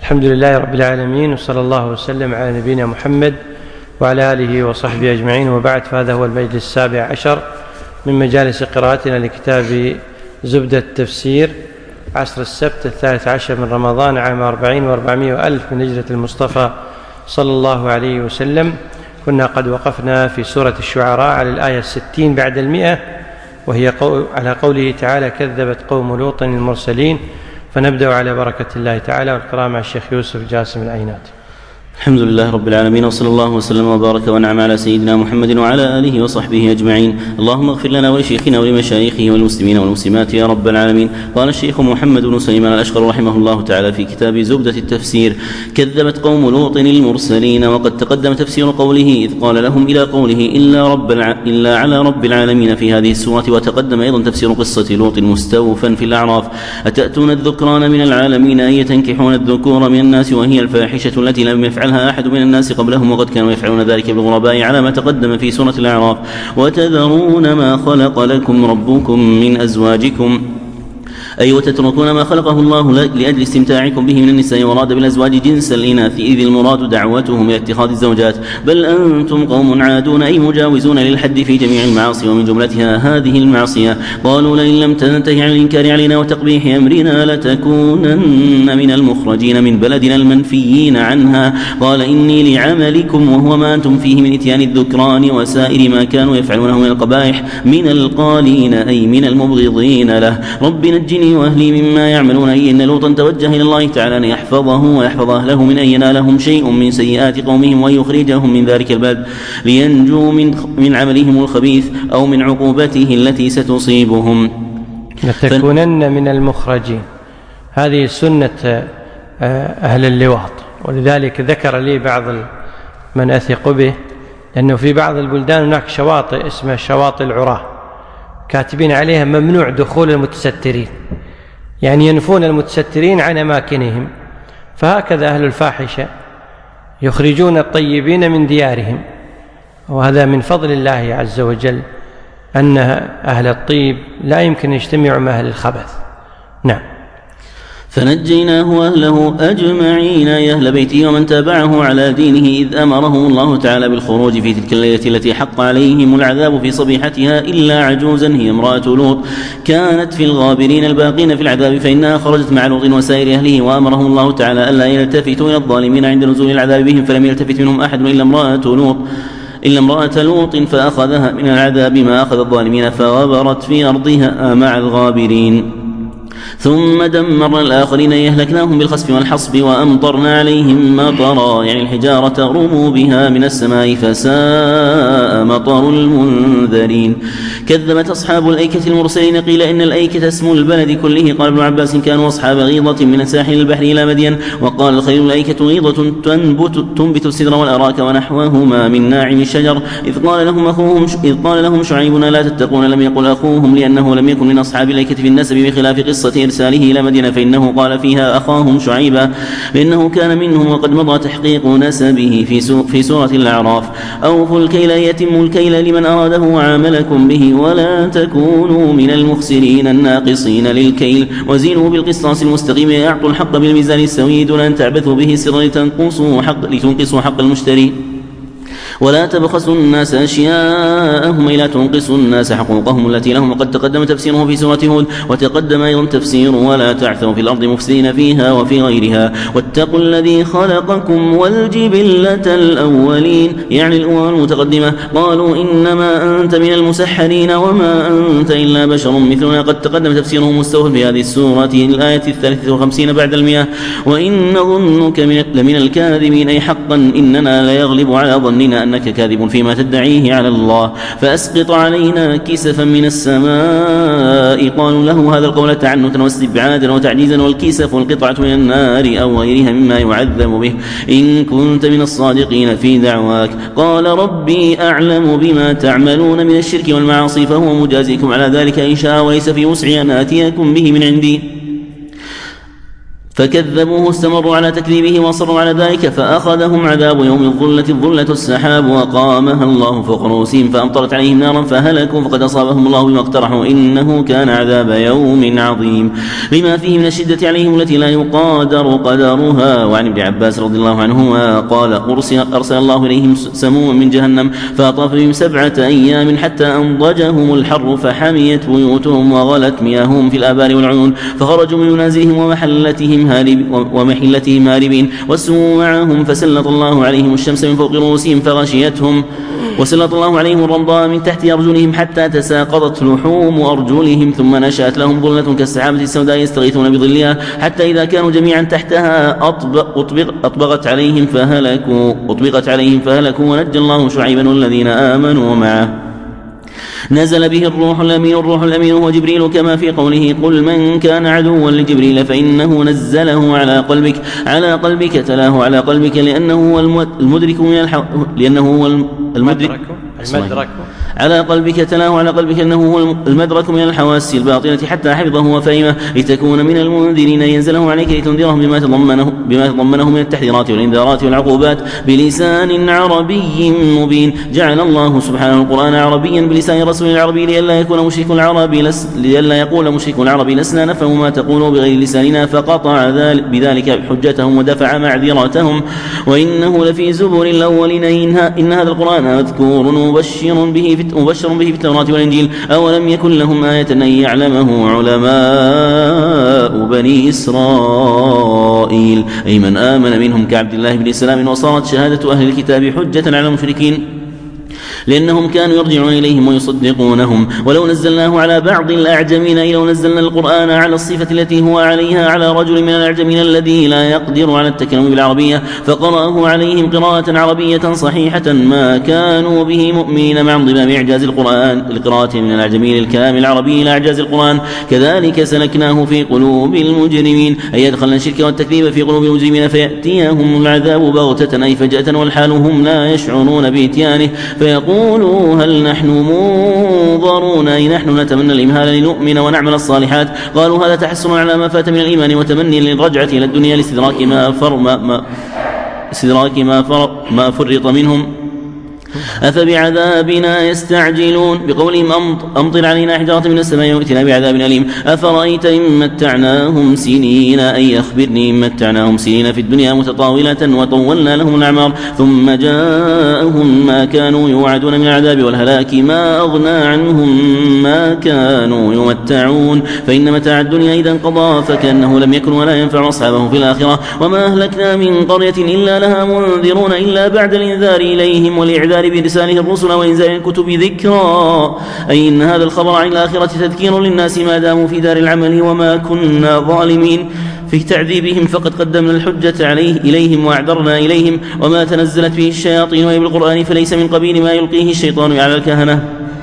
الحمد لله رب العالمين، وصلى الله وسلم على نبينا محمد وعلى آله وصحبه أجمعين، وبعد، فهذا هو المجلس 17 من مجالس قراءتنا لكتاب زبدة التفسير عصر السبت 13 من رمضان عام 40 و400 وألف من هجرة المصطفى صلى الله عليه وسلم. كنا قد وقفنا في سورة الشعراء على الآية 60 بعد 100، وهي على قوله تعالى: كذبت قوم لوط المرسلين. فنبدأ على بركة الله تعالى والقراءة مع الشيخ يوسف جاسم العينات. الحمد لله رب العالمين، وصلى الله وسلم وبارك وانعم على سيدنا محمد وعلى آله وصحبه أجمعين. اللهم اغفر لنا ولشيخنا ولمشايخه والمسلمين والمسلمات يا رب العالمين. قال الشيخ محمد بن سليمان الأشقر رحمه الله تعالى في كتاب زبدة التفسير: كذبت قوم لوط المرسلين. وقد تقدم تفسير قوله إذ قال لهم إلى قوله إلا على رب العالمين في هذه السورة. وتقدم أيضا تفسير قصة لوط مستوفا في الأعراف: أتأتون الذكران من العالمين أي تنكحون الذكور من الناس، وهي الفاحشة التي لم يفعلها أحد من الناس قبلهم، وقد كانوا يفعلون ذلك بالغرباء على ما تقدم في سورة الأعراف. وتذرون ما خلق لكم ربكم من أزواجكم، أي وتتركون ما خلقه الله لأجل استمتاعكم به من النساء. وراد بالأزواج جنس الإناث إذ المراد دعوتهم إلى اتخاذ الزوجات. بل أنتم قوم عادون أي مجاوزون للحد في جميع المعاصي، ومن جملتها هذه المعصية. قالوا لئن لم تنتهي عن الإنكار علينا وتقبيح أمرنا لتكونن من المخرجين من بلدنا المنفيين عنها. قال إني لعملكم وهو ما أنتم فيه من إتيان الذكران وسائر ما كانوا يفعلونه من القبائح من القالين أي من المبغضين له. رب نجني وأهلي مما يعملون. أي إن لوطا توجه إلى الله تعالى أن يحفظه ويحفظ أهله من أن ينالهم شيء من سيئات قومهم ويخرجهم من ذلك البلد لينجوا من عملهم الخبيث أو من عقوبته التي ستصيبهم. لتكونن من المخرجين، هذه سنة أهل اللواط، ولذلك ذكر لي بعض من أثق به أنه في بعض البلدان هناك شواطئ اسمها شواطئ العراة، كاتبين عليها ممنوع دخول المتسترين، يعني ينفون المتسترين عن أماكنهم. فهكذا أهل الفاحشة يخرجون الطيبين من ديارهم، وهذا من فضل الله عز وجل أن أهل الطيب لا يمكن يجتمعوا مع أهل الخبث. نعم. فنجيناه وأهله أجمعين أي أهل بيته ومن تابعه على دينه، إذ أمرهم الله تعالى بالخروج في تلك الليلة التي حق عليهم العذاب في صبيحتها إلا عجوزا هي امرأة لوط كانت في الغابرين الباقين في العذاب، فإنها خرجت مع لوط وسائر أهله. وأمرهم الله تعالى ألا يلتفتوا إلى الظالمين عند نزول العذاب بهم، فلم يلتفت منهم أحد إلا امرأة لوط فأخذها من العذاب ما أخذ الظالمين فغبرت في أرضها مع الغابرين. ثم دمرنا الآخرين يهلكناهم بالخسف والحصب وأمطرنا عليهم مطرا، يعني الحجارة رموا بها من السماء فساء مطر المنذرين. كذبت أصحاب الأيكة المرسلين. قيل إن الأيكة اسم البلد كله. قال ابن عباس كانوا أصحاب غيضة من ساحل البحر إلى مدين. وقال الخيل الأيكة غيضة تنبت السدر والأراك ونحوهما من ناعم الشجر. إذ قال لهم شعيب لا تتقون، لم يقل أخوهم لأنه لم يكن من أصحاب الأيكة في النسب، بخلاف قصة إرساله إلى مدينة فإنه قال فيها أخاهم شعيبا لأنه كان منهم، وقد مضى تحقيق نسبه في سورة الأعراف. أوفوا الكيل يتم الكيل لمن أراده وعاملكم به، ولا تكونوا من المخسرين الناقصين للكيل، وزنوا بالقسطاس المستقيم. أعطوا الحق بالميزان السوي دون أن تعبثوا به سرا لتنقصوا حق المشتري. ولا تبخسوا الناس أشياءهم، لا تنقصوا الناس حقوقهم التي لهم. وقد تقدم تفسيره في سورة هود، وتقدم أيضا تفسير ولا تعثوا في الأرض مفسدين فيها وفي غيرها. واتقوا الذي خلقكم والجبلة الأولين، يعني الأمم المتقدمة. قالوا إنما أنت من المسحرين وما أنت إلا بشر مثلنا. قد تقدم تفسيره مستوفى في هذه السورة الآية 53 بعد 100. وإن ظنك لمن الكاذبين، أي حقا إننا لا يغلب على ظننا أنك كاذب فيما تدعيه على الله، فأسقط علينا كسفا من السماء. قالوا له هذا القول تعنتا واستبعادا وتعجيزا، والكسف القطعة من النار أو غيرها مما يعذب به إن كنت من الصادقين في دعواك. قال ربي أعلم بما تعملون من الشرك والمعاصي، فهو مجازيكم على ذلك إن شاء، وليس في وسعي أن آتيكم به من عندي. فكذبوه استمروا على تكذيبه وأصروا على ذلك فأخذهم عذاب يوم الظلة السحاب وقامها الله فوق رؤوسهم فأمطرت عليهم نارا فهلكوا فقد أصابهم الله بما اقترحوا إنه كان عذاب يوم عظيم لما فيه من الشدة عليهم التي لا يقادر قدرها. وعن ابن عباس رضي الله عنهما قال أرسل الله إليهم سموما من جهنم فأطاف بهم 7 أيام حتى أنضجهم الحر فحميت بيوتهم وغلت مياههم في الآبار والعيون فخرجوا من منازلهم ومحلتهم هاربين والسموم معهم فسلط الله عليهم الشمس من فوق رؤوسهم فغشيتهم وسلط الله عليهم الرمضاء من تحت أرجلهم حتى تساقطت لحوم أرجلهم ثم نشأت لهم ظلة كالسحابة السوداء يستغيثون بظلها حتى إذا كانوا جميعا تحتها أطبقت عليهم فهلكوا ونجى الله شعيبا والذين آمنوا معه. نزل به الروح الأمين هو جبريل كما في قوله قل من كان عدوا لجبريل فإنه نزله على قلبك تلاه على قلبك لأنه هو المدرك على قلبك تلاه على قلبك أنه هو المدرك من الحواس الباطنة حتى حفظه وفهمه لتكون من المنذرين ينزله عليك لتنذرهم بما تضمنه من التحذيرات والإنذارات والعقوبات بلسان عربي مبين. جعل الله سبحانه القرآن عربيا بلسان رسول العربي لئلا يقول مشرك العربي لسنا نفهم ما تقول بغير لساننا فقطع بذلك حجتهم ودفع معذرتهم وإنه لفي زبر الأولين إن هذا القرآن مذكور مبشر به في التوراة والإنجيل أولم يكن لهم آية أن يعلمه علماء بني إسرائيل أي من آمن منهم كعبد الله بن سلام وصارت شهادة أهل الكتاب حجة على المشركين لأنهم كانوا يرجعون إليهم ويصدقونهم. ولو نزلناه على بعض الأعجمين أي لو نزلنا القرآن على الصفة التي هو عليها على رجل من الأعجمين الذي لا يقدر على التكلم بالعربية فقرأه عليهم قراءة عربية صحيحة ما كانوا به مؤمنين مع انضمام إعجاز القرآن القراءة من الأعجمين الكلام العربي إلى إعجاز القرآن كذلك سلكناه في قلوب المجرمين أي يدخلنا الشرك والتكذيب في قلوب المجرمين فيأتيهم العذاب بغتة أي فجأة والحال هم لا يشعرون بإتيانه فيقولوا هل نحن منظرون أي نحن نتمنى الإمهال لنؤمن ونعمل الصالحات. قالوا هذا تحسن على ما فات من الإيمان وتمني للرجعة إلى الدنيا لاستدراك ما فرط منهم. أفبعذابنا يستعجلون بقولهم أمطر علينا حجارة من السماء وائتنا بعذاب أليم أفرأيت إن متعناهم سنين أي أخبرني إن متعناهم سنين في الدنيا متطاولة وطولنا لهم الأعمار ثم جاءهم ما كانوا يوعدون من العذاب والهلاك ما أغنى عنهم ما كانوا يمتعون فإن متاع الدنيا إذا انقضى فكأنه لم يكن ولا ينفع أصحابه في الآخرة وما أهلكنا من قرية إلا لها منذرون إلا بعد الإنذار إليهم والإعذار برساله الرسل وإنزال الكتب ذكرى أي إن هذا الخبر عن الآخرة تذكير للناس ما داموا في دار العمل وما كنا ظالمين في تعذيبهم فقد قدمنا الحجة إليهم وأعذرنا إليهم وما تنزلت به الشياطين وهي بالقرآن فليس من قبيل ما يلقيه الشيطان على الكهنة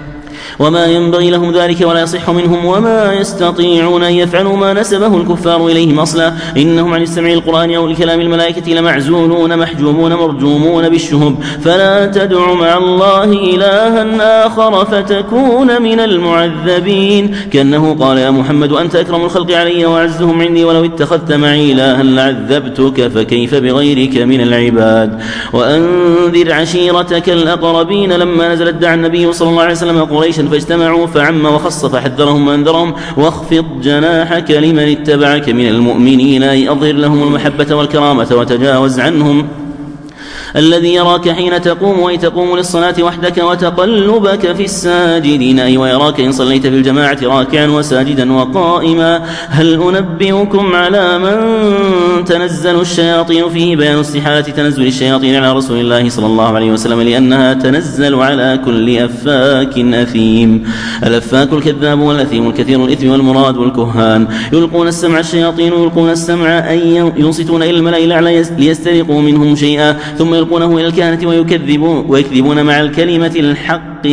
وما ينبغي لهم ذلك ولا يصح منهم وما يستطيعون أن يفعلوا ما نسبه الكفار إليهم أصلا إنهم عن السمع القرآن أو لكلام الملائكة لمعزولون محجوبون مرجومون بالشهب فلا تدع مع الله إلها آخر فتكون من المعذبين كأنه قال يا محمد أنت أكرم الخلق علي وأعزهم عندي ولو اتخذت معي إلها لعذبتك فكيف بغيرك من العباد وأنذر عشيرتك الأقربين لما نزلت دعا النبي صلى الله عليه وسلم قريشا فاجتمعوا فعم وخص فحذرهم وانذرهم واخفض جناحك لمن اتبعك من المؤمنين أي أظهر لهم المحبة والكرامة وتجاوز عنهم الذي يراك حين تقوم وتقوم للصلاة وحدك وتقلبك في الساجدين أي ويراك إن صليت في الجماعة راكعا وساجدا وقائما هل أنبئكم على من تنزل الشياطين فيه بيان استحالة تنزل الشياطين على رسول الله صلى الله عليه وسلم لأنها تنزل على كل أفاك أثيم الأفاك الكذاب والأثيم الكثير الإثم والمراد والكهان يلقون السمع الشياطين يلقون السمع أي ينصتون إلى الملأ الأعلى ليسترقوا منهم شيئا ثم يلقونه إلى الكهنة ويكذبون مع الكلمة الحق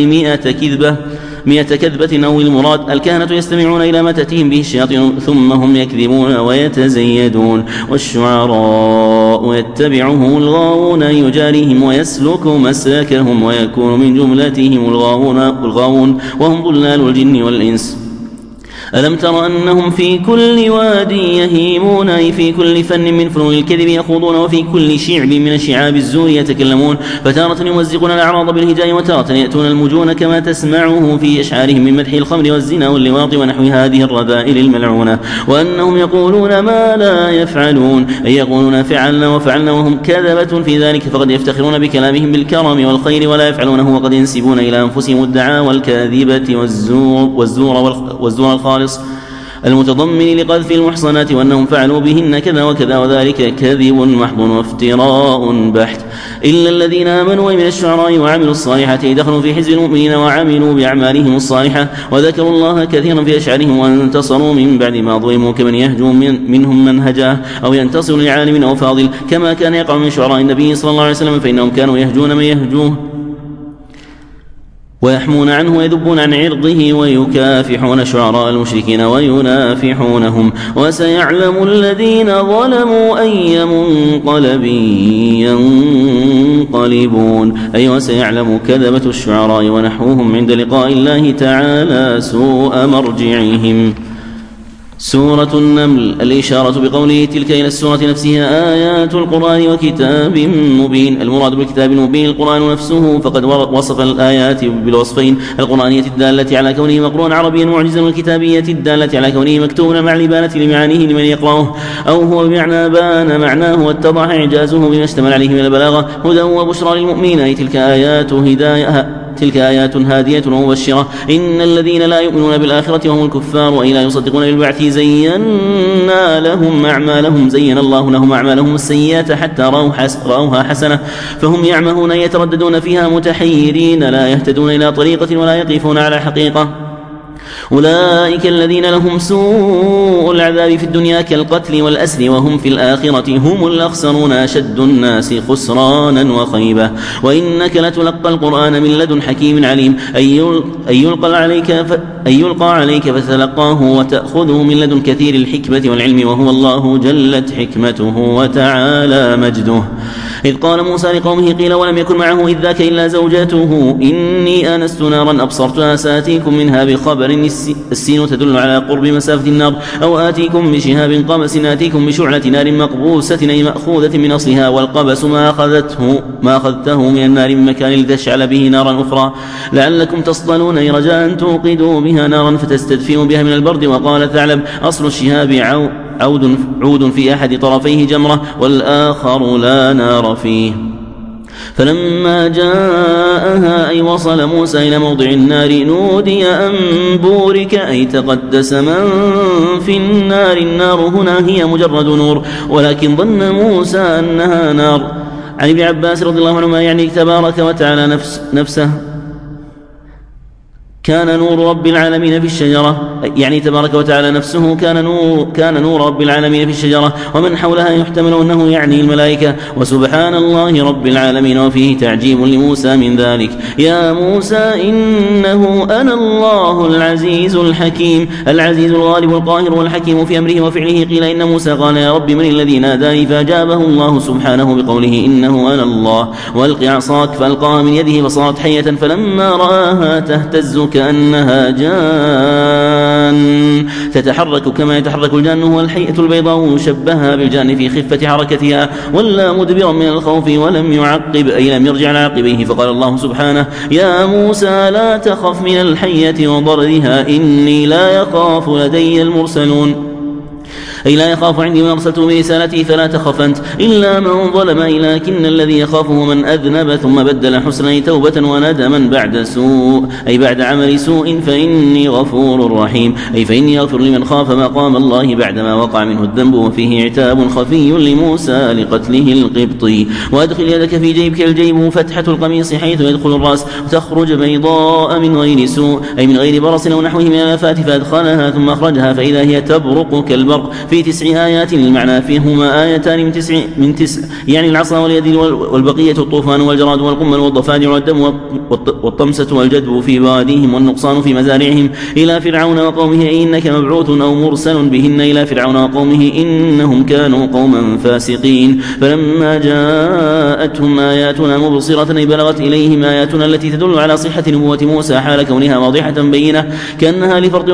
100 كذبة أو المراد الكهنة يستمعون إلى ما تأتيهم به الشياطين ثم هم يكذبون ويتزيدون والشعراء يتبعهم الغاوون يجاريهم ويسلك مسلكهم ويكون من جملتهم الغاوون وهم ضلال الجن والإنس ألم تر أنهم في كل واد يهيمون أي في كل فن من فنون الكذب يخوضون وفي كل شعب من الشعاب الزور يتكلمون فتارة يمزقون الأعراض بالهجاء وتارة يأتون المجون كما تسمعه في أشعارهم من مدح الخمر والزنا واللواط ونحو هذه الرذائل الملعونة وأنهم يقولون ما لا يفعلون أي يقولون فعلنا وفعلنا وهم كذبة في ذلك فقد يفتخرون بكلامهم بالكرم والخير ولا يفعلونه وقد ينسبون إلى أنفسهم الدعاوى الكاذبة والزور الخالص المتضمن لقذف المحصنات وأنهم فعلوا بهن كذا وكذا وذلك كذب محض وافتراء بحت إلا الذين آمنوا ومن الشعراء وعملوا الصالحات دخلوا في حزب المؤمنين وعملوا بأعمالهم الصالحة وذكروا الله كثيرا في أشعارهم وانتصروا من بعد ما ظلموا كمن يهجو منهم من هجاه أو ينتصر لعالم أو فاضل كما كان يقع من شعراء النبي صلى الله عليه وسلم فإنهم كانوا يهجون من يهجوه ويحمون عنه ويذبون عن عرضه ويكافحون شعراء المشركين وينافحونهم وسيعلم الذين ظلموا أي منقلب ينقلبون أي وسيعلم كذبة الشعراء ونحوهم عند لقاء الله تعالى سوء مرجعهم. سورة النمل الإشارة بقوله تلك إلى السورة نفسها آيات القرآن وكتاب مبين المراد بالكتاب المبين القرآن نفسه فقد وصف الآيات بالوصفين القرآنية الدالة على كونه مقروءا عربيا معجزا والكتابية الدالة على كونه مكتوبا مع الإبانة لمعانيه لمن يقرأه أو هو بمعنى بان معناه واتضح إعجازه بما اشتمل عليه من البلاغة هدى وبشرى للمؤمنين أي تلك آيات هادية ومبشرة إن الذين لا يؤمنون بالآخرة وهم الكفار وإن لا يصدقون بالبعث زينا لهم أعمالهم زين الله لهم أعمالهم السيئات حتى رأوها حسنة فهم يعمهون يترددون فيها متحيرين لا يهتدون إلى طريقة ولا يقفون على حقيقة أولئك الذين لهم سوء العذاب في الدنيا كالقتل والأسر وهم في الآخرة هم الأخسرون أشد الناس خسرانا وخيبة وإنك لتلقى القرآن من لدن حكيم عليم أن يلقى عليك فتلقاه وتأخذه من لدن كثير الحكمة والعلم وهو الله جلت حكمته وتعالى مجده إذ قال موسى لقومه قيل ولم يكن معه إذ ذاك إلا زوجته إني آنست نارا أبصرتها سآتيكم منها بخبر السين تدل على قرب مسافة النار أو آتيكم بشهاب قبس آتيكم بشعلة نار مقبوسة أي مأخوذة من أصلها والقبس ما أخذته من النار من مكان لتشعل به نارا أخرى لعلكم تصطلون أي رجاء أن توقدوا بها نارا فتستدفئوا بها من البرد وقال ثعلب أصل الشهاب عود في أحد طرفيه جمرة والآخر لا نار فيه فلما جاءها أي وصل موسى إلى موضع النار نودي أن بورك أي تقدس من في النار النار هنا هي مجرد نور ولكن ظن موسى أنها نار عن ابن عباس رضي الله عنهما يعني تبارك وتعالى نفسه كان نور رب العالمين في الشجرة يعني تبارك وتعالى نفسه كان نور رب العالمين في الشجرة ومن حولها يحتمل أنه يعني الملائكة وسبحان الله رب العالمين وفيه تعجيب لموسى من ذلك يا موسى إنه أنا الله العزيز الحكيم العزيز الغالب القاهر والحكيم في أمره وفعله قيل إن موسى قال يا رب من الذي ناداني فأجابه الله سبحانه بقوله إنه أنا الله والق عصاك فألقاها من يده فصارت حية فلما رآها تهتز كأنها جان تتحرك كما يتحرك الجان والحية البيضاء مشبهة بالجان في خفة حركتها ولا مدبرا من الخوف ولم يعقب أي لم يرجع على عقبيه فقال الله سبحانه يا موسى لا تخف من الحية وضررها إني لا يخاف لدي المرسلون أي لا يخاف عندي من أرسلته برسالتي فلا تخف أنت إلا من ظلم لكن الذي يخافه من أذنب ثم بدل حسنا توبة وندما بعد سوء أي بعد عمل سوء فإني غفور رحيم أي فإني أغفر لمن خاف مقام الله بعدما وقع منه الذنب وفيه عتاب خفي لموسى لقتله القبطي وأدخل يدك في جيبك الجيب فتحة القميص حيث يدخل الرأس وتخرج بيضاء من غير سوء أي من غير برص أو نحوه من الآفات فأدخلها ثم أخرجها فإذا هي تبرق كالبرق في 9 آيات للمعنى فيهما آيتان من تسع يعني العصا واليد والبقية الطوفان والجراد والقمل والضفادع والدم والطمسة والجدب في بواديهم والنقصان في مزارعهم إلى فرعون وقومه إنك مبعوث أو مرسل بهن إلى فرعون وقومه إنهم كانوا قوما فاسقين فلما جاءتهم آياتنا مبصرة أي بلغت إليهم آياتنا التي تدل على صحة نبوة موسى حال كونها واضحة بينة كأنها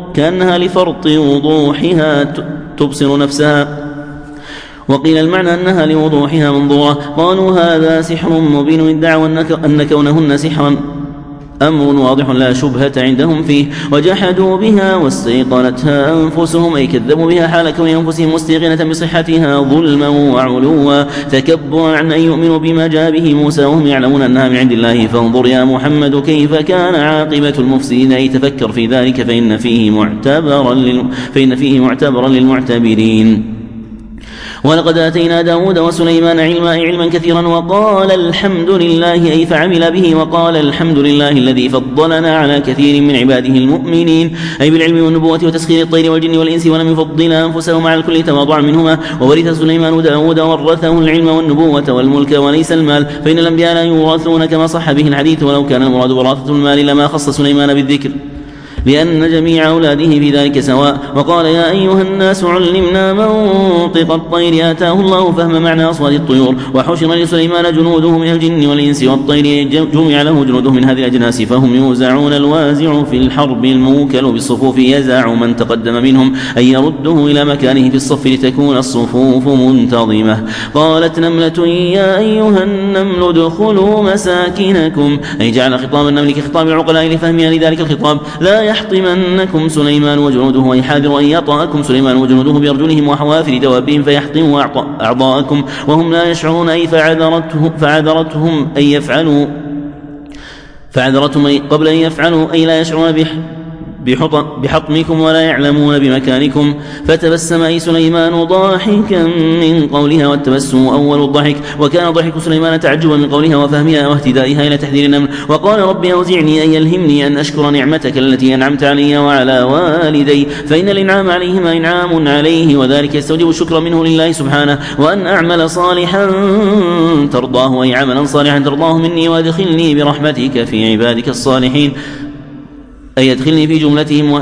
كأنها لفرط وضوحها تبصر نفسها، وقيل المعنى أنها لوضوحها منظورة. قالوا هذا سحر مبين، ادعوا أن كونهن سحرا أمر واضح لا شبهة عندهم فيه، وجحدوا بها واستيقنتها أنفسهم، أي كذبوا بها حال كون أنفسهم مستيقنة بصحتها ظلما وعلوا تكبرا عن أن يؤمنوا بما جاء به موسى وهم يعلمون أنها من عند الله. فانظر يا محمد كيف كان عاقبة المفسدين، أي تفكر في ذلك فإن فيه معتبرا للمعتبرين. ولقد آتينا داود وسليمان علما كثيرا، وقال الحمد لله، أي فعمل به، وقال الحمد لله الذي فضلنا على كثير من عباده المؤمنين، أي بالعلم والنبوة وتسخير الطير والجن والإنس، ولم يفضل أنفسهم على الكل تواضعا منهما. وورث سليمان داود ورثه العلم والنبوة والملك وليس المال، فإن الأنبياء لا يورثون كما صح به الحديث، ولو كان المراد وراثة المال لما خص سليمان بالذكر، لأن جميع أولاده في ذلك سواء. وقال يا أيها الناس علمنا منطق الطير، آتاه الله فهم معنى أصوات الطيور. وحشر لسليمان جنوده من الجن والإنس والطير، جمع له جنوده من هذه الأجناس، فهم يوزعون. الوازع في الحرب الموكل بالصفوف يزع من تقدم منهم، أن يرده إلى مكانه في الصف لتكون الصفوف منتظمة. قالت نملة يا أيها النمل ادخلوا مساكنكم، أي جعل خطاب النمل كخطاب العقلاء لفهمها لذلك الخطاب. لا يحطمنكم سليمان وجنوده، أي حاذر أن يطأكم سليمان وجنوده بأرجلهم وحوافر دوابهم فيحطموا أعضاءكم وهم لا يشعرون، أي فعذرتهم أن يفعلوا قبل أن يفعلوا، أي لا يشعرون بحطمكم ولا يعلمون بمكانكم. فتبسم أي سليمان ضاحكا من قولها، والتبسم أول الضحك، وكان ضحك سليمان تعجبا من قولها وفهمها واهتدائها إلى تحذير النمل. وقال رب أوزعني أن يلهمني أن أشكر نعمتك التي أنعمت علي وعلى والدي، فإن الإنعام عليهما إنعام عليه، وذلك يستوجب الشكر منه لله سبحانه. وأن أعمل صالحا ترضاه، أي عملا صالحا ترضاه مني، وادخلني برحمتك في عبادك الصالحين، أي يدخلني في جملتهم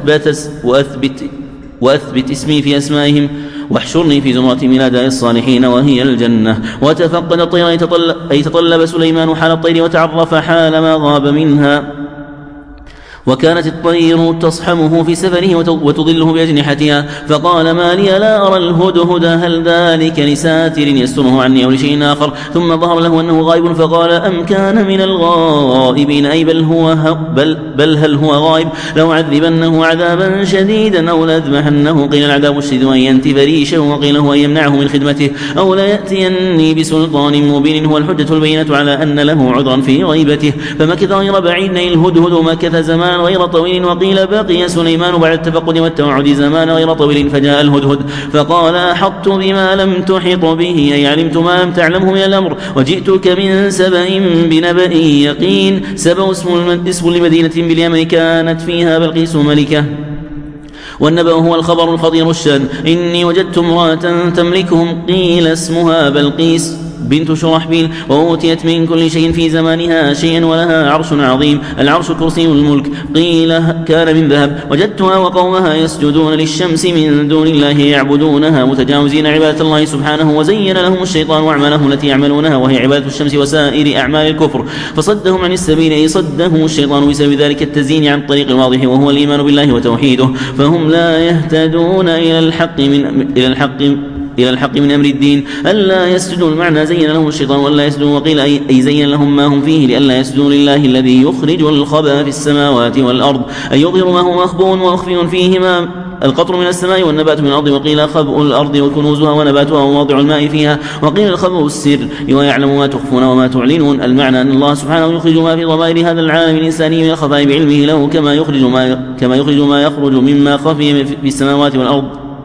وأثبت اسمي في أسمائهم، واحشرني في زمرة من أداء الصالحين وهي الجنة. وتفقد الطير، أي تطلب سليمان حال الطير وتعرف حال ما غاب منها. وكانت الطير تصحمه في سفره وتضله بأجنحتها، فقال ما لي لا أرى الهدهد، هل ذلك لساتر يستره عني أو لشيء آخر؟ ثم ظهر له أنه غائب، فقال أم كان من الغائبين، أي بل هل هو غائب؟ لو عذبنه عذابا شديدا أو لأذبحنه. قيل العذاب الشديد أن ينتف ريشه، وقيل هو أن يمنعه من خدمته، أو لا يأتيني بسلطان مبين، هو الحجة البينة على أن له عذرا في غيبته. فمكث غير بعيد، أي الهدهد مكث زمان غير طويل. وقيل بقي سليمان بعد التفقد والتوعد زمان غير طويل، فجاء الهدهد فقال أحطت بما لم تحط به، أي علمت ما لم تعلمه من الأمر، وجئتك من سبأ بنبأ يقين. سبأ اسم لمدينة باليمن كانت فيها بلقيس ملكة، والنبأ هو الخبر الخطير الشان. إني وجدت امرأة تملكهم، قيل اسمها بلقيس بنت شرحبيل، وأوتيت من كل شيء في زمانها شيئا، ولها عرش عظيم، العرش كرسي الملك، قيل كان من ذهب. وجدتها وقومها يسجدون للشمس من دون الله، يعبدونها متجاوزين عبادة الله سبحانه. وزين لهم الشيطان أعمالهم التي يعملونها، وهي عبادة الشمس وسائر أعمال الكفر، فصدهم عن السبيل، أي صدهم الشيطان بسبب ذلك التزيين عن الطريق الواضح، وهو الإيمان بالله وتوحيده، فهم لا يهتدون إلى الحق من أمر الدين. ألا يسجدوا، المعنى زين لهم الشيطان ولا يسجدوا، وقيل أي زين لهم ما هم فيه، لألا يسجدوا لله الذي يخرج الخبأ في السماوات والأرض، أي يظهر ما هو مخبو ومخفي فيهما، القطر من السماء والنبات من الأرض. وقيل خبء الأرض وكنوزها ونباتها ومواضع الماء فيها، وقيل الخبء السر ويعلم ما تخفون وما تعلنون. المعنى أن الله سبحانه يخرج ما في ضمائر هذا العالم الإنساني من الخفاء بعلمه له، كما يخرج ما يخرج مما خفي في السماوات والأرض.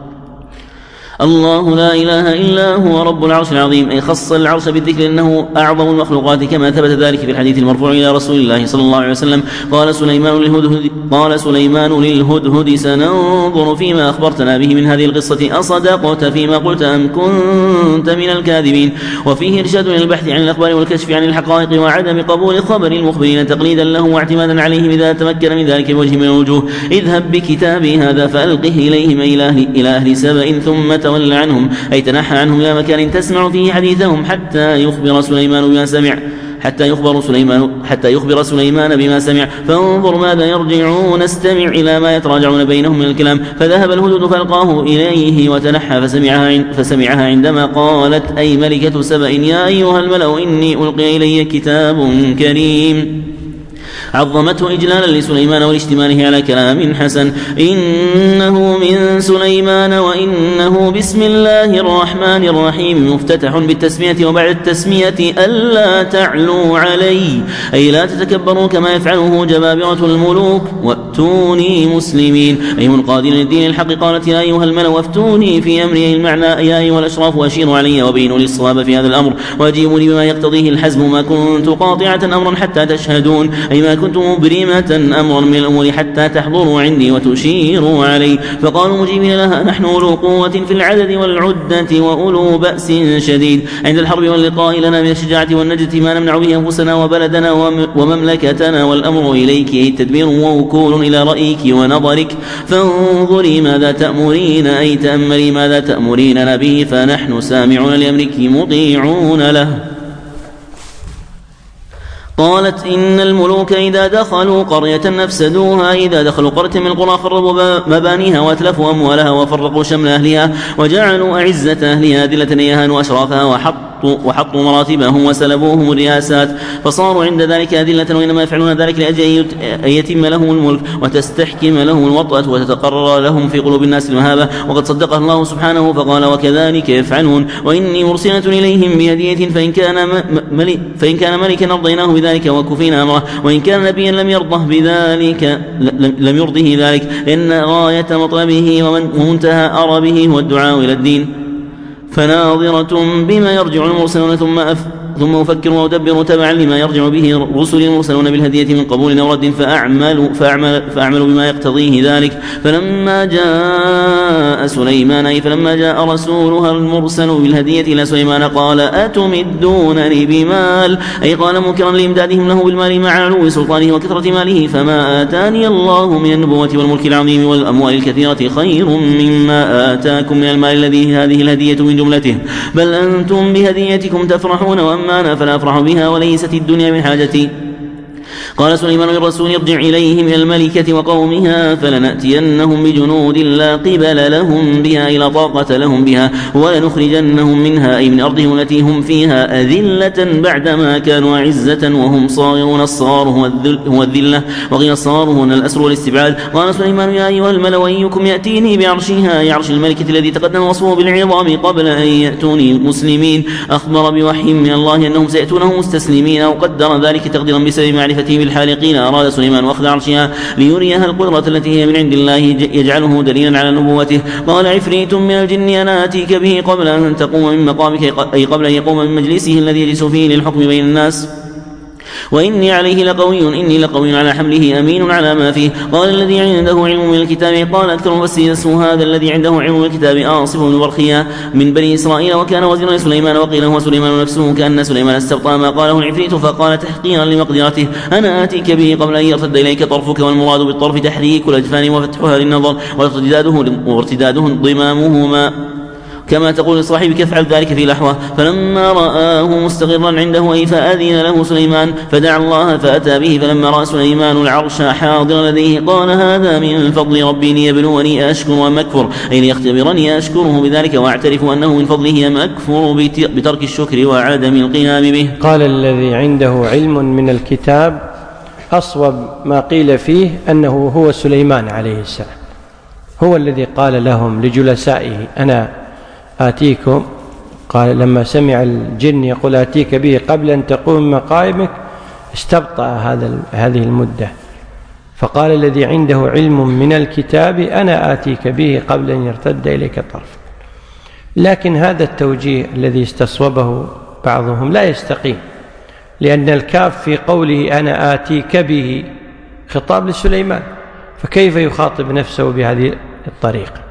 الله لا إله إلا هو رب العرش العظيم، أي خص العرش بالذكر إنه أعظم المخلوقات، كما ثبت ذلك في الحديث المرفوع إلى رسول الله صلى الله عليه وسلم. قال سليمان للهدهد سننظر فيما أخبرتنا به من هذه القصة، أصدقت فيما قلت أم كنت من الكاذبين. وفيه إرشاد إلى البحث عن الأخبار والكشف عن الحقائق، وعدم قبول خبر المخبرين تقليدا له واعتمادا عليهم إذا تمكن من ذلك بوجه من الوجوه. اذهب بكتابي هذا فألقه إليهم إلى أهل سبأ ثم تولى عنهم، أي تنحى عنهم إلى مكان تسمع فيه حديثهم، حتى يخبر سليمان بما سمع، حتى يخبر سليمان بما سمع، فانظر ماذا يرجعون، استمع إلى ما يتراجعون بينهم من الكلام. فذهب الهدهد فألقاه إليه وتنحى فسمعها عندما قالت أي ملكة سبأ يا أيها الملأ إني ألقي إلي كتاب كريم. عظمته إجلالا لسليمان والاشتماله على كلام حسن. إنه من سليمان وإنه بسم الله الرحمن الرحيم، مفتتح بالتسمية وبعد التسمية ألا تعلوا علي، أي لا تتكبروا كما يفعله جبابرة الملوك، وأتوني مسلمين أي منقادين للدين الحق. قالت يا أيها الملأ أفتوني في أمري، المعنى يا أيها الأشراف وأشيروا علي وبينوا لي الصواب في هذا الأمر وأجيبوني بما يقتضيه الحزم، ما كنت قاطعة أمرا حتى تشهدون، أي ما كنت مبرمة أمرا من الأمور حتى تحضروا عندي وتشيروا علي. فقالوا مجيبين لها نحن أولو قوة في العدد والعدة وأولو بأس شديد عند الحرب واللقاء، لنا من الشجاعة والنجدة ما نمنع به أنفسنا وبلدنا ومملكتنا، والأمر إليك أي التدبير ووكول إلى رأيك ونظرك، فانظري ماذا تأمرين أي تأمري ماذا تأمرين به، فنحن سامعون لأمرك مطيعون له. قالت إن الملوك إذا دخلوا قرية نفسدوها، إذا دخلوا قرية من القرى خربوا مبانيها وأتلفوا أموالها وفرقوا شمل أهلها وجعلوا أعزة أهلها أذلة يهانوا أشرافها وحطوا مراتبهم وسلبوهم الرياسات، فصاروا عند ذلك أذلة، وإنما يفعلون ذلك لأجل أن يتم لهم الملك وتستحكم لهم الوطأة وتتقرر لهم في قلوب الناس المهابة، وقد صدقها الله سبحانه فقال وكذلك يفعلون. وإني مرسلة إليهم بهدية، فإن كان ملكا أرضيناه بذلك وكفينا أمره، وإن كان نبيا لم يرضه ذلك، لأن غاية مطلبه ومنتهى أربه هو الدعاء إلى الدين. فناظرة بما يرجع المرسلون ثم أفكر وأدبر تبعا لما يرجع به رسل المرسلون بالهدية من قبول أو رد، فأعمل بما يقتضيه ذلك. فلما جاء سليمان أي فلما جاء رسولها المرسل بالهدية إلى سليمان قال أتمدونني بمال، أي قال منكرا لإمدادهم له بالمال مع علو سلطانه وكثرة ماله، فما آتاني الله من النبوة والملك العظيم والأموال الكثيرة خير مما آتاكم من المال الذي هذه الهدية من جملته، بل أنتم بهديتكم تفرحون وأما أنا فلا أفرح بها وليست الدنيا من حاجتي. قال سليمان للرسول ارجع إليهم إلى الملكة وقومها فلنأتينهم بجنود لا قبل لهم بها إلى طاقة لهم بها، ولنخرجنهم منها أي من أرضهم التي هم فيها أذلة بعدما كانوا عزة وهم صاغرون. الصغار هو الذلة، وقيل الصغار هو الأسر والاستبعاد. قال سليمان يا أيها الملأ أيكم يأتيني بعرشها أي عرش الملكة الذي تقدم وصفه بالعظام قبل أن يأتوني مسلمين، أخبر بوحي من الله أنهم سيأتونه مستسلمين، وقدر ذلك تقديرا بسبب معرفته بالحالقين. أراد سليمان أخذ عرشها ليريها القدرة التي هي من عند الله يجعله دليلا على نبوته. قال عفريت من الجن أنا آتيك به قبل أن تقوم من مقامك، أي قبل أن يقوم من مجلسه الذي يجلس فيه للحكم بين الناس، وإني عليه لقوي، إني لقوي على حمله أمين على ما فيه. قال الذي عنده علم من الكتاب، قال أكثر مفسرين اسمه هذا الذي عنده علم من الكتاب آصف بن برخيا من بني إسرائيل، وكان وزيرا لسليمان، وقيل هو سليمان نفسه، كأن سليمان استبطأ ما قاله العفريت فقال تحقيرا لمقدرته أنا آتيك به قبل أن يرتد إليك طرفك، والمراد بالطرف تحريك الأجفان وفتحها للنظر، وارتداده ضمامهما كما تقول لصاحبك افعل ذلك في لحظة. فلما رآه مستقرا عنده أي فأذن له سليمان فدعا الله فأتى به. فلما رأى سليمان العرش حاضر لديه قال هذا من فضل ربي ليبلوني أشكر أم أكفر، أي ليختبرني أشكره بذلك وأعترف أنه من فضله أم أكفر بترك الشكر وعدم القيام به. قال الذي عنده علم من الكتاب أصوب ما قيل فيه أنه هو سليمان عليه السلام، هو الذي قال لهم لجلسائه أنا آتيكم، قال لما سمع الجن يقول آتيك به قبل أن تقوم مقامك استبطأ هذه المدة، فقال الذي عنده علم من الكتاب أنا آتيك به قبل أن يرتد إليك طرف. لكن هذا التوجيه الذي استصوبه بعضهم لا يستقيم، لأن الكاف في قوله أنا آتيك به خطاب لسليمان، فكيف يخاطب نفسه بهذه الطريقة؟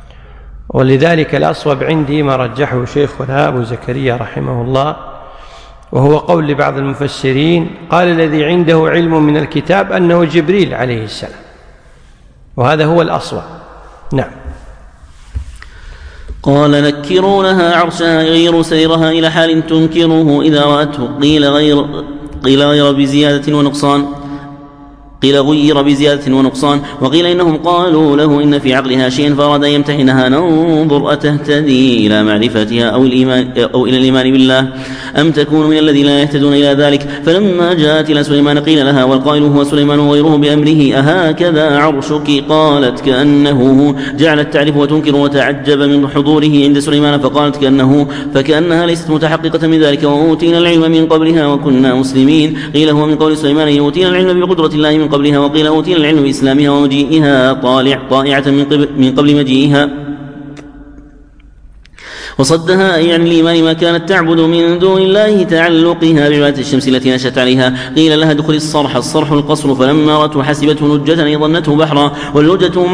ولذلك الأصوب عندي ما رجحه شيخنا أبو زكريا رحمه الله، وهو قول لبعض المفسرين، قال الذي عنده علم من الكتاب أنه جبريل عليه السلام، وهذا هو الأصوب. نعم. قال نكروا لها عرشها غير سيرها إلى حال تنكره إذا رأته، قيل غير بزيادة ونقصان وقيل إنهم قالوا له إن في عقلها شيئا فأراد أن يمتحنها ننظر أتهتدي إلى معرفتها أو إلى الإيمان بالله أم تكون من الذين لا يهتدون إلى ذلك. فلما جاءت إلى سليمان قيل لها والقائل هو سليمان وغيره بأمره أهكذا عرشك قالت كأنه جعلت تعرف وتنكر وتعجب من حضوره عند سليمان فقالت فكأنها ليست متحققة من ذلك وأوتينا العلم من قبلها وكنا مسلمين. قيل هو من قول سليمان يؤتينا العلم بقدرة الله من قبلها وقيل أوتينا العلم بإسلامها ومجيئها طائعة من قبل مجيئها وصدها أي عن الإيمان ما كانت تعبد من دون الله تعلقها بعبادة الشمس التي نشأت عليها. قيل لها ادخل الصرح القصر فلما رأته حسبته لجة ظنته بحرا واللجة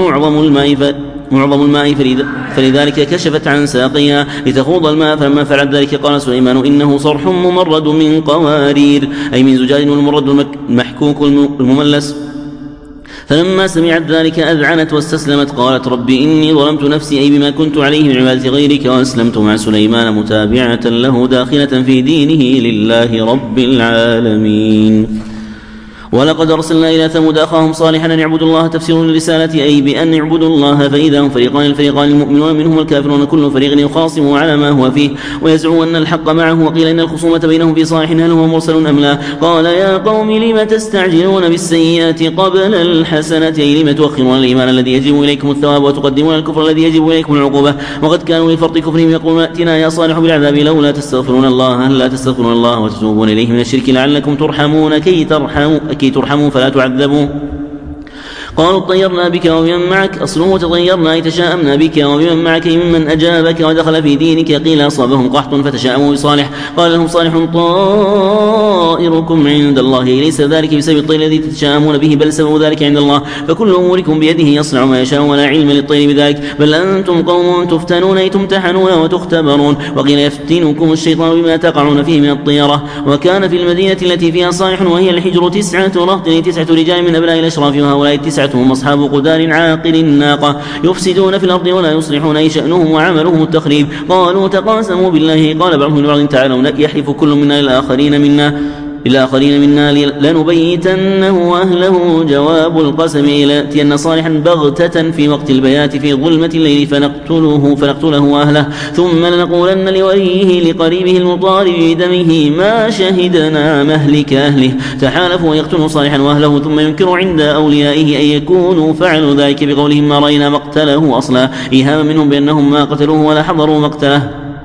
معظم الماء فلذلك كشفت عن ساقيها لتخوض الماء. فلما فعلت ذلك قال سليمان إنه صرح ممرد من قوارير أي من زجاج والممرد المحكوك المملس. فلما سمعت ذلك أذعنت واستسلمت قالت رب إني ظلمت نفسي أي بما كنت عليه من عبادة غيرك وأسلمت مع سليمان متابعة له داخلة في دينه لله رب العالمين. ولقد أرسلنا إلى ثمود أخاهم صالحا أن يعبدوا الله تفسير للرسالة أي بأن يعبدوا الله فإذا هم الفريقان المؤمنون منهم الكافرون كل فريق يخاصم على ما هو فيه ويزعم أن الحق معه. وقيل إن الخصومة بينهم في صالح هل هو مرسل أم لا. قال يا قوم لم تستعجلون بالسيئات قبل الحسنة أي لم تؤخرون الإيمان الذي يجب إليكم الثواب وتقدمون الكفر الذي يجب إليكم العقوبة. وقد كانوا لفرط كفرهم يقولون ائتنا يا صالح بالعذاب لولا تستغفرون الله وتتوبون إليه من الشرك لعلكم ترحمون كي ترحموا فلا تعذبوا. قالوا اطيرنا بك وبمن معك أصله تطيرنا أي تشاءمنا بك وبمن معك ممن أجابك ودخل في دينك. قيل أصابهم قحط فتشاءموا بصالح قال لهم صالح طائركم عند الله ليس ذلك بسبب الطير الذي تتشاءمون به بل سبب ذلك عند الله فكل أموركم بيده يصنع ما يشاء ولا علم للطير بذلك بل أنتم قوم تفتنون أي تمتحنون وتختبرون. وقيل يفتنكم الشيطان بما تقعون فيه من الطيرة. وكان في المدينة التي فيها صالح وهي الحجر 9 رهط 9 رجال من أبناء الأشراف وهؤلاء 9 هم أصحاب قدار عاقل الناقة يفسدون في الأرض ولا يصلحون أي شأنهم وعملهم التخريب. قالوا تقاسموا بالله قال بعضهم لبعض تعالوا يحلف كل منا الآخرين منا لنبيتنه وأهله. جواب القسم ليأتين صالحا بغتة في وقت البيات في ظلمة الليل فنقتله وأهله ثم لنقولن لوليه لقريبه المطارب بدمه ما شهدنا مهلك أهله. تحالفوا ويقتلوا صالحا وأهله ثم ينكر عند أوليائه أن يكونوا فعلوا ذلك بقولهم ما رأينا مقتله أصلا إيهاما منهم بأنهم ما قتلوه ولا حضروا مقتله.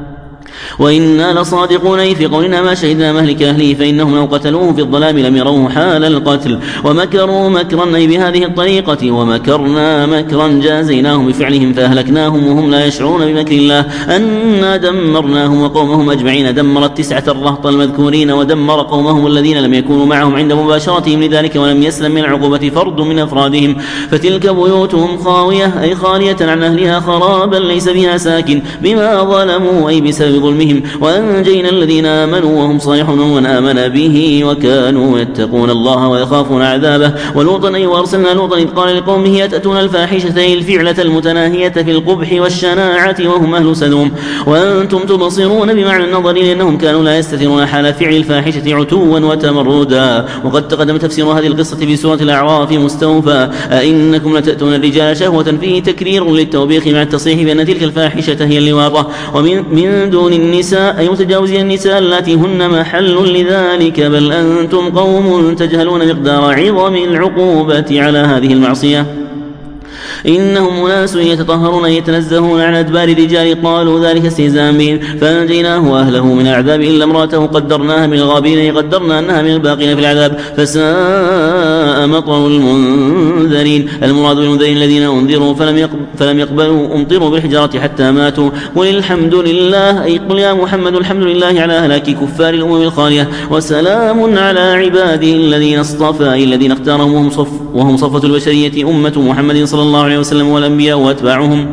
وإنا لصادقون في قولنا ما شهدنا مهلك أهله فإنهم لو قتلوه في الظلام لم يروه حال القتل. ومكروا مكرا أي بهذه الطريقة ومكرنا مكرا جازيناهم بفعلهم فأهلكناهم وهم لا يشعرون بمكر الله أنا دمرناهم وقومهم أجمعين. دمرت 9 الرهط المذكورين ودمر قومهم الذين لم يكونوا معهم عند مباشرتهم لذلك ولم يسلم من العقوبة فرد من أفرادهم. فتلك بيوتهم خاوية أي خالية عن أهلها خرابا ليس بها ساكن بما ظلموا أي بسبب ظلمهم. وأنجينا الذين آمنوا وهم صالحون ومن آمن به وكانوا يتقون الله ويخافون عذابه. ولوطا أي وأرسلنا لوطا إذ قال لقومه أتأتون الفاحشة الفعلة المتناهية في القبح والشناعة وهم أهل سدوم وأنتم تبصرون بمعنى النظر لأنهم كانوا لا يستثيرون حال فعل الفاحشة عتوا وتمردا. وقد تقدم تفسير هذه القصة في سورة الأعراف مستوفى أئنكم لتأتون الرجال شهوة فيه تكرير للتوبيخ مع التصريح بأن تلك الفاحشة هي اللواطة. ومن دون النساء أي متجاوزين النساء التي هن محل لذلك بل أنتم قوم تجهلون مقدار عظم العقوبة على هذه المعصية. إنهم أناس يتطهرون يتنزهون عن أدبار الرجال قالوا ذلك استهزاء بهم فأنجيناه وأهله من العذاب إلا امرأته قدرناها من الغابرين قدرنا أنها من الباقين في العذاب فساء مطر المنذرين. المراد بالمنذرين الذين أنذروا فلم يقبلوا أمطروا بالحجارة حتى ماتوا. قل الحمد لله أي قل يا محمد الحمد لله على هلاك كفار الأمم الخالية وسلام على عباده الذين اصطفى الذين اختارهم وهم صفة البشرية أمة محمد صلى الله عليه وسلم والأنبياء وأتباعهم.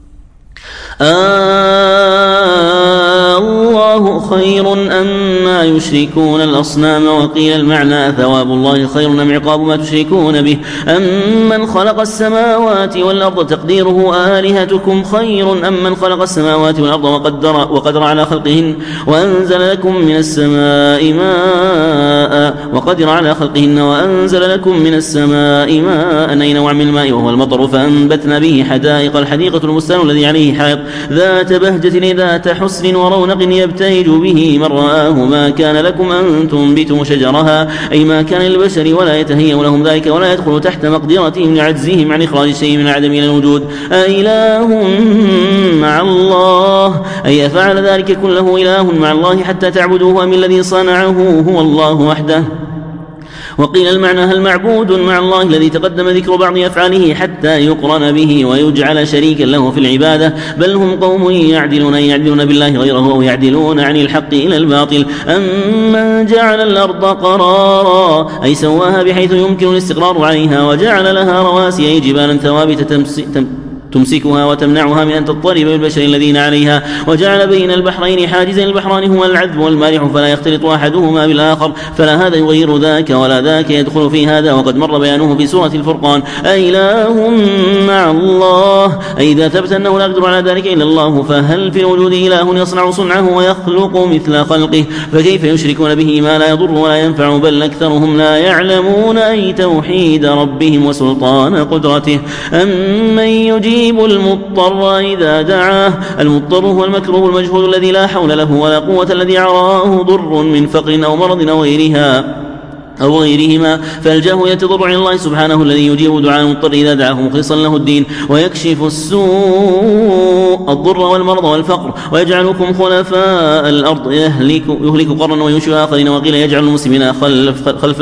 الله خير أما يشركون الأصنام. وقيل المعنى ثواب الله خير أم عقاب ما تشركون به. أمن خلق السماوات والأرض تقديره آلهتكم خير أم من خلق السماوات والأرض وقدر على خلقهن وأنزل لكم من السماء ماء أي نوع من الماء وهو المطر فأنبتنا به حدائق الحديقة المستان الذي عليه حائط ذات بهجة ذات حسن ورونق يبتهج به من رآه ما كان لكم أن تنبتوا شجرها أي ما كان للبشر ولا يتهيأ لهم ذلك ولا يدخل تحت مقدرتهم لعجزهم عن إخراج شيء من العدم إلى الوجود. أإله مع الله أي أفعل ذلك كله إله مع الله حتى تعبدوه أم الذي صنعه هو الله وحده. وقيل المعنى هل معبود مع الله الذي تقدم ذكر بعض أفعاله حتى يقرن به ويجعل شريكا له في العبادة بل هم قوم يعدلون بالله غيره أو يعدلون عن الحق إلى الباطل. أمن جعل الأرض قرارا أي سواها بحيث يمكن الاستقرار عليها وجعل لها رواسي أي جبالا ثوابت تمسكها وتمنعها من أن تضطرب بالبشر الذين عليها وجعل بين البحرين حاجزا البحران هو العذب والمالح فلا يختلط أحدهما بالآخر فلا هذا يغير ذاك ولا ذاك يدخل في هذا وقد مر بيانه في سورة الفرقان. أإله مع الله أي إذا ثبت أنه لا يقدر على ذلك إلا الله فهل في الوجود إله يصنع صنعه ويخلق مثل خلقه فكيف يشركون به ما لا يضر ولا ينفع بل أكثرهم لا يعلمون أي توحيد ربهم وسلطان قدرته. أمن يجيب المضطر إذا دعاه المضطر هو المكروه المجهول الذي لا حول له ولا قوة الذي عراه ضر من فقر أو مرض أو غيرهما فالجاه يتضرع الله سبحانه الذي يجيب دعاء المضطر إذا دعاه مخلصا له الدين ويكشف السوء الضر والمرض والفقر ويجعلكم خلفاء الأرض يهلك قرنا وينشئ آخرين. وقيل يجعل المسلمين خلفا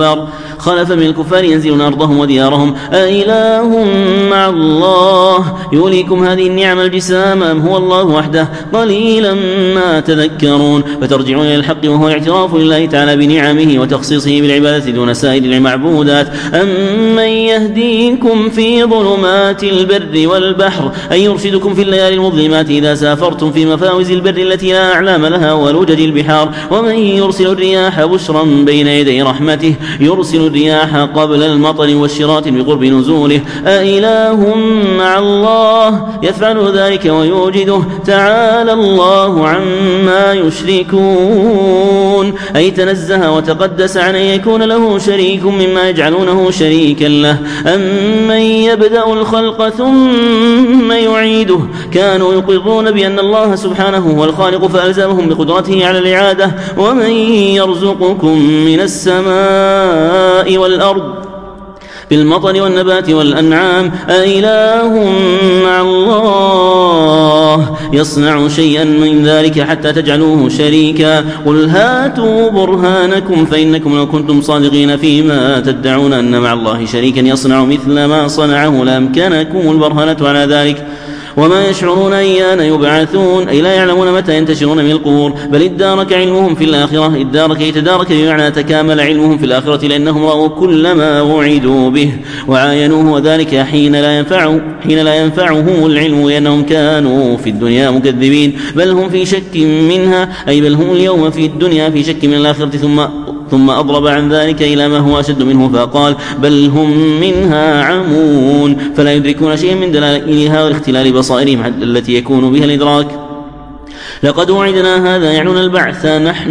من الكفار ينزلون أرضهم وديارهم. أإله مع الله يوليكم هذه النعم الجسام أم هو الله وحده قليلا ما تذكرون. فترجعون إلى الحق وهو الاعتراف لله تعالى بنعمه وتخصيصه بالعبادة دون سائر المعبودات. أمن يهديكم في ظلمات البر والبحر أي يرشدكم في الليالي المظلمات إذا سافرتم في مفاوز البر التي لا أعلام لها ولجج البحار. ومن يرسل الرياح بشرا بين يدي رحمته يرسل الرياح قبل المطر والشراط بقرب نزوله. أإله مع الله يفعل ذلك ويوجده تعالى الله عما يشركون أي تنزه وتقدس عن أن يكون له شريك مما يجعلونه شريكا له. أمن يبدأ الخلق ثم يعيده كانوا يقرون بأن الله سبحانه هو الخالق فألزمهم بقدرته على الإعادة. ومن يرزقكم من السماء والأرض بالمطر والنبات والأنعام أإله مع الله يصنع شيئا من ذلك حتى تجعلوه شريكا قل هاتوا برهانكم فإنكم لو كنتم صادقين فيما تدعون أن مع الله شريكا يصنع مثل ما صنعه لأمكنكم البرهانة على ذلك وما يشعرون أيان يبعثون أي لا يعلمون متى ينتشرون من القبور بل ادارك علمهم في الآخرة ادارك يتدارك بمعنى تكامل علمهم في الآخرة لأنهم رأوا كل ما وعدوا به وعاينوه وذلك حين لا ينفعهم العلم لأنهم كانوا في الدنيا مكذبين بل هم في شك منها أي بل هم اليوم في الدنيا في شك من الآخرة ثم أضرب عن ذلك إلى ما هو أشد منه فقال بل هم منها عمون فلا يدركون شيئا من دلائلها والاختلال بصائرهم التي يكون بها الإدراك. لقد وعدنا هذا يعنون البعث نحن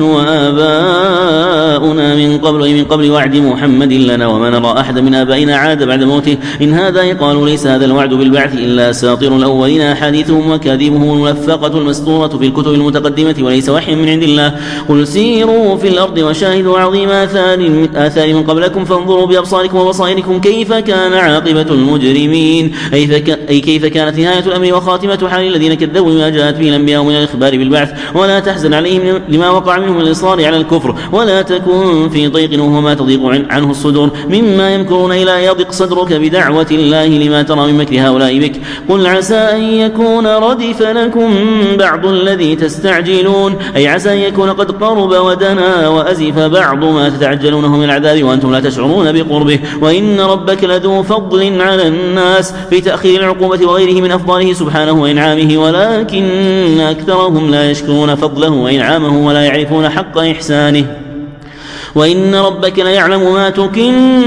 وآباؤنا من قبل وعد محمد لنا وما نرى أحد من آبائنا عاد بعد موته إن هذا قالوا ليس هذا الوعد بالبعث إلا أساطير الأولين أحاديثهم وكاذبهم الملفقة المسطورة في الكتب المتقدمة وليس وحي من عند الله. قل سيروا في الأرض وشاهدوا عظيم آثار من قبلكم فانظروا بأبصاركم وبصائركم كيف كان عاقبة المجرمين أي كيف كانت نهاية الأمر وخاتمة حال الذين كذبوا بما جاءت به الأنبياء من الإخبار بالبعث ولا تحزن عليهم لما وقع منهم من الإصرار على الكفر ولا تكن في ضيق وهو ما تضيق عنه الصدور مما يمكرون إلى يضيق صدرك بدعوة الله لما ترى من مكر هؤلاء بك. قل عسى أن يكون ردف لكم بعض الذي تستعجلون أي عسى أن يكون قد قرب ودنا وأزف بعض ما تتعجلونه من العذاب وأنتم لا تشعرون بقربه وإن ربك لذو فضل على الناس في تأخير العقوبة وغيره من أفضاله سبحانه وإنعامه ولكن أكثرهم وهم لا يشكرون فضله وإنعامه ولا يعرفون حق إحسانه. وإن ربك ليعلم ما تكن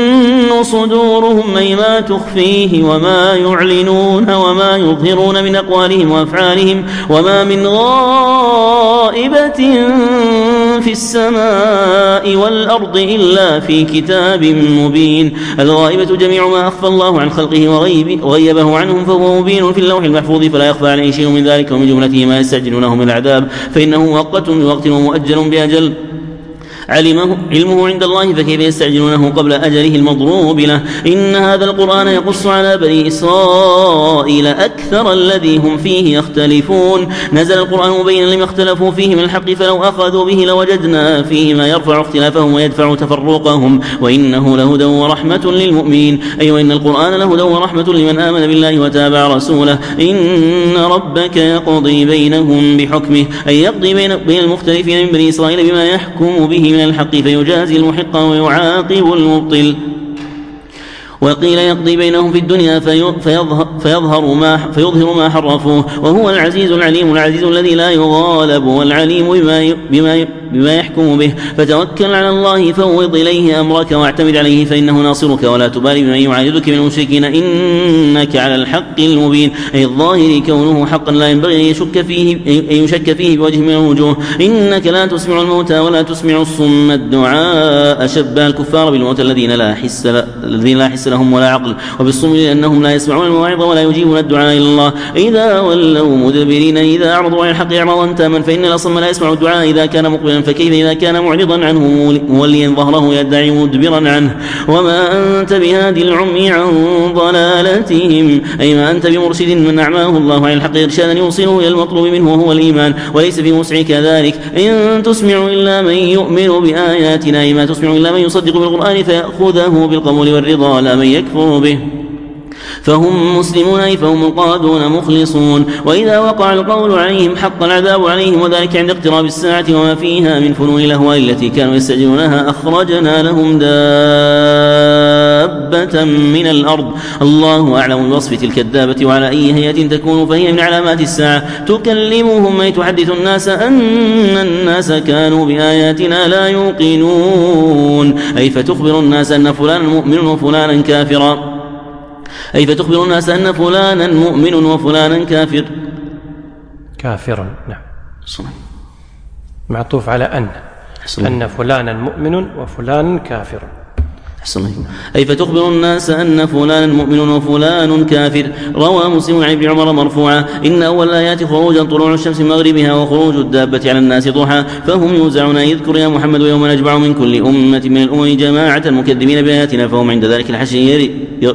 صدورهم أي ما تخفيه وما يعلنون وما يظهرون من أقوالهم وأفعالهم. وما من غائبة في السماء والأرض إلا في كتاب مبين. الغائبة جميع ما أخفى الله عن خلقه وغيبه عنهم فهو مبين في اللوح المحفوظ فلا يخفى عليه شيء من ذلك. ومن جملته ما يستعجلونه من العذاب فإنه مؤقت بوقت ومؤجل بأجل علمه عند الله فكيف يستعجلونه قبل أجله المضروب له. إن هذا القرآن يقص على بني إسرائيل أكثر الذي هم فيه يختلفون. نزل القرآن مبينا لما اختلفوا فيه من الحق فلو أخذوا به لوجدنا فيه ما يرفع اختلافهم ويدفع تفرقهم وإنه لهدى ورحمة للمؤمنين. أي وإن القرآن لهدى ورحمة لمن آمن بالله وتابع رسوله. إن ربك يقضي بينهم بحكمه أي يقضي بين المختلفين من بني إسرائيل بما يحكم به من الحق فيجازي المحق ويعاقب المبطل. وقيل يقضي بينهم في الدنيا فيظهر ما حرفوه وهو العزيز العليم العزيز الذي لا يغالب والعليم بما يحكم به. فتوكل على الله فوض إليه أمرك واعتمد عليه فإنه ناصرك ولا تبالي بمن يعاندك من المشركين إنك على الحق المبين أي الظاهر كونه حقا لا ينبغي أن يشك فيه بوجه من الوجوه. إنك لا تسمع الموتى ولا تسمع الصم الدعاء. شبه الكفار بالموتى الذين لا حس لهم ولا عقل وبالصم لأنهم لا يسمعون المواعظ ولا يجيبون الدعاء إلى الله إذا ولوا مدبرين إذا أعرضوا عن الحق إعراضا تاما. فإن الأصم لا يسمع الدعاء إذا كان مقبلا فكيف إذا كان معرضا عنه موليا ظهره يدعي مدبرا عنه. وما أنت بهادي العمي عن ضلالتهم أي ما أنت بمرشد من أعماه الله عن الحق إرشادا يوصله إلى المطلوب منه وهو الإيمان وليس في مسعك ذلك. إن تسمع إلا من يؤمن بآياتنا أي ما تسمع إلا من يصدق بالقرآن فيأخذه بالقبول والرضا لا من يكفر به فهم مسلمون أي فهم منقادون مخلصون. وإذا وقع القول عليهم حق العذاب عليهم وذلك عند اقتراب الساعة وما فيها من فنون الأهواء التي كانوا يستعجلونها أخرجنا لهم دابة من الأرض الله أعلم بوصف تلك الدابة وعلى أي هيئة تكون فهي من علامات الساعة تكلمهم أي تحدث الناس أن الناس كانوا بآياتنا لا يوقنون أي فتخبر الناس أن فلانا مؤمن وفلانا كافرا أي فتخبر الناس أن فلانا مؤمن وفلانا كافر. نعم معطوف على أن فلانا مؤمن وفلان كافر. أي فتخبر الناس أن فلانا مؤمن وفلان كافر. روى مسلم عن ابن عمر مرفوعا إن أول الآيات خروجا طلوع الشمس من مغربها وخروج الدابة على الناس ضحى فهم يوزعون يذكر يا محمد يوم نجمع من كل أمة من الأمم جماعة مكذبين بآياتنا فهم عند ذلك الحشر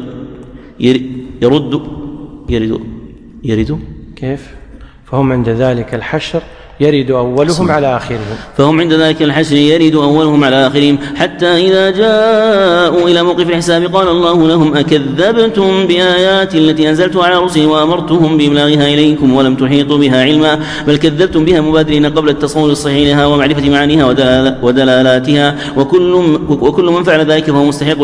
يرد كيف فهم عند ذلك الحشر يرد أولهم على آخرهم فهم عند ذلك الحشر يرد أولهم على آخرهم حتى إذا جاءوا إلى موقف الحساب قال الله لهم أكذبتم بآيات التي أنزلتها على رسلي وأمرتهم بإبلاغها إليكم ولم تحيطوا بها علما بل كذبتم بها مبادرين قبل التصور الصحيح لها ومعرفة معانيها ودلالاتها وكل من فعل ذلك فهو مستحق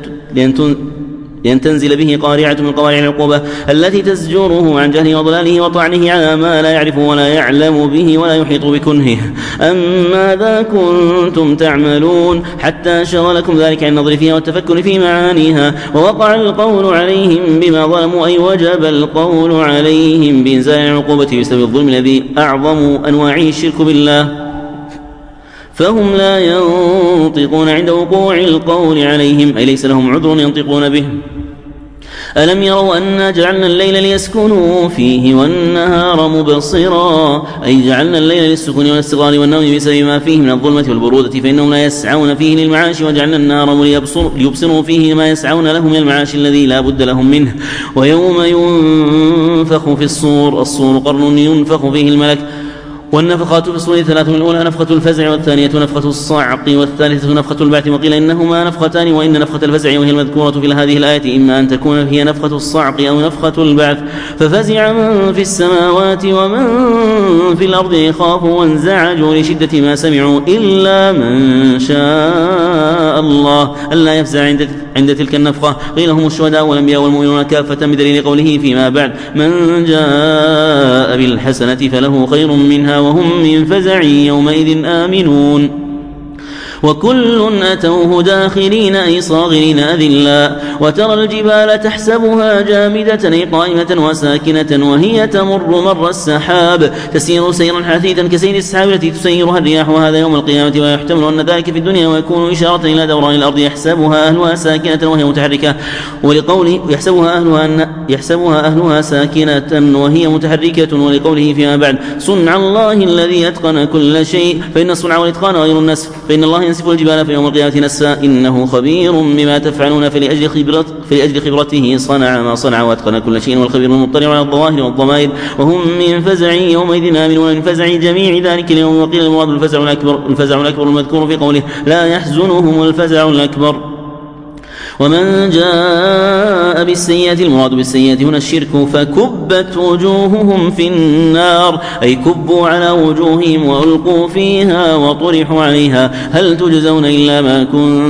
لأن تنزل به قارعة من قوارع العقوبة التي تزجره عن جهله وضلاله وطعنه على ما لا يعرف ولا يعلم به ولا يحيط بكنهه. أما ذا كنتم تعملون حتى شغلكم ذلك عن النظر فيها والتفكر في معانيها ووقع القول عليهم بما ظلموا أي وجب القول عليهم بإنزال العقوبة بسبب الظلم الذي أعظم أنواعه الشرك بالله فهم لا ينطقون عند وقوع القول عليهم أي ليس لهم عذر ينطقون به. ألم يروا أنا جعلنا الليل ليسكنوا فيه والنهار مبصرا أي جعلنا الليل للسكون والاستغرار والنوم بسبب ما فيه من الظلمة والبرودة فإنهم لا يسعون فيه للمعاش وجعلنا النهار ليبصروا فيه ما يسعون له من المعاش الذي لا بد لهم منه. ويوم ينفخ في الصور قرن ينفخ فيه الملك والنفخات في الصور ثلاث، الأولى نفخة الفزع، والثانية نفخة الصعق، والثالثة نفخة البعث. وقيل إنهما نفختان، وإن نفخة الفزع وهي المذكورة في هذه الآية إما أن تكون هي نفخة الصعق أو نفخة البعث. ففزع من في السماوات ومن في الأرض يخافوا وانزعجوا لشدة ما سمعوا إلا من شاء الله ألا يفزع عند تلك النفخة. قيل هم الشهداء والأنبياء والمؤمنون كافة، بدليل قوله فيما بعد من جاء بالحسنة فله خير منها وهم من فزع يومئذ آمنون. وكل أتوه داخرين أي صاغرين أذلا. وترى الجبال تحسبها جامدة أي قائمة وساكنة وهي تمر مر السحاب تسير سيرا حثيثا كسير السحاب التي تسيرها الرياح، وهذا يوم القيامة. ويحتمل أن ذلك في الدنيا ويكون إشارة إلى دوران الأرض يحسبها أهلها ساكنة وهي متحركة، ولقوله يحسبها أهلها ساكنة وهي متحركة، ولقوله فيما بعد صنع الله الذي أتقن كل شيء، فإن الصنع والإتقان غير النسف، فإن الله ينسف الجبال في يوم القيامة نسفا إنه خبير بما تفعلون، فلأجل خبرته صنع ما صنع وأتقن كل شيء، والخبير المطلع على الظواهر والضمائر. وهم من فزع يومئذ آمنون، من فزع جميع ذلك اليوم. وقيل المراد الفزع الأكبر المذكور في قوله لا يحزنهم الفزع الأكبر. ومن جاء بالسيئة، المراد بالسيئة هنا الشرك، فكبت وجوههم في النار أي كبوا على وجوههم وألقوا فيها وطرحوا عليها هل تجزون إلا ما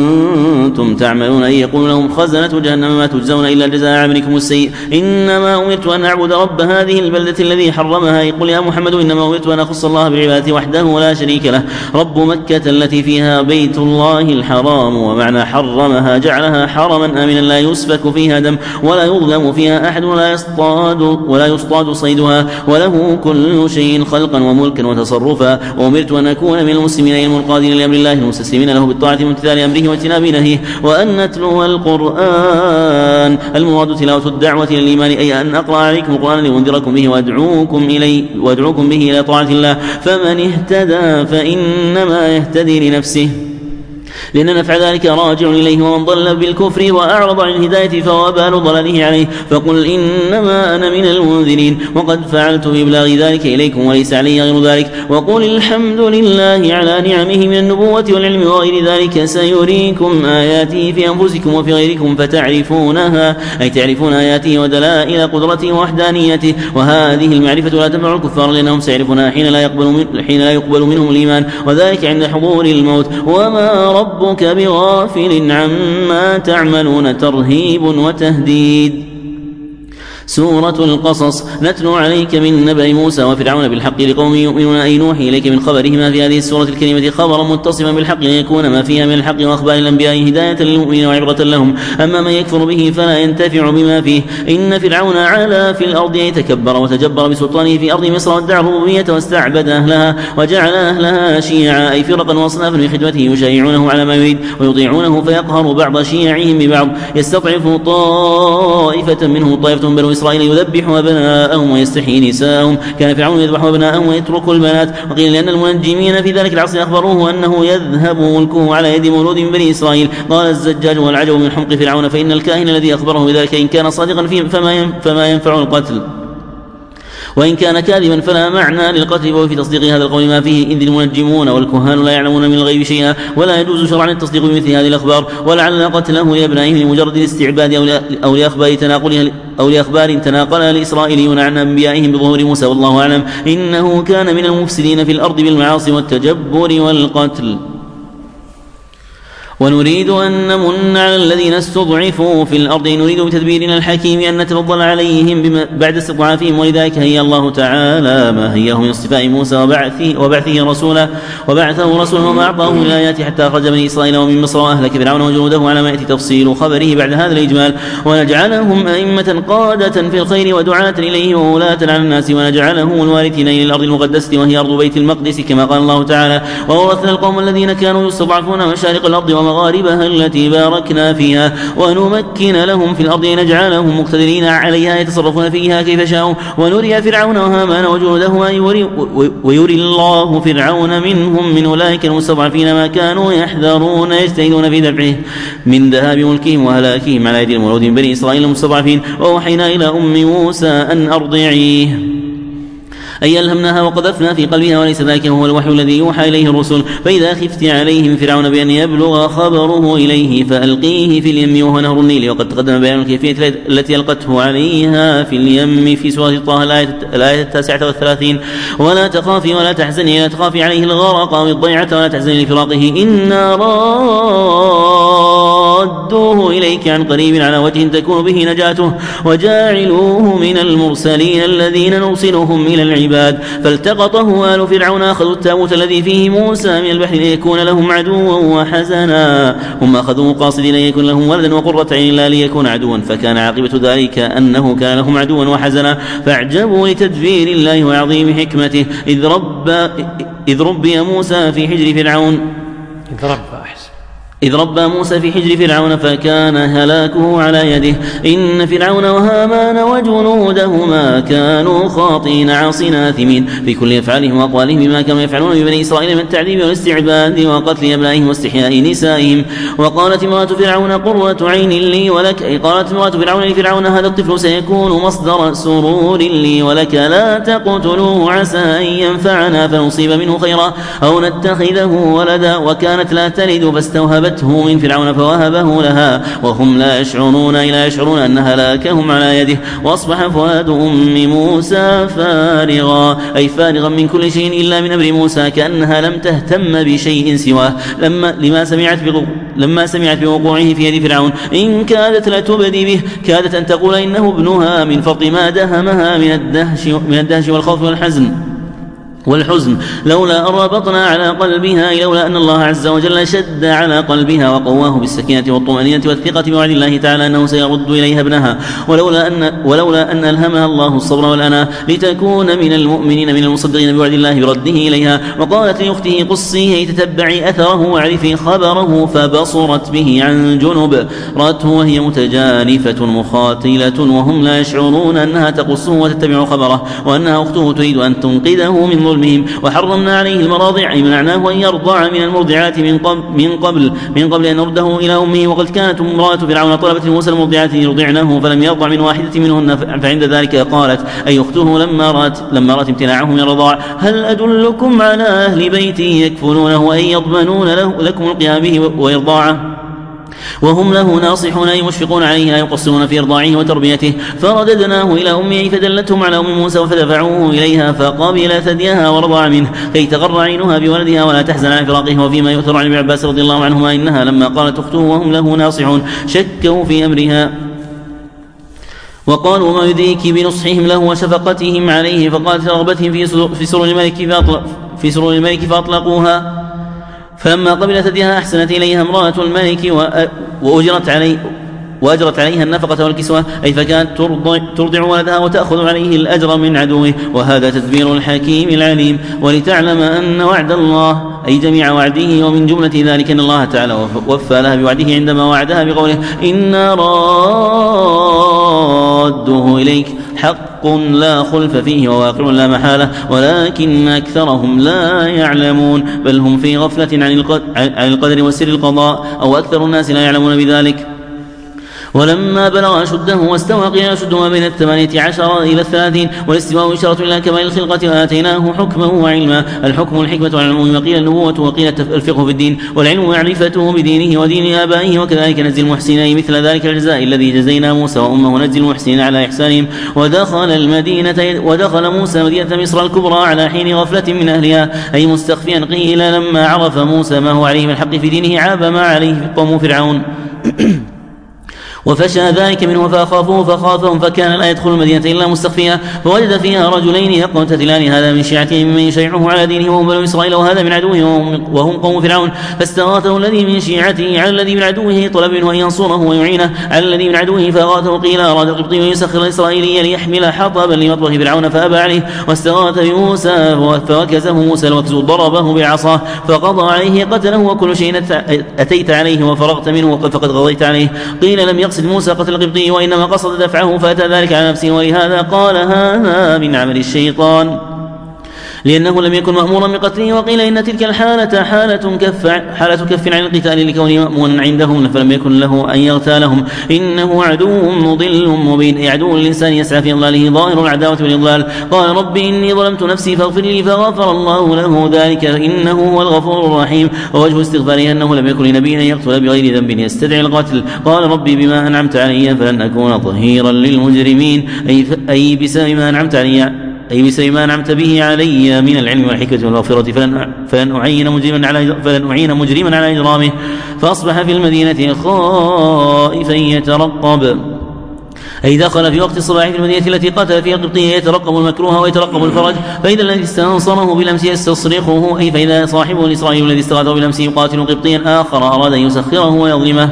كنتم تعملون، أي يقول لهم خزنة جهنم ما تجزون إلا جزاء عملكم السيء، إنما أمرت أن أعبد رب هذه البلدة الذي حرمها. يقول يا محمد إنما أمرت أن أخص الله بالعبادة وحده ولا شريك له، رب مكة التي فيها بيت الله الحرام، ومعنى حرمها جعلها حرما آمنا لا يسفك فيها دم ولا يظلم فيها أحد ولا يصطاد صيدها، وله كل شيء خلقا وملكا وتصرفا. وأمرت أن أكون من المسلمين المنقادين لأمر الله المستسلمين له بالطاعة وامتثال أمره واجتناب نهيه، وأن نتلو القرآن. المراد تلاوة الدعوة إلى الإيمان، أي أن أقرأ عليكم القرآن لأنذركم به وأدعوكم به إلى طاعة الله. فمن اهتدى فإنما يهتدي لنفسه، لأن نفع ذلك راجع إليه، ومن ضل بالكفر وأعرض عن الهداية فوابال ضلاله عليه. فقل إنما أنا من المنذرين وقد فعلت بإبلاغ ذلك إليكم وليس علي غير ذلك. وقل الحمد لله على نعمه من النبوة والعلم وغير ذلك، سيريكم آياته في أنفسكم وفي غيركم فتعرفونها، أي تعرفون آياته ودلائل قدرته ووحدانيته. وهذه المعرفة لا تنفع الكفار لأنهم سيعرفونها حين لا يقبل منهم الإيمان، وذلك عند حضور الموت. وما ربك بغافل عما تعملون، ترهيب وتهديد. سورة القصص. نتلو عليك من نبأ موسى وفرعون بالحق لقوم يؤمنون، أي نوحي إليك من خبرهما في هذه السورة الكريمة خبرا متصفا بالحق ليكون ما فيها من الحق وأخبار الأنبياء هداية للمؤمنين وعبرة لهم. أما من يكفر به فلا ينتفع بما فيه. إن فرعون علا في الأرض يتكبر وتجبر بسلطانه في أرض مصر وادعى الربوبية واستعبد أهلها وجعل أهلها شيعا، أي فرقا وأصنافا في خدمته يشايعونه على ما يريد ويطيعونه، فيقهر بعض شيعهم ببعض، يستضعف طائفة منهم طائفة بنو إسرائيل يذبح أبناءهم ويستحيي نساءهم. كان فرعون يذبح أبناءهم ويترك البنات. وقيل لأن المنجمين في ذلك العصر أخبروه أنه يذهب ملكه على يد مولود من بني إسرائيل. قال الزجاج والعجب من حمق فرعون، فإن الكاهن الذي أخبره بذلك إن كان صادقا فما ينفع القتل، وإن كان كاذبا فلا معنى للقتل. وفي تصديق هذا القول ما فيه، إذ المنجمون والكهان لا يعلمون من الغيب شيئا، ولا يجوز شرعا التصديق بمثل هذه الأخبار. ولعل قتله لأبنائهم لمجرد الاستعباد أو لأخبار تناقلها الإسرائيليون عن أنبيائهم بظهور موسى، والله أعلم. إنه كان من المفسدين في الأرض بالمعاصي والتجبر والقتل. ونريد أن نمن على الذين استضعفوا في الأرض، نريد بتدبيرنا الحكيم أن نتفضل عليهم بعد استضعافهم، ولذلك هي الله تعالى ما هيه من اصطفاء موسى وبعثه رسولا وما أعطاه من الآيات حتى أخرج بني إسرائيل ومن مصر وأهلك فرعون وجنوده على ما يأتي تفصيل خبره بعد هذا الإجمال. ونجعلهم أئمة قادة في الخير ودعاة إليه وولاة على الناس، ونجعلهم الوارثين إلى الأرض المقدسة وهي أرض بيت المقدس كما قال الله تعالى وورثنا القوم الذين كانوا يستضعفون مشارق الأرض ومغاربها التي باركنا فيها ونمكن لهم في الأرض نجعلهم مقتدرين عليها يتصرفون فيها كيف شاءوا ونري فرعون وهامان وجنودهما ويري الله فرعون منهم من أولئك المستضعفين ما كانوا يحذرون يجتهدون في دفعه من ذهاب ملكهم وهلاكهم على يد المولود من بني إسرائيل المستضعفين. وأوحينا إلى أم موسى أن أرضعيه أي ألهمناها وقذفنا في قلبها، وليس ذلك هو الوحي الذي يوحى إليه الرسل. فإذا خفت عليه من فرعون بأن يبلغ خبره إليه فألقيه في اليم وهو نهر النيل. وقد تقدم بيان الكيفية التي ألقته عليها في اليم في سورة طه الآية 39: ولا تخافي ولا تحزني، لا تخافي عليه الغرق أو الضيعة ولا تحزني لفراقه، إنا ردوه إليك عن قريب على وجه تكون به نجاته، وجاعلوه من المرسلين الذين نرسلهم إلى العباد. فالتقطه آل فرعون، أخذوا التابوت الذي فيه موسى من البحر ليكون لهم عدوا وحزنا، هم أخذوه قاصدين ليكون لهم ولدا وقرة عين لا ليكون عدوا، فكان عاقبة ذلك أنه كان لهم عدوا وحزنا. فاعجبوا لتدبير الله وعظيم حكمته إذ ربي موسى في حجر فرعون إذ ربى موسى في حجر فرعون فكان هلاكه على يده. إن فرعون وهامان وجنودهما كانوا خاطئين عاصين آثمين في كل أفعالهم وأقوالهم بما كانوا يفعلون ببني إسرائيل من التعذيب والاستعباد وقتل أبنائهم واستحياء نسائهم. وقالت امرأة فرعون قرة عين لي ولك، أي قالت امرأة فرعون لفرعون هذا الطفل سيكون مصدر سرور لي ولك، لا تقتلوه عسى أن ينفعنا فنصيب منه خيرا أو نتخذه ولدا. وكانت لا تلد فاستوهبته من فرعون فوهبه لها وهم لا يشعرون أن هلاكهم على يده. وأصبح فؤاد أم موسى فارغا، أي فارغا من كل شيء إلا من أمر موسى، كأنها لم تهتم بشيء سواه لما سمعت بوقوعه في يد فرعون. إن كادت لتبدي به، كادت أن تقول إنه ابنها من فرط ما دهمها من الدهش والخوف والحزن، لولا أن ربطنا على قلبها، لولا أن الله عز وجل شد على قلبها وقواه بالسكينة والطمأنينة والثقة بوعد الله تعالى أنه سيرد إليها ابنها، ولولا أن ألهمها الله الصبر والأناة لتكون من المؤمنين من المصدقين بوعد الله برده إليها. وقالت لأخته قصيه تتبعي أثره واعرفي خبره، فبصرت به عن جنب، رأته وهي متجانفة مخاتلة وهم لا يشعرون أنها تقصه وتتبع خبره، وأنها أخته تريد أن تنقذه من ظلمهم. وحرمنا عليه المراضع، أي منعناه أن يرضع من المرضعات من قبل أن نرده إلى أمه. وقد كانت امرأة فرعون طلبت موسى المرضعات يرضعنه فلم يرضع من واحدة منهن، فعند ذلك قالت أي أخته لما رأت امتناعه من الرضاع: هل أدلكم على أهل بيت يكفلونه أي يضمنون لكم القيام به وإرضاعه وهم له ناصحون أي مشفقون عليه لا يقصرون في إرضاعه وتربيته. فرددناه إلى أمه فدلتهم على أم موسى فدفعوه إليها فقبل ثديها ورضع منه كي تغر عينها بولدها ولا تحزن على فراقه. وفيما يؤثر عن ابن عباس رضي الله عنهما إنها لما قالت أخته وهم له ناصحون شكوا في أمرها وقالوا ما يدريك بنصحهم له وشفقتهم عليه، فقالت رغبتهم في سرور الملك فأطلقوها. فلما قبلت ثديها أحسنت إليها امرأة الملك وأجرت عليها النفقة والكسوة، أي فكانت ترضع ولدها وتأخذ عليه الأجر من عدوه. وهذا تدبير الحكيم العليم. ولتعلم أن وعد الله أي جميع وعده، ومن جملة ذلك أن الله تعالى وفى لها بوعده عندما وعدها بقوله إنا رادوه إليك حق لا خلف فيه وواقع لا محالة، ولكن أكثرهم لا يعلمون، بل هم في غفلة عن القدر وسر القضاء، أو أكثر الناس لا يعلمون بذلك. ولما بلغ أشده واستوى قيل أشده ما بين 18 إلى 30، والاستواء إشارة إلى كمال الخلقة وآتيناه حكما وعلما. الحكم الحكمة والعلم، وقيل النبوة وقيل الفقه في الدين، والعلم معرفته بدينه ودين آبائه. وكذلك نجزي المحسنين مثل ذلك الجزاء الذي جزينا موسى وأمه نجزي المحسنين على إحسانهم. ودخل موسى مدينة مصر الكبرى على حين غفلة من أهلها، أي مستخفيا. قيل لما عرف موسى ما هو عليه من الحق في دينه عاب ما عليه في قوم فرعون وفشى ذلك منه فخافهم فكان لا يدخل المدينة إلا مستخفيا. فوجد فيها رجلين يقتتلان، هذا من شيعته ممن يشيعه على دينه وهم بنو إسرائيل، وهذا من عدوه وهم قوم فرعون. فاستغاثه الذي من شيعته على الذي من عدوه، طلب منه أن ينصره ويعينه على الذي من عدوه فأغاثه. قيل أراد القبطي أن يسخر الإسرائيلي ليحمل حطبا لمطبخ فرعون فأبى عليه، واستغاث بموسى فوكزه موسى الوكز ضربه بعصاه فقضى عليه قتله. وكل شيء أتيت عليه وفرغت منه فقد قضيت عليه. قيل لم يقصد موسى قتل القبطي وإنما قصد دفعه فأتى ذلك على نفسه، ولهذا قال هذا من عمل الشيطان لأنه لم يكن مأمورا بقتله. وقيل إن تلك الحالة حالة كف عن القتال لكونه مأمونا عندهم فلم يكن له أن يغتالهم. إنه عدو مضل مبين، أي عدو الإنسان يسعى في إضلاله ظاهر العداوة والإضلال. قال رب إني ظلمت نفسي فاغفر لي فغفر الله له ذلك إنه هو الغفور الرحيم. ووجه استغفاره أنه لم يكن لنبي أن يقتل بغير ذنب يستدعي القتل. قال ربي بما أنعمت علي فلن أكون ظهيرا للمجرمين، أي بسبب ما أنعمت علي، أي بسبب ما أنعمت به علي من العلم والحكمة والمغفرة فلن أعين مجرما على إجرامه. فأصبح في المدينة خائفا يترقب، أي دخل في وقت الصباح في المدينة التي قتل فيها القبطية يترقب المكروه ويترقب الفرج. فإذا الذي استنصره بالأمس يستصرخه، أي فإذا صاحبه الإسرائيلي الذي استغاثه بالأمس يقاتل قبطيا آخر أراد أن يسخره ويظلمه.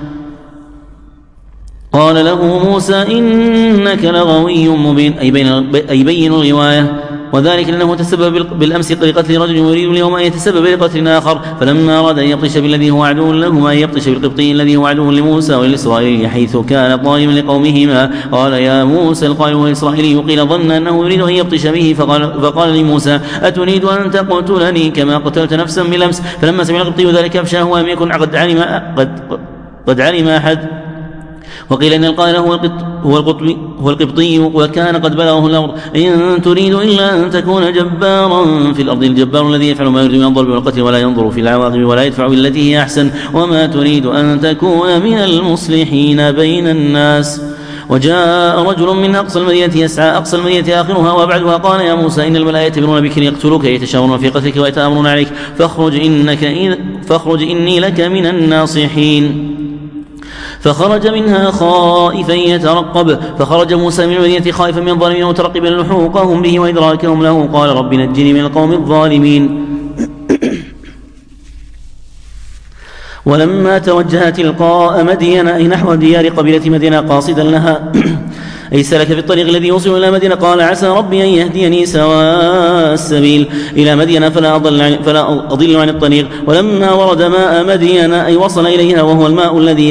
قال له موسى إنك لغوي مبين، أي بين الغواية، وذلك لأنه تسبب بالأمس لقتل رجل يريد اليوم أن يتسبب لقتل آخر. فلما أراد أن يبطش بالذي هو عدو لهما أن يبطش بالقبطي الذي هو عدو لموسى وللإسرائيلي حيث كان طالبا لقومهما. قال يا موسى القائل والإسرائيلي قيل ظن أنه يريد أن يبطش به فقال لموسى أتريد أن تقتلني كما قتلت نفسا بالأمس؟ فلما سمع القبطي ذلك أفشاه ولم يكن قد علم أحد. وقيل إن القائل هو القبطي وكان قد بلغه الأمر إن تريد إلا أن تكون جبارا في الأرض، الجبار الذي يفعل ما يريد من الضرب والقتل ولا ينظر في العواقب ولا يدفع بالتي هي أحسن، وما تريد أن تكون من المصلحين بين الناس. وجاء رجل من أقصى المدينة يسعى، أقصى المدينة آخرها وأبعدها، قال يا موسى إن الملائكة يأتمرون بك ليقتلوك يتشاورون في قتلك ويتآمرون عليك فاخرج إني لك من الناصحين. فخرج منها خائفا يترقب. فخرج موسى من المدينة خائفا من الظالمين مترقبا لحوقهم به وإدراكهم له. قال رب نجني من القوم الظالمين. ولما توجه تلقاء مدين أي نحو ديار قبيلة مدينة قاصدا لها أي سلك في الطريق الذي يوصل إلى مدينة قال عسى ربي أن يهديني سواء السبيل إلى مدينة فلا أضل عن الطريق. ولما ورد ماء مدينة أي وصل إليها وهو الماء الذي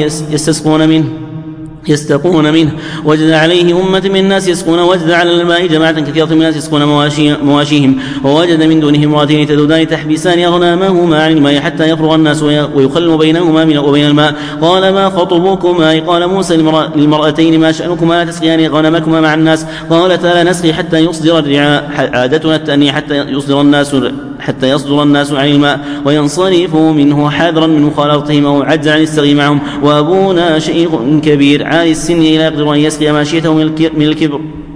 يستقون منه وجد عليه أمة من الناس يسقون، وجد على الماء جماعة كثيرة من الناس يسقون مواشيهم، ووجد من دونهم امرأتين تذودان تحبسان أغنامهما عن الماء حتى يفرغ الناس ويخل بينهما وبين الماء. قال ما خطبكما؟ قال موسى للمرأتين ما شأنكما لا تسقيان غنمكما مع الناس؟ قالتا لا نسقي حتى يصدر الرعاء، عادتنا التأني حتى يصدر الناس عن الماء وينصرفوا منه حذرا من مخالطتهم أو عجزا عن السقي معهم، وأبونا شيخ كبير عالي السن لا يقدر أن يسقي ماشيته من الكبر،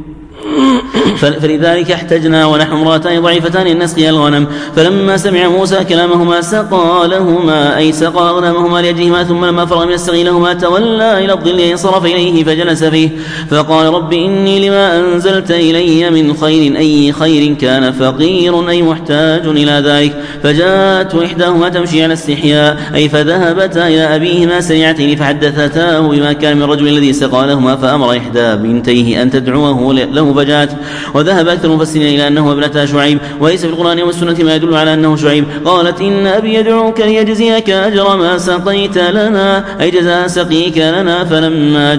فلذلك احتجنا ونحن امرأتان ضعيفتان أن نسقي الغنم. فلما سمع موسى كلامهما سقى لهما أي سقى أغنامهما لأجلهما، ثم لما فرغ من السقي لهما تولى إلى الظل انصرف إليه فجلس فيه. فقال رب إني لما أنزلت إلي من خير أي خير كان فقير أي محتاج إلى ذلك. فجاءت إحداهما تمشي على استحياء أي فذهبتا إلى أبيهما سريعتين فحدثتاه بما كان من الرجل الذي سقى لهما، فأمر إحدى بنتيه أن تدعوه له فجاءت. وذهب أكثر المفسرين إلى أنه ابنتا شعيب، وليس في القرآن والسنة ما يدل على أنه شعيب. قالت إن أبي يدعوك ليجزيك أجر ما سقيت لنا أي جزاء سقيك لنا. فلما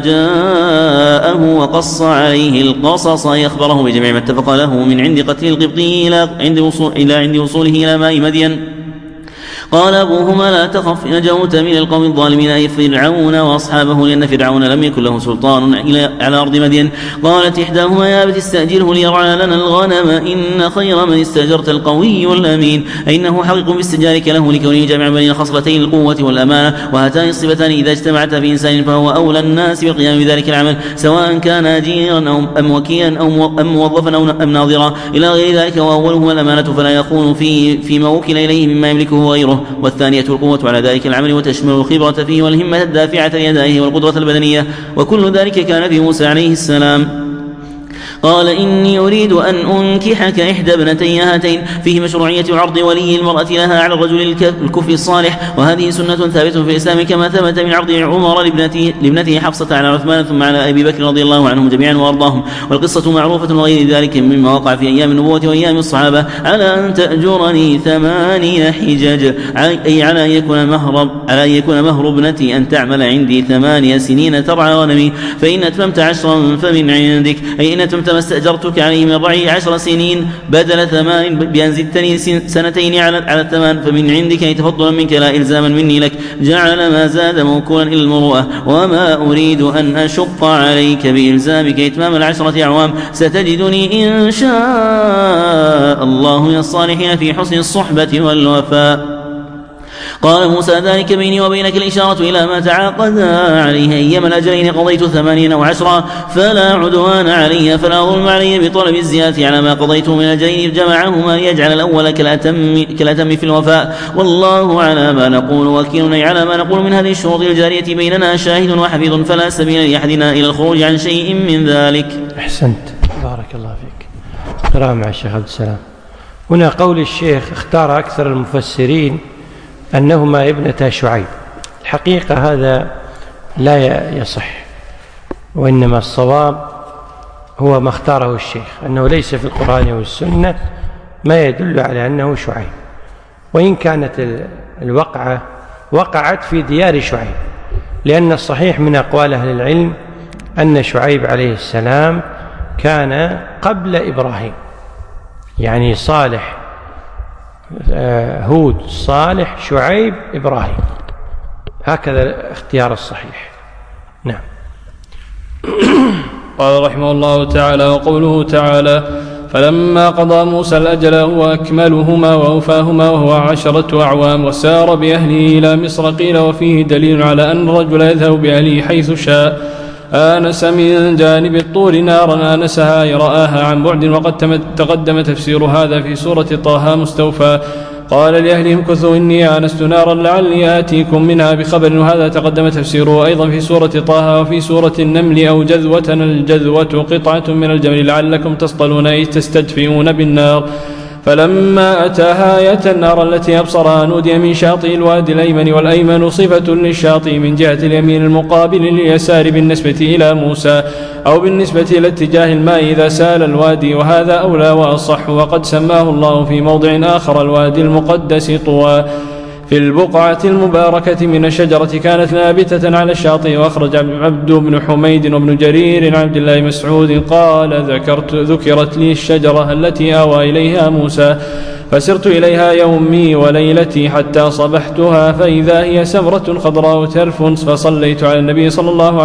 جاءه وقص عليه القصص يخبره بجميع ما اتفق له من عند قتل القبطي إلى عند وصوله إلى ماء مدين. قال أبوهما لا تخف نجوت من القوم الظالمين أي فرعون وأصحابه، لأن فرعون لم يكن له سلطان على أرض مدين. قالت إحداهما يا أبت استأجره ليرعى لنا الغنم إن خير من استأجرت القوي الأمين، أي إنه حقيق باستجارك له لكونه جامع بين خصلتين القوة والأمانة، وهاتان الصفتان إذا اجتمعتا في إنسان فهو أولى الناس بالقيام بذلك العمل سواء كان أجيرا أم وكيلا أم موظفا أم ناظرا إلى غير ذلك. وأولهما الأمانة فلا يخون فيما وكل إليه مما يملكه غيره، والثانية القوة على ذلك العمل وتشمل الخبرة فيه والهمة الدافعة ليدائه والقدرة البدنية، وكل ذلك كان في موسى عليه السلام. قال إني أريد أن أنكحك إحدى ابنتي هاتين فيه مشروعية عرض ولي المرأة لها على الرجل الكفء الصالح، وهذه سنة ثابتة في الإسلام كما ثبت من عرض عمر لابنته حفصة على عثمان ثم على أبي بكر رضي الله عنهم جميعا وأرضاهم. والقصة معروفة وغير ذلك مما وقع في أيام النبوة وأيام الصحابة على أن تأجرني 8 حجج أي على أن يكون مهر ابنتي أن تعمل عندي 8 سنين ترعى غنمي، فإن أتممت 10 فمن عندك أي إن أتممت أنت ما استأجرتك عليه من 14 سنين بدل 8 بأن زدتني 2 على 8 فمن عندك أي تفضلا منك لا إلزاما مني لك جعل ما زاد موكولا إلى المروءة وما أريد أن أشق عليك بإلزامك إتمام 10 أعوام ستجدني إن شاء الله من الصالحين في حسن الصحبة والوفاء. قال موسى ذلك بيني وبينك الإشارة إلى ما تعاقدا عليه أيما الأجلين قضيت 8 أو 10 فلا عدوان علي فلا ظلم علي بطلب الزيادة على ما قضيته من الأجلين جمعهما ليجعل الأول كالأتم في الوفاء والله على ما نقول وكيل على ما نقول من هذه الشروط الجارية بيننا شاهد وحفيظ فلا سبيل لأحدنا إلى الخروج عن شيء من ذلك. أحسنت بارك الله فيك. قراءة مع الشيخ عبد السلام. هنا قول الشيخ اختار أكثر المفسرين أنهما ابنتا شعيب. الحقيقة هذا لا يصح وإنما الصواب هو ما اختاره الشيخ أنه ليس في القرآن والسنة ما يدل على أنه شعيب وإن كانت الوقعة وقعت في ديار شعيب لأن الصحيح من أقوال أهل العلم أن شعيب عليه السلام كان قبل إبراهيم يعني صالح هود صالح شعيب إبراهيم هكذا اختيار الصحيح. نعم. قال رحمه الله تعالى وقوله تعالى فلما قضى موسى الأجل هو أكملهما وأوفاهما وهو 10 أعوام وسار بأهله إلى مصر قيل وفيه دليل على أن الرجل يذهب بأهله حيث شاء آنس من جانب الطور نارا آنسها أي رآها عن بعد وقد تقدم تفسير هذا في سورة طه مستوفى قال لأهلهم كثوا إني آنست نارا لعلي آتيكم منها بخبر وهذا تقدم تفسيره أيضا في سورة طه وفي سورة النمل أو جذوة الجذوة قطعة من الجمل لعلكم تصطلون إذ تستدفئون بالنار فلما أتاها آية النار التي أبصرها نودي من شاطئ الوادي الأيمن والأيمن صفة للشاطئ من جهة اليمين المقابل لليسار بالنسبة إلى موسى أو بالنسبة إلى اتجاه الماء إذا سال الوادي وهذا أولى وأصح وقد سماه الله في موضع آخر الوادي المقدس طوى في البقعة المباركة من الشجرة كانت نابتة على الشاطئ وأخرج عبد بن حميد وابن جرير عبد الله مسعود قال ذكرت لي الشجرة التي آوى إليها موسى فسرت إليها يومي وليلتي حتى صبحتها فإذا هي سمرة خضراء ترف فصليت على النبي صلى الله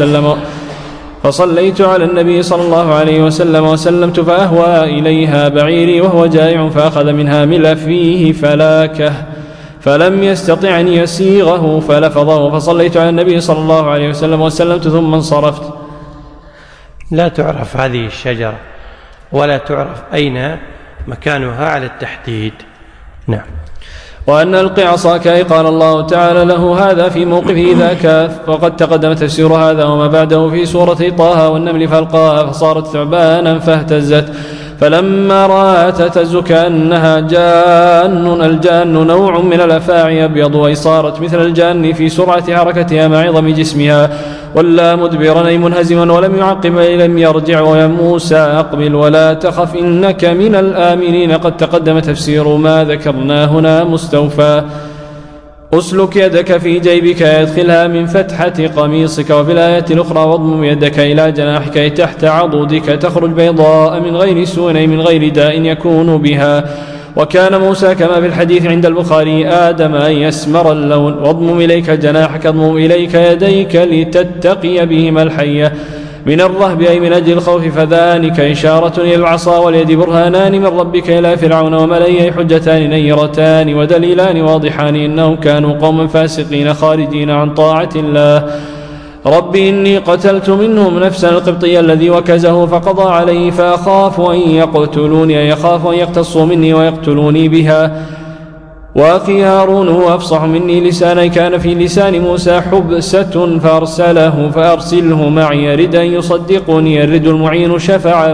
عليه وسلم وسلمت فأهوى إليها بعيري وهو جائع فأخذ منها ملفيه فلاكه فلم يستطع أن يسيغه فلفظه فصليت على النبي صلى الله عليه وسلم وسلمت ثم انصرفت. لا تعرف هذه الشجرة ولا تعرف أين مكانها على التحديد. نعم. وأن ألقي عصاك أي قال الله تعالى له هذا في موقفه ذاك وقد تقدم تفسير هذا وما بعده في سورة طه والنمل فألقاها فصارت ثعبانا فاهتزت فلما رأى تهتز كأنها جان الجان نوع من الأفاعي أبيض أي صارت مثل الجان في سرعة حركتها مع عظم جسمها ولا مدبرا أي منهزما ولم يعقب أي لم يرجع ويا موسى أقبل ولا تخف إنك من الآمنين قد تقدم تفسير ما ذكرنا هنا مستوفى. أسلك يدك في جيبك يدخلها من فتحة قميصك وفي الآية الأخرى واضمم يدك إلى جناحك تحت عضدك تخرج بيضاء من غير سوء من غير داء يكون بها وكان موسى كما في الحديث عند البخاري آدم أن يسمر اللون واضمم إليك جناحك اضمم إليك يديك لتتقي بهما الحية من الرهب أي من أجل الخوف فذلك إشارة إلى العصا واليد برهانان من ربك إلى فرعون وملئه حجتان نيرتان ودليلان واضحان إنهم كانوا قوما فاسقين خارجين عن طاعة الله. رب إني قتلت منهم نفسا القبطي الذي وكزه فقضى عليه فأخاف أن يقتلوني يخاف أن يقتصوا مني ويقتلوني بها وأخي هارون هو أفصح مني لسانا كان في لسان موسى حبسة فأرسله معي يرد أن يصدقني يرد المعين شفع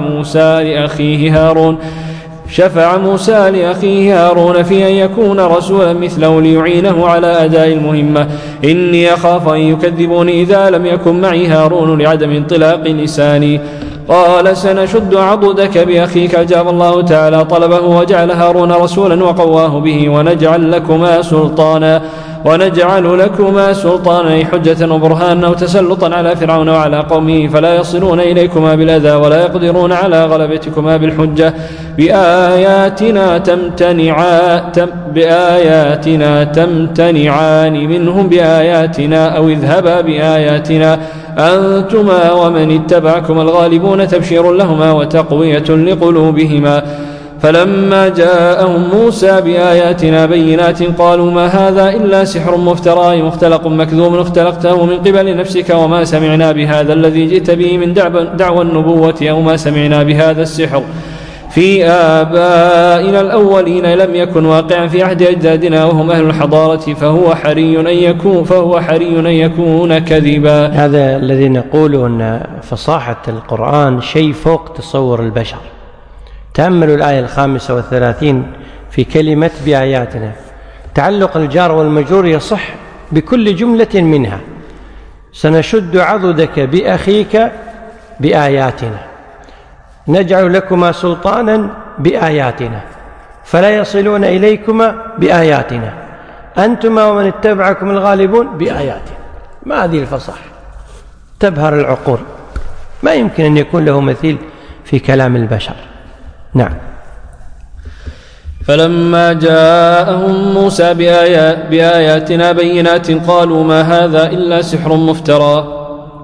موسى لأخيه هارون في أن يكون رسولا مثله ليعينه على أداء المهمة إني أخاف أن يكذبوني إذا لم يكن معي هارون لعدم انطلاق لساني قال سنشد عضدك بأخيك. أجاب الله تعالى طلبه وجعل هارون رسولا وقواه به ونجعل لكما سلطانا أي حجة وبرهانا أو تسلطا على فرعون وعلى قومه فلا يصلون إليكما بالأذى ولا يقدرون على غلبتكما بالحجة بآياتنا تمتنعان منهم بآياتنا أو اذهبا بآياتنا أنتما ومن اتبعكما الغالبون تبشير لهما وتقوية لقلوبهما. فلما جاءهم موسى بآياتنا بينات قالوا ما هذا إلا سحر مفترى مختلق مكذوب اختلقته من قبل نفسك وما سمعنا بهذا الذي جئت به من دعوى النبوة أو ما سمعنا بهذا السحر في آبائنا الأولين لم يكن واقعا في عهد أجدادنا وهم أهل الحضارة فهو حري أن يكون كذبا. هذا الذي نقوله أن فصاحة القرآن شيء فوق تصور البشر. تأملوا الآية 35 في كلمة بآياتنا. تعلق الجار والمجرور يصح بكل جملة منها. سنشد عضدك بأخيك بآياتنا نجعل لكما سلطانا بآياتنا فلا يصلون إليكما بآياتنا أنتما ومن اتبعكم الغالبون بآياتنا. ما هذه الفصاحة تبهر العقول، ما يمكن أن يكون له مثيل في كلام البشر. نعم. فلما جاءهم موسى بآياتنا بينات قالوا ما هذا إلا سحر مفترى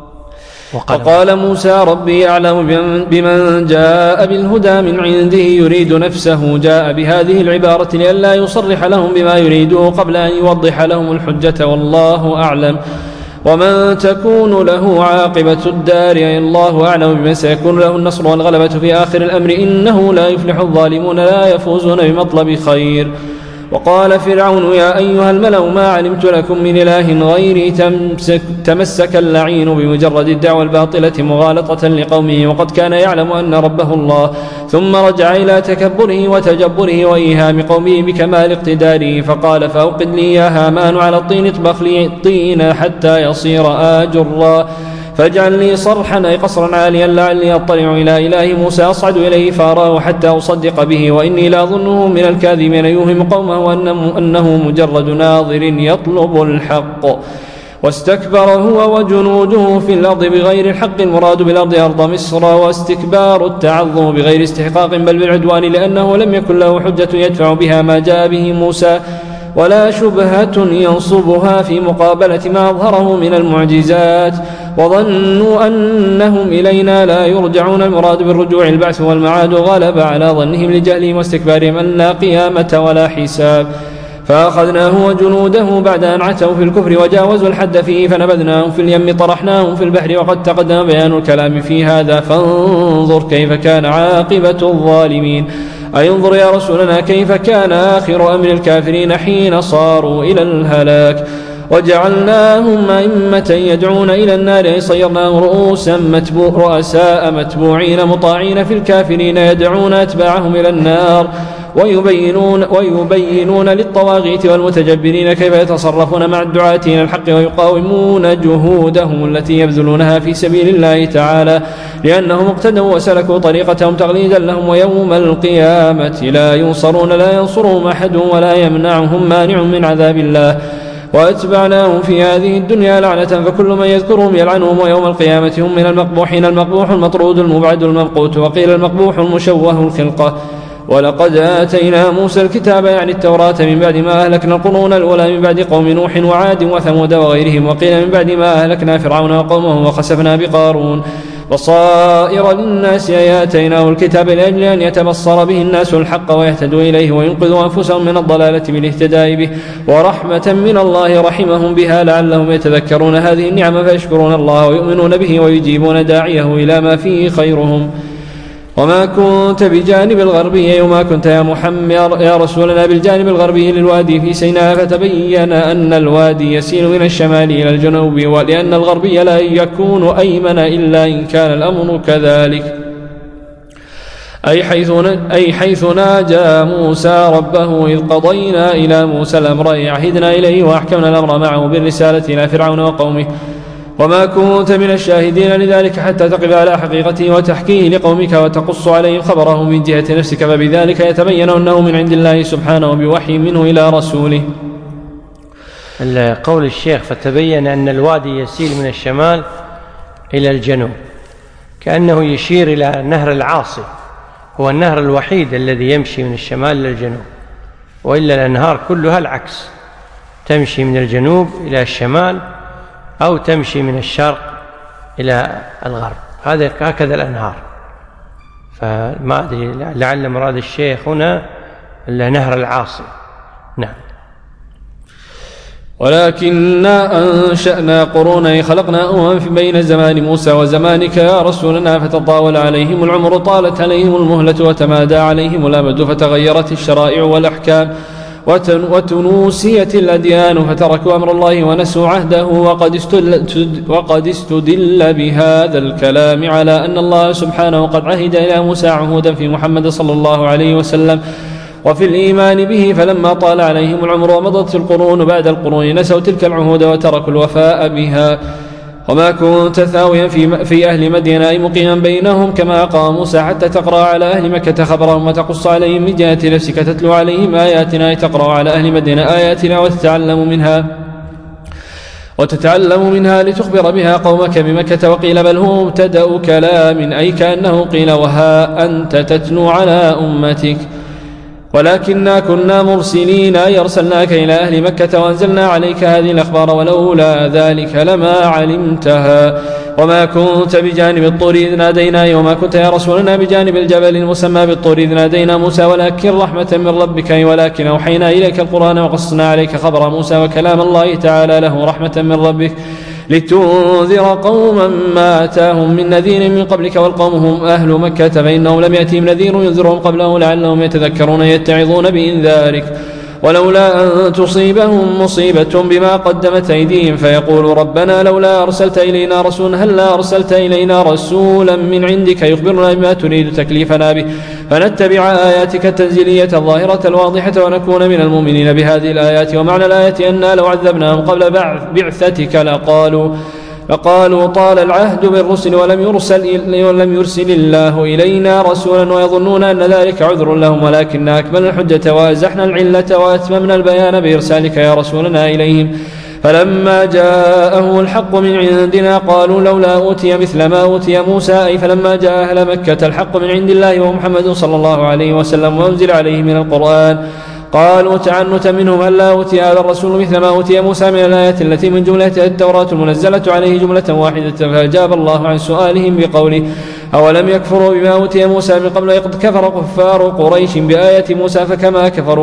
وقال موسى ربي أعلم بمن جاء بالهدى من عنده يريد نفسه. جاء بهذه العبارة لئلا يصرح لهم بما يريده قبل أن يوضح لهم الحجة والله أعلم. ومن تكون له عاقبة الدار أي الله أعلم بمن سيكون له النصر والغلبة في آخر الأمر إنه لا يفلح الظالمون لا يفوزون بمطلب خير. وقال فرعون يا أيها الملأ ما علمت لكم من إله غيري. تمسك اللعين بمجرد الدعوى الباطلة مغالطة لقومه وقد كان يعلم أن ربه الله ثم رجع إلى تكبره وتجبره وإيهام قومه بكمال اقتداره فقال فأوقد لي يا هامان على الطين اطبخ لي الطين حتى يصير آجرا فاجعل لي صرحا أي قصرا عاليا لعلي أطلع إلى إله موسى أصعد إليه فأراه حتى أصدق به وإني لأظنه من الكاذبين يوهم قومه أنه مجرد ناظر يطلب الحق. واستكبر هو وجنوده في الأرض بغير الحق المراد بالأرض أرض مصر واستكبار التعظم بغير استحقاق بل بالعدوان لأنه لم يكن له حجة يدفع بها ما جاء به موسى ولا شبهة ينصبها في مقابلة ما أظهره من المعجزات وظنوا أنهم إلينا لا يرجعون. المراد بالرجوع البعث والمعاد غلب على ظنهم لجهلهم واستكبارهم أن لا قيامة ولا حساب فأخذناه وجنوده بعد أن عتوا في الكفر وجاوزوا الحد فيه فنبذناهم في اليم طرحناهم في البحر وقد تقدم بيان الكلام في هذا فانظر كيف كان عاقبة الظالمين. أي انظر يا رسولنا كيف كان آخر أمر الكافرين حين صاروا إلى الهلاك. وجعلناهم أئمة يدعون إلى النار أي صيرناهم رؤساء متبوعين مطاعين في الكافرين يدعون أتباعهم إلى النار ويبينون للطواغيت والمتجبرين كيف يتصرفون مع الدعاة إلى الحق ويقاومون جهودهم التي يبذلونها في سبيل الله تعالى لأنهم اقتدوا وسلكوا طريقتهم تغليدا لهم ويوم القيامة لا ينصرون لا ينصرهم أحد ولا يمنعهم مانع من عذاب الله. وأتبعناهم في هذه الدنيا لعنة فكل من يذكرهم يلعنهم ويوم القيامة هم من المقبوحين المقبوح المطرود المبعد الممقوت وقيل المقبوح المشوه الخلقة. ولقد آتينا موسى الكتاب يعني التوراة من بعد ما أهلكنا القرون الأولى من بعد قوم نوح وعاد وثمود وغيرهم وقيل من بعد ما أهلكنا فرعون وقومه وخسفنا بقارون بصائر للناس آتيناه الكتاب لأجل أن يتبصر به الناس الحق ويهتدوا إليه وينقذوا أنفسهم من الضلالة بالاهتداء به ورحمة من الله رحمهم بها لعلهم يتذكرون هذه النعمة فيشكرون الله ويؤمنون به ويجيبون داعيه إلى ما فيه خيرهم. وما كنت بجانب الغربي وما كنت يا محمد يا رسولنا بالجانب الغربي للوادي في سيناء فتبين أن الوادي يسيل من الشمال إلى الجنوب ولأن الغربي لا يكون أيمن إلا إن كان الأمر كذلك أي حيث ناجى موسى ربه إذ قضينا إلى موسى الأمر عهدنا إليه وأحكمنا الأمر معه بالرسالة إلى فرعون وقومه وما كنت من الشاهدين لذلك حتى تقف على حقيقته وتحكيه لقومك وتقص عليهم خبره من جهة نفسك، فبذلك يتبين أنه من عند الله سبحانه بوحي منه إلى رسوله. قول الشيخ فتبين أن الوادي يسيل من الشمال إلى الجنوب، كأنه يشير إلى نهر العاصي، هو النهر الوحيد الذي يمشي من الشمال إلى الجنوب، وإلا الأنهار كلها العكس، تمشي من الجنوب إلى الشمال أو تمشي من الشرق إلى الغرب، هكذا الأنهار. فما أدري لعل مراد الشيخ هنا نهر العاصي. نعم. ولكننا أنشأنا قرونا خلقنا بين زمان موسى وزمانك يا رسولنا، فتطاول عليهم العمر، طالت عليهم المهلة، وتمادى عليهم الأمد، فتغيرت الشرائع والأحكام، وتنوسيت الأديان، فتركوا أمر الله ونسوا عهده. وقد استدل بهذا الكلام على أن الله سبحانه قد عهد إلى موسى عهودا في محمد صلى الله عليه وسلم وفي الإيمان به، فلما طال عليهم العمر ومضت القرون بعد القرون نسوا تلك العهود وتركوا الوفاء بها. وما كنت ثاويا في أهل مدين أي مقيما بينهم كما قام موسى حتى تقرأ على أهل مكة خبرهم وتقص عليهم من جهة نفسك، تتلو عليهم آياتنا، أي تقرأ على أهل مدين آياتنا وتتعلم منها لتخبر بها قومك بمكة. وقيل بل هو مبتدأ كلام، أي كأنه قيل وها أنت تتلو على أمتك. ولكننا كنا مرسلين، أي أرسلناك إلى أهل مكة وأنزلنا عليك هذه الأخبار، ولولا ذلك لما علمتها. وما كنت بجانب الطور إذ نادينا، وما كنت يا رسولنا بجانب الجبل المسمى بالطور إذ نادينا موسى، ولكن رحمة من ربك، ولكن أوحينا إليك القرآن وقصنا عليك خبر موسى وكلام الله تعالى له رحمة من ربك، لتنذر قوما ما أتاهم من نذير من قبلك، والقوم هم أهل مكة، فإنهم لم يأتهم نذير ينذرهم قبله لعلهم يتذكرون يتعظون بإنذارك. ولولا أن تصيبهم مصيبة بما قدمت أيديهم فيقولوا ربنا لولا أرسلت إلينا رسولا، هلا أرسلت إلينا رسولا من عندك يخبرنا بما تريد تكليفنا به، فنتبع آياتك التنزيلية الظاهرة الواضحة ونكون من المؤمنين بهذه الآيات. ومعنى الآية أننا لو عذبناهم قبل بعثتك فقالوا طال العهد بالرسل ولم يرسل الله إلينا رسولا، ويظنون أن ذلك عذر لهم، ولكن أكمل الحجة وأزحنا العلة وأتممنا البيان بإرسالك يا رسولنا إليهم. فلما جاءه الحق من عندنا قالوا لولا أوتي مثل ما أوتي موسى، أي فلما جاء أهل مكة الحق من عند الله ومحمد صلى الله عليه وسلم وأنزل عليه من القرآن قالوا تعنتا منهم هلا أوتي هذا الرسول مثل ما أوتي موسى من الآيات التي من جملتها التوراة المنزلة عليه جملة واحدة. فأجاب الله عن سؤالهم بقوله أولم يكفروا بما أوتي موسى من قبل، قد كفر كفار قريش بآيات موسى فكما كفروا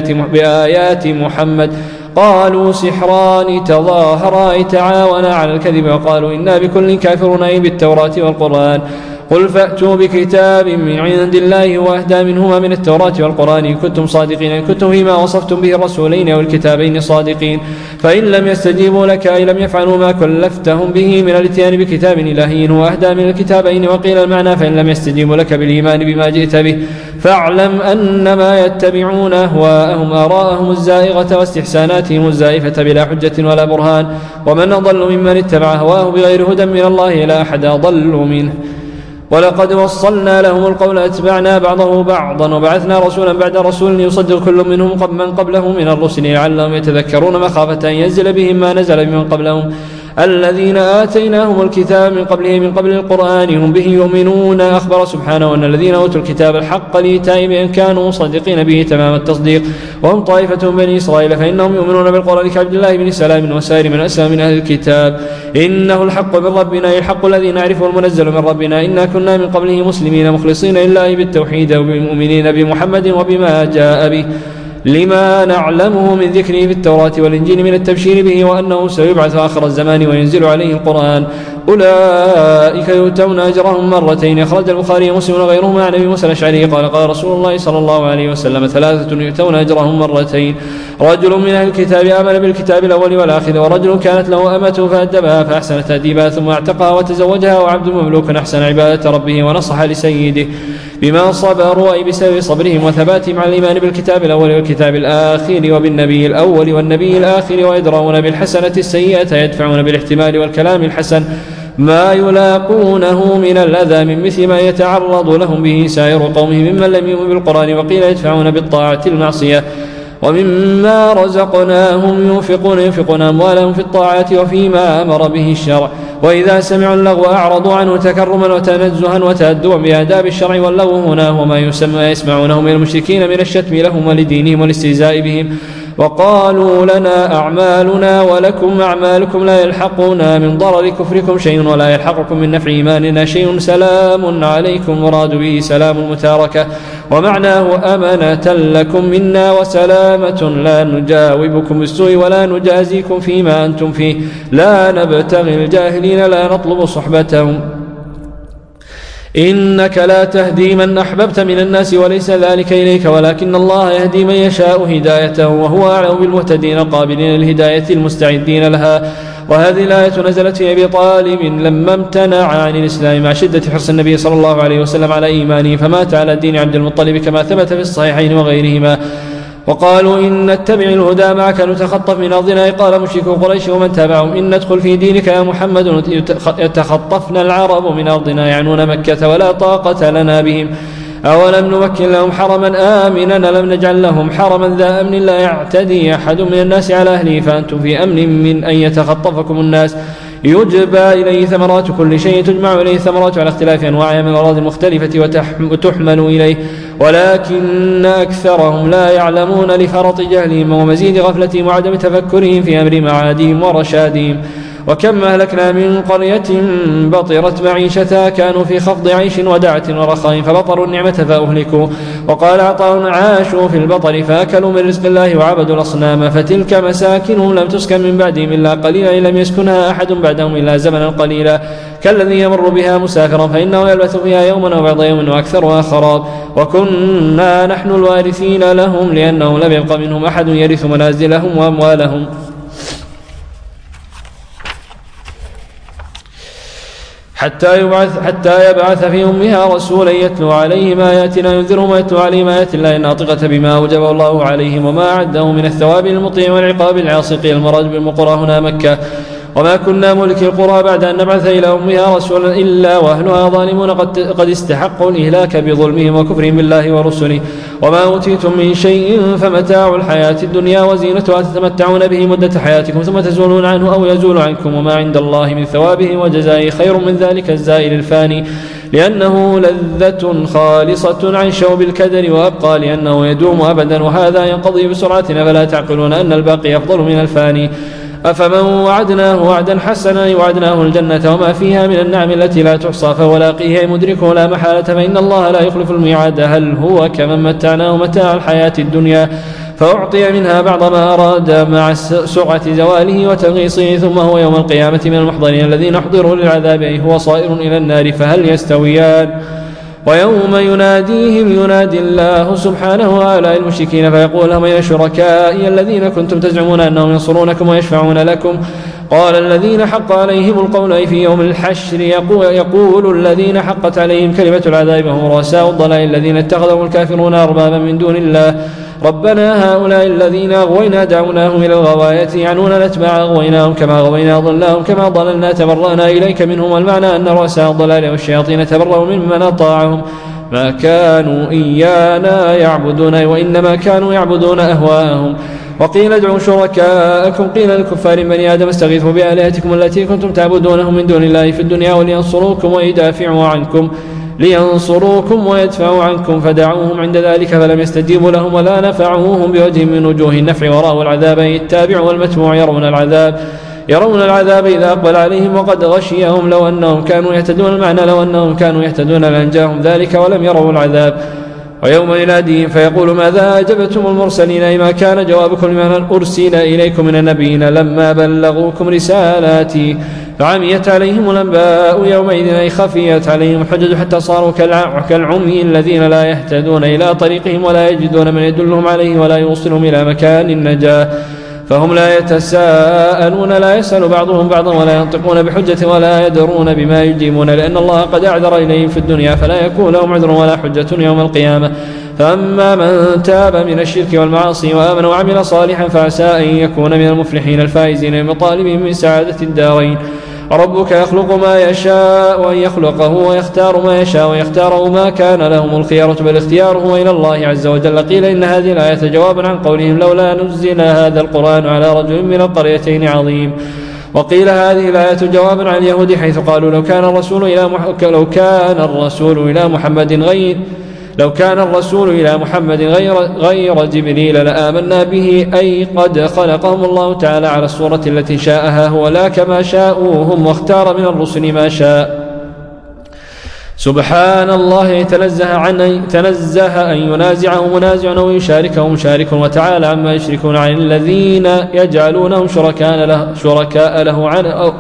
بآيات محمد. قالوا سحران تظاهرا تعاونا على الكذب، وقالوا إنا بكل كافرون، أي بالتوراة والقرآن. قل فأتوا بكتاب من عند الله وأهدى منهما من التوراة والقرآن إن كنتم صادقين، إن كنتم فيما وصفتم به الرسولين أو الكتابين صادقين. فإن لم يستجيبوا لك أي لم يفعلوا ما كلفتهم به من الاتيان بكتاب إلهي هو أهدى من الكتابين. وقيل المعنى فإن لم يستجيبوا لك بالإيمان بما جئت به فاعلم أنما يتبعون أهواءهم آراءهم الزائغة واستحساناتهم الزائفة بلا حجة ولا برهان. ومن أضل ممن اتبع هواه بغير هدى من الله لا أحد أضل منه. ولقد وصلنا لهم القول أتبعنا بعضه بعضا وبعثنا رسولا بعد رسول يصدق كل منهم من قبله من الرسل لعلهم يتذكرون مخافة أن ينزل بهم ما نزل بمن قبلهم الذين آتيناهم الكتاب من قبله من قبل القرآن هم به يؤمنون. أخبر سبحانه أن الذين أوتوا الكتاب الحق لإيتاء بأن كانوا صادقين به تمام التصديق، وهم طائفة بني إسرائيل فإنهم يؤمنون بالقرآن كعبد الله بن سلام وسائر من أسلم من أهل الكتاب. إنه الحق من ربنا، الحق الذي نعرفه المنزل من ربنا، إنا كنا من قبله مسلمين مخلصين لله بالتوحيد وبالمؤمنين بمحمد وبما جاء به لما نعلمه من ذكره في التوراة والإنجيل من التبشير به وأنه سيبعث آخر الزمان وينزل عليه القرآن. أولئك يؤتون أجرهم مرتين. أخرج البخاري ومسلم وغيرهما عن أبي موسى الأشعري قال قال رسول الله صلى الله عليه وسلم ثلاثة يؤتون أجرهم مرتين: رجل من أهل الكتاب آمن بالكتاب الأول والآخر، ورجل كانت له أمة فأدبها فأحسن تأديبها ثم اعتقها وتزوجها، وعبد مملوك أحسن عبادة ربه ونصح لسيده. بما صبروا أي بسبب صبرهم وثباتهم على الإيمان بالكتاب الأول والكتاب الآخر وبالنبي الأول والنبي الآخر، ويدرؤون بالحسنة السيئة يدفعون بالاحتمال والكلام الحسن ما يلاقونه من الأذى من مثل ما يتعرض لهم به سائر قومه ممن لم يؤمن بالقرآن. وقيل يدفعون بالطاعة المعصية. ومما رزقناهم ينفقون أموالهم في الطاعات وفيما أمر به الشرع. وإذا سمعوا اللغو أعرضوا عنه تكرما وتنزها وتأدبا بآداب الشرع. واللغو هنا هو ما يسمعونه من المشركين من الشتم لهم ولدينهم والاستهزاء بهم. وقالوا لنا أعمالنا ولكم أعمالكم لا يلحقنا من ضرر كفركم شيء ولا يلحقكم من نفع إيماننا شيء مراد عليكم مراد به سلام المتاركة، ومعناه أمانة لكم منا وسلامة لا نجاوبكم بالسوء ولا نجازيكم فيما أنتم فيه، لا نبتغي الجاهلين لا نطلب صحبتهم. إنك لا تهدي من أحببت من الناس وليس ذلك إليك ولكن الله يهدي من يشاء هدايته وهو أعلم بالمهتدين القابلين للهداية المستعدين لها. وهذه الآية نزلت في أبي طالب لما امتنع عن الإسلام مع شدة حرص النبي صلى الله عليه وسلم على إيمانه فمات على دين عبد المطلب كما ثبت في الصحيحين وغيرهما. وقالوا إن نتبع الهدى معك نتخطف من أرضنا. قال مشركو قريش ومن تابعهم إن ندخل في دينك يا محمد يتخطفنا العرب من أرضنا يعنون مكة ولا طاقة لنا بهم. أولم نمكن لهم حرما آمنا لم نجعل لهم حرما ذا أمن لا يعتدي أحد من الناس على أهله فأنتم في أمن من أن يتخطفكم الناس. يجبى إليه ثمرات كل شيء تجمع إليه ثمرات على اختلاف أنواعها من الأراضي المختلفة وتحمل إليه ولكن أكثرهم لا يعلمون لفرط جهلهم ومزيد غفلتهم وعدم تفكرهم في أمر معادهم ورشادهم. وكم أهلكنا من قرية بطرت معيشتها كانوا في خفض عيش ودعة ورخاء فبطروا النعمة فأهلكوا. وقال عطاء عاشوا في البطر فأكلوا من رزق الله وعبدوا الأصنام فتلك مساكنهم لم تسكن من بعدهم إلا قليلا لم يسكنها أحد بعدهم إلا زمنا قليلا كالذي يمر بها مسافرا فإنه يلبث فيها يوما أو بعض يوم وأكثرها خراب. وكنا نحن الوارثين لهم لأنه لم يبق منهم أحد يرث منازلهم وأموالهم. حتى يبعث في أمها رسولا يتلو عليهم آياتنا ينذرهم ويتلو عليهم آيات الله الناطقة بما أوجبه الله عليهم وما أعده من الثواب للمطيع والعقاب العاصي. المراد بالقرى هنا مكة. وما كنا ملك القرى بعد أن نبعث إلى أمها رسولا إلا وأهلها ظالمون قد استحقوا الإهلاك بظلمهم وكفرهم بالله ورسله. وما أوتيتم من شيء فمتاع الحياة الدنيا وزينتها تتمتعون به مدة حياتكم ثم تزولون عنه أو يزول عنكم وما عند الله من ثوابه وجزائه خير من ذلك الزائل الفاني لأنه لذة خالصة عن شوب الكدر وأبقى لأنه يدوم أبدا وهذا ينقضي بسرعتنا فلا تعقلون أن الباقي أفضل من الفاني. أفمن وعدناه وعدا حسنا وعدناه الجنة وما فيها من النعم التي لا تحصى فهو لاقيه مدركه لا محالة فإن الله لا يخلف الميعاد. هل هو كمن متعناه متاع الحياة الدنيا فأعطي منها بعض ما أراد مع سرعة زواله وتنغيصه ثم هو يوم القيامة من المحضرين الذين احضروا للعذاب أي هو صائر إلى النار فهل يستويان. ويوم يناديهم ينادي الله سبحانه هؤلاء المشركين فيقول لهم أين شركائي الذين كنتم تزعمون أنهم ينصرونكم ويشفعون لكم قال الذين حق عليهم القول في يوم الحشر يقول الذين حقت عليهم كلمة العذاب وهم رؤساء الضلال الذين اتخذهم الكافرون أربابا من دون الله ربنا هؤلاء الذين أغوينا دعوناهم إلى الغواية يعنون نتبع أغويناهم كما أغوينا ضلناهم كما ضللنا تبرأنا إليك منهم والمعنى أن رؤساء الضلال والشياطين تبرأوا ممن أطاعهم ما كانوا إيانا يعبدون وإنما كانوا يعبدون أهواءهم. وقيل ادعوا شركاءكم قيل للكفار بني آدم استغيثوا بآلهتكم التي كنتم تعبدونهم من دون الله في الدنيا ولينصروكم ويدفعوا عنكم فدعوهم عند ذلك فلم يستجيبوا لهم ولا نفعوهم بوجه من وجوه النفع ورأوا العذاب التابع والمتبوع يرون العذاب إذا أقبل عليهم وقد غشيهم لو أنهم كانوا يهتدون المعنى لو أنهم كانوا يهتدون لأنجاهم ذلك ولم يروا العذاب. ويوم يناديهم فيقول ماذا أجبتم المرسلين أي ما كان جوابكم لمن أرسل إليكم من النبيين لما بلغوكم رسالاتي فعميت عليهم الأنباء يومئذ أي خفيت عليهم الحجج حتى صاروا كالعمي الذين لا يهتدون إلى طريقهم ولا يجدون من يدلهم عليه ولا يوصلهم إلى مكان النجاة. فهم لا يتساءلون، لا يسأل بعضهم بعضا ولا ينطقون بحجة ولا يدرون بما يجيبون، لأن الله قد أعذر إليهم في الدنيا فلا يكون لهم عذر ولا حجة يوم القيامة. فأما من تاب من الشرك والمعاصي وآمن وعمل صالحا فعسى أن يكون من المفلحين الفائزين بمطالبهم من سعادة الدارين. ربك يخلق ما يشاء وأن يخلقه ويختار ما يشاء ويختاره ما كان لهم الخيرة بل اختياره إلى الله عز وجل. قيل إن هذه الآية جواب عن قولهم لولا نزل هذا القرآن على رجل من القريتين عظيم. وقيل هذه الآية جواب عن اليهود حيث قالوا لو كان الرسول إلى محمد غير جبريل لآمنا به، أي قد خلقهم الله تعالى على الصورة التي شاءها هو لا كما شاءوا هم، واختار من الرسل ما شاء. سبحان الله تنزه أن ينازعه منازع أو يشاركه مشارك، وتعالى عما يشركون عن الذين يجعلونهم شركاء له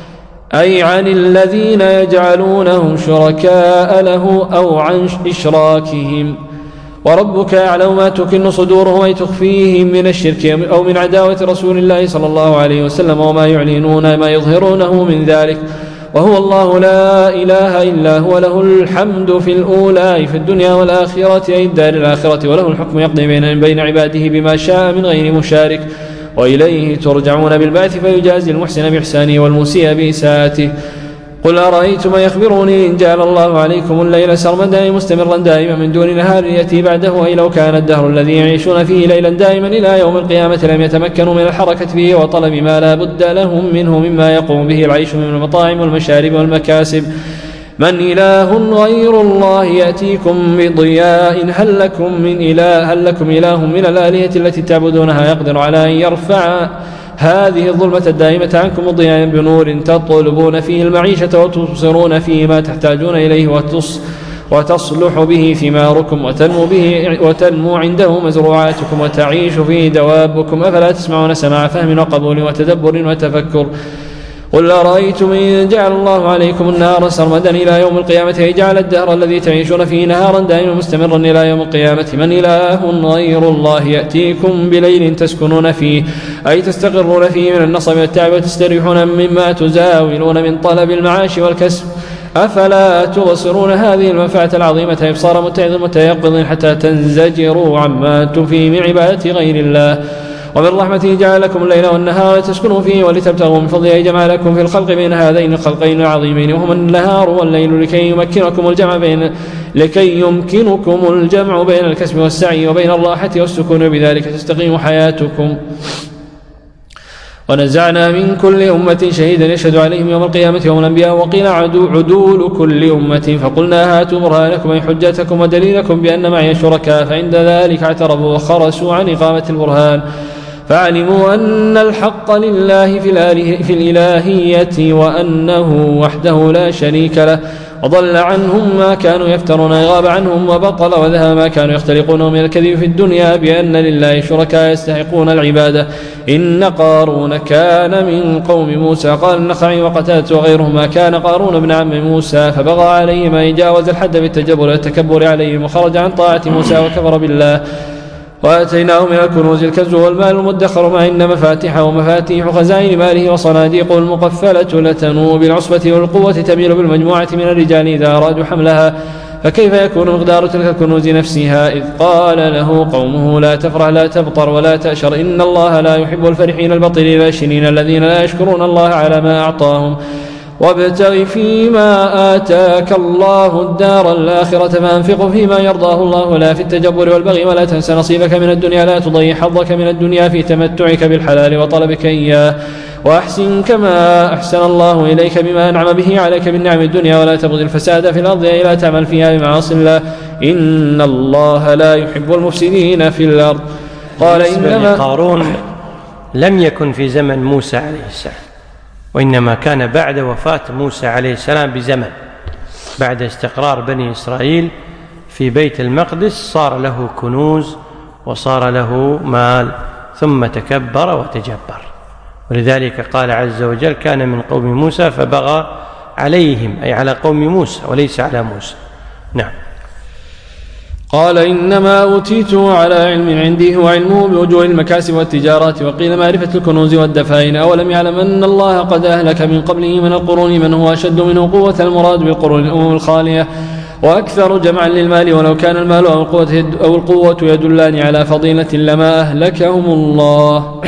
عن الذين يجعلونهم شركاء له أو عن إشراكهم. وربك يعلم ما تكن صدورهم أي تخفيهم من الشرك أو من عداوة رسول الله صلى الله عليه وسلم، وما يعلنون ما يظهرونه من ذلك. وهو الله لا إله إلا هو، له الحمد في الأولى في الدنيا والآخرة أي الدار الآخرة، وله الحكم يقضي بين عباده بما شاء من غير مشارك، وإليه ترجعون بالبعث فيجازي المحسن بإحسانه والمسيء بإساءته. قل أرأيتم يخبروني إن جعل الله عليكم الليل سرمدا مستمرا دائما من دون نهار يأتي بعده، أي لو كان الدهر الذي يعيشون فيه ليلا دائما إلى يوم القيامة لم يتمكنوا من الحركة فيه وطلب ما لا بد لهم منه مما يقوم به العيش من المطاعم والمشارب والمكاسب. من إله غير الله يأتيكم بضياء، هل لكم إله من الآلهة التي تعبدونها يقدر على أن يرفع هذه الظلمة الدائمة عنكم ضياء بنور تطلبون فيه المعيشة وتبصرون فيه ما تحتاجون إليه وتصلح به ثماركم وتنمو عنده مزروعاتكم وتعيش فيه دوابكم، أفلا تسمعون سماع فهم وقبول وتدبر وتفكر. قل أرأيتم إن جعل الله عليكم النهار سرمدا إلى يوم القيامة، أي جعل الدهر الذي تعيشون فيه نهارا دائما مستمرا إلى يوم القيامة، من إله غير الله يأتيكم بليل تسكنون فيه أي تستقرون فيه من النصب والتعب وتستريحون مما تزاولون من طلب المعاش والكسب، أفلا تبصرون هذه المنفعة العظيمة إبصار متعظ متيقظ حتى تنزجروا عما أنتم فيه من عبادة غير الله. ومن رحمته جعل لكم الليل والنهار لتسكنوا فيه ولتبتغوا من فضله، جمع لكم في الخلق بين هذين الخلقين العظيمين وهما النهار والليل لكي يمكنكم الجمع بين الكسب والسعي وبين الراحة والسكون، بذلك تستقيم حياتكم. ونزعنا من كل أمة شهيدا يشهد عليهم يوم القيامة وهم الأنبياء، وقيل عدول كل أمة، فقلنا هاتوا برهانكم أي حجتكم ودليلكم بأن معي شركاء، فعند ذلك اعترفوا وخرسوا عن إقامة البرهان، فعلموا أن الحق لله في الإلهية وأنه وحده لا شريك له، وضل عنهم ما كانوا يفترون، غاب عنهم وبطل وذهب ما كانوا يختلقونه من الكذب في الدنيا بأن لله شركاء يستحقون العبادة. إن قارون كان من قوم موسى، قال النخعي وقتادة وغيرهم ما كان قارون ابن عم موسى فبغى عليهم أي جاوز الحد بالتجبر والتكبر عليهم وخرج عن طاعة موسى وكفر بالله. وآتيناه من الكنوز الكنز والمال المدخر، ما إن مفاتحه ومفاتيح خزائن ماله وصناديقه المقفلة لتنوء بالعصبة والقوة تميل بالمجموعة من الرجال إذا أرادوا حملها، فكيف يكون مقدار تلك الكنوز نفسها؟ إذ قال له قومه لا تفرح لا تبطر ولا تأشر إن الله لا يحب الفرحين البطرين الأشرين الذين لا يشكرون الله على ما أعطاهم، وابتغ فيما آتاك الله الدار الآخرة فأنفق فيما يرضاه الله لا في التجبر والبغي، ولا تنس نصيبك من الدنيا، لا تضيع حظك من الدنيا في تمتعك بالحلال وطلبك إياه، وأحسن كما أحسن الله إليك بما أنعم به عليك من نعم الدنيا، ولا تبغي الفساد في الأرض أي لا تعمل فيها بمعاصي الله، إن الله لا يحب المفسدين في الأرض. قال إنما قارون لم يكن في زمن موسى عليه السلام، وإنما كان بعد وفاة موسى عليه السلام بزمن، بعد استقرار بني إسرائيل في بيت المقدس صار له كنوز وصار له مال، ثم تكبر وتجبر، ولذلك قال عز وجل كان من قوم موسى فبغى عليهم، أي على قوم موسى وليس على موسى. نعم. قال إنما أوتيته على علم عندي هو علمه بوجوه المكاسب والتجارات. وقيل معرفة الكنوز والدفائن. أولم يعلم أن الله قد أهلك من قبله من القرون من هو أشد منه قوة. المراد بالقرون الأمم الخالية وأكثر جمعا للمال، ولو كان المال أو القوة يدلان على فضيلة لما أهلكهم الله.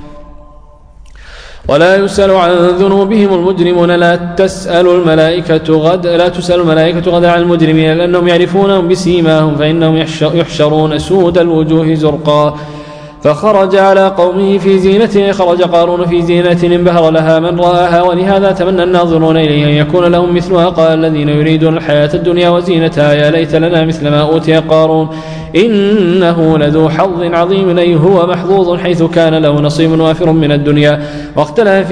ولا يسأل عن ذنوبهم المجرمون. لا تسأل الملائكة غدا عن المجرمين لأنهم يعرفونهم بسيماهم فإنهم يحشرون سود الوجوه زرقا. فخرج على قومه في زينته. خرج قارون في زينة انبهر لها من رآها، ولهذا تمنى الناظرون إليه أن يكون لهم مثلها. قال الذين يريدون الحياة الدنيا وزينتها يا ليت لنا مثل ما أوتي قارون إنه لذو حظ عظيم، أي هو محظوظ حيث كان له نصيب وافر من الدنيا. واختلف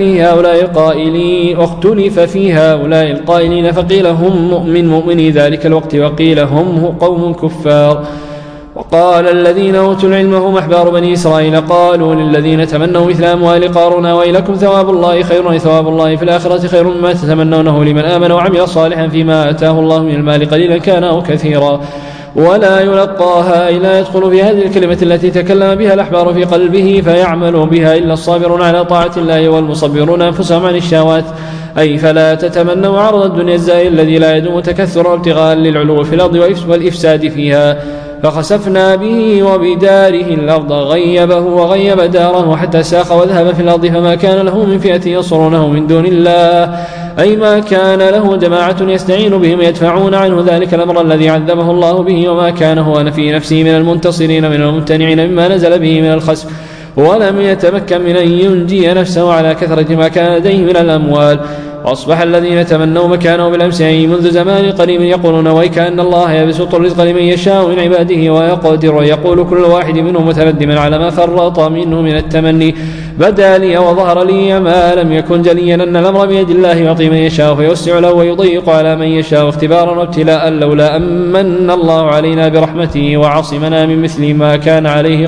في هؤلاء القائلين فقيل هم من مؤمني ذلك الوقت وقيل هم قوم كفار. وقال الذين أوتوا العلم هم أحبار بني إسرائيل قالوا للذين تمنوا مثل أموال قارون ويلكم ثواب الله خير، ثواب الله في الآخرة خير مما تتمنونه لمن آمن وعمل صالحا فيما آتاه الله من المال قليلا كان أو كثيرا. ولا يلقاها إلا يدخل في هذه الكلمة التي تكلم بها الأحبار في قلبه فيعمل بها إلا الصابرون على طاعة الله والمصبرون أنفسهم عن الشهوات. أي فلا تتمنوا عرض الدنيا الزائل الذي لا يدوم تكثر ابتغاء للعلو في الأرض والإفساد فيها. فخسفنا به وبداره الأرض غيبه وغيب داره حتى ساق وذهب في الأرض فما كان له من فئة ينصرونه من دون الله، أي ما كان له جماعة يستعين بهم يدفعون عنه ذلك الأمر الذي عذبه الله به، وما كان هو في نفسه من المنتصرين من الممتنعين مما نزل به من الخسف، ولم يتمكن من أن ينجي نفسه على كثرة ما كان لديه من الأموال. وأصبح الذين تمنوا مكانه بالأمس أي منذ زمان قريب يقولون ويكأن الله يبسط الرزق لمن يشاء من عباده ويقدر، ويقول كل واحد منهم متندما على ما فرط منه من التمني بدا لي وظهر لي ما لم يكن جليا أن الأمر بيد الله يعطي من يشاء فيوسع له ويضيق على من يشاء اختبارا وابتلاء، لولا أمن الله علينا برحمته وعصمنا من مثل ما كان عليه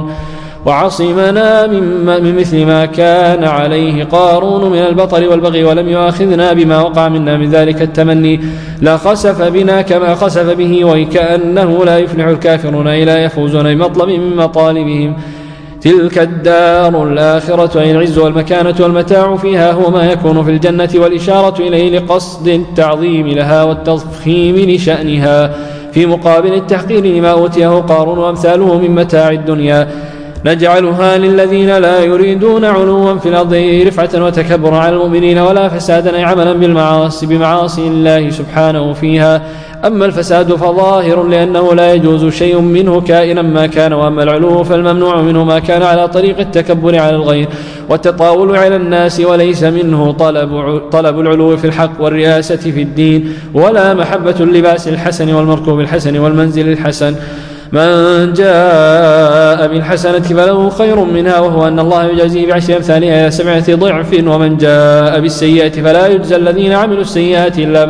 قارون من البطر والبغي ولم يؤاخذنا بما وقع منا من ذلك التمني لخسف بنا كما خسف به، وكأنه لا يفلح الكافرون إلا يفوزون بمطلب من مطالبهم. تلك الدار الآخرة أي العز والمكانة والمتاع فيها هو ما يكون في الجنة، والإشارة إليه لقصد التعظيم لها والتضخيم لشأنها في مقابل التحقير لما أوتيه قارون وأمثاله من متاع الدنيا. نجعلها للذين لا يريدون علوا في الأرض رفعة وتكبر على المؤمنين ولا فسادا أي عملا بمعاصي الله سبحانه فيها. أما الفساد فظاهر لأنه لا يجوز شيء منه كائنا ما كان، وأما العلو فالممنوع منه ما كان على طريق التكبر على الغير والتطاول على الناس، وليس منه طلب العلو في الحق والرئاسة في الدين، ولا محبة اللباس الحسن والمركوب الحسن والمنزل الحسن. من جاء بالحسنة فله خير منها وهو أن الله يجازيه بعشر أمثالها إلى 7 ضعف، ومن جاء بالسيئة فلا يجزى الذين عملوا السيئات إلا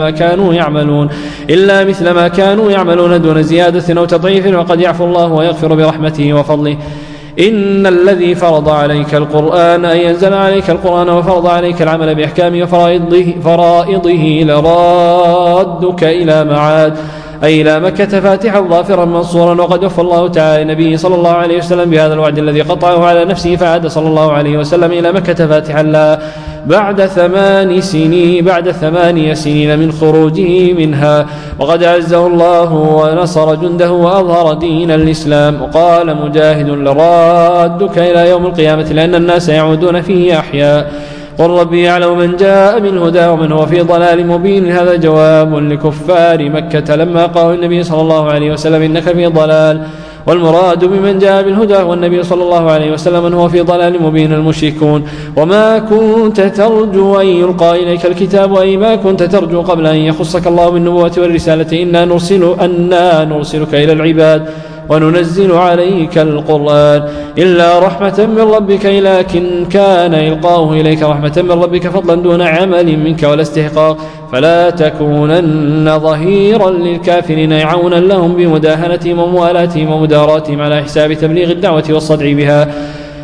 مثل ما كانوا يعملون دون زيادة أو تضعيف، وقد يعفو الله ويغفر برحمته وفضله. إن الذي فرض عليك القرآن أي ينزل عليك القرآن وفرض عليك العمل بأحكامه فرائضه لرادك إلى معاد أي إلى مكة فاتحا ظافرا منصورا. وقد وفى الله تعالى نبيه صلى الله عليه وسلم بهذا الوعد الذي قطعه على نفسه، فعاد صلى الله عليه وسلم إلى مكة فاتحا لها بعد 8 سنين من خروجه منها. وقد عزه الله ونصر جنده وأظهر دين الإسلام. وقال مجاهد لرادك إلى يوم القيامة لأن الناس يعودون فيه أحياء. قل ربي يعلم من جاء بالهدى ومن هو في ضلال مبين. هذا جواب لكفار مكة لما قالوا النبي صلى الله عليه وسلم إنك في ضلال، والمراد بمن جاء بالهدى والنبي صلى الله عليه وسلم من هو في ضلال مبين المشركون. وما كنت ترجو أن يلقى إليك الكتاب أي ما كنت ترجو قبل أن يخصك الله بالنبوة والرسالة إنا نرسلك إلى العباد وننزل عليك القرآن إلا رحمة من ربك، لكن كان إلقاه إليك رحمة من ربك فضلا دون عمل منك ولا استحقاق، فلا تكونن ظهيرا للكافرين عونا لهم بمداهنتهم وموالاتهم ومداراتهم على حساب تبليغ الدعوة والصدع بها.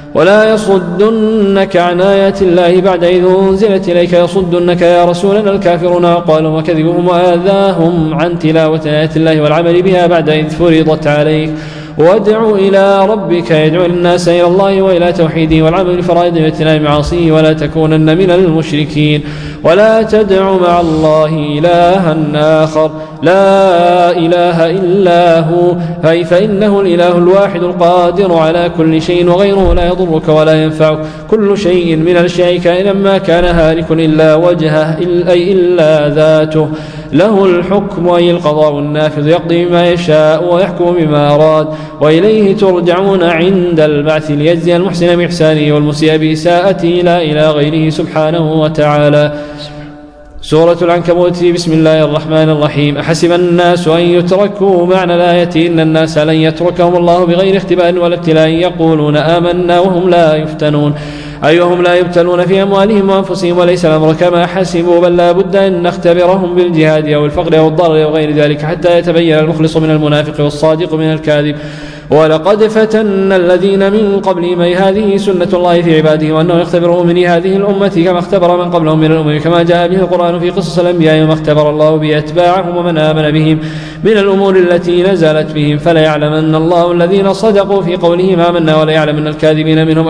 ولا يصدنك عن آيات الله بعد إذ أنزلت إليك يصدنك يا رسولنا الكافرون وقالوا وكذبهم وآذاهم عن تلاوة آيات الله والعمل بها بعد إذ فرضت عليك وادع إلى ربك يدعو الناس إلى الله وإلى توحيده والعمل بفرائضه واجتناب معاصيه ولا تكونن من المشركين ولا تدع مع الله إلها آخر لا إله إلا هو فإنه الإله الواحد القادر على كل شيء وغيره لا يضرك ولا ينفعك كل شيء من الأشياء كائنا ما كان هالك إلا وجهه أي إلا ذاته له الحكم أي القضاء النافذ يقضي بما يشاء ويحكم بما أراد وإليه ترجعون عند البعث ليجزي المحسن بإحسانه والمسيء بإساءته لا إلى غيره سبحانه وتعالى. سورة العنكبوت. بسم الله الرحمن الرحيم. أحسب الناس أن يتركوا معنى الآية إن الناس لن يتركهم الله بغير اختبار ولا ابتلاء يقولون آمنا وهم لا يفتنون أي وهم لا يبتلون في أموالهم وأنفسهم وليس الأمر كما حسبوا بل لا بد أن نختبرهم بالجهاد أو الفقر أو الضرر أو غير ذلك حتى يتبين المخلص من المنافق والصادق من الكاذب ولقد فتنا الذين من قبلهم هذه سنة الله في عباده وأنه يختبر من هذه الأمة كما اختبر من قبلهم من الأمم كما جاء به القرآن في قصص الأنبياء وما اختبر الله به أتباعهم ومن آمن بهم من الأمور التي نزلت بهم فلا يعلمن الله الذين صدقوا في قولهم آمنا ولا يعلمن الكاذبين منهم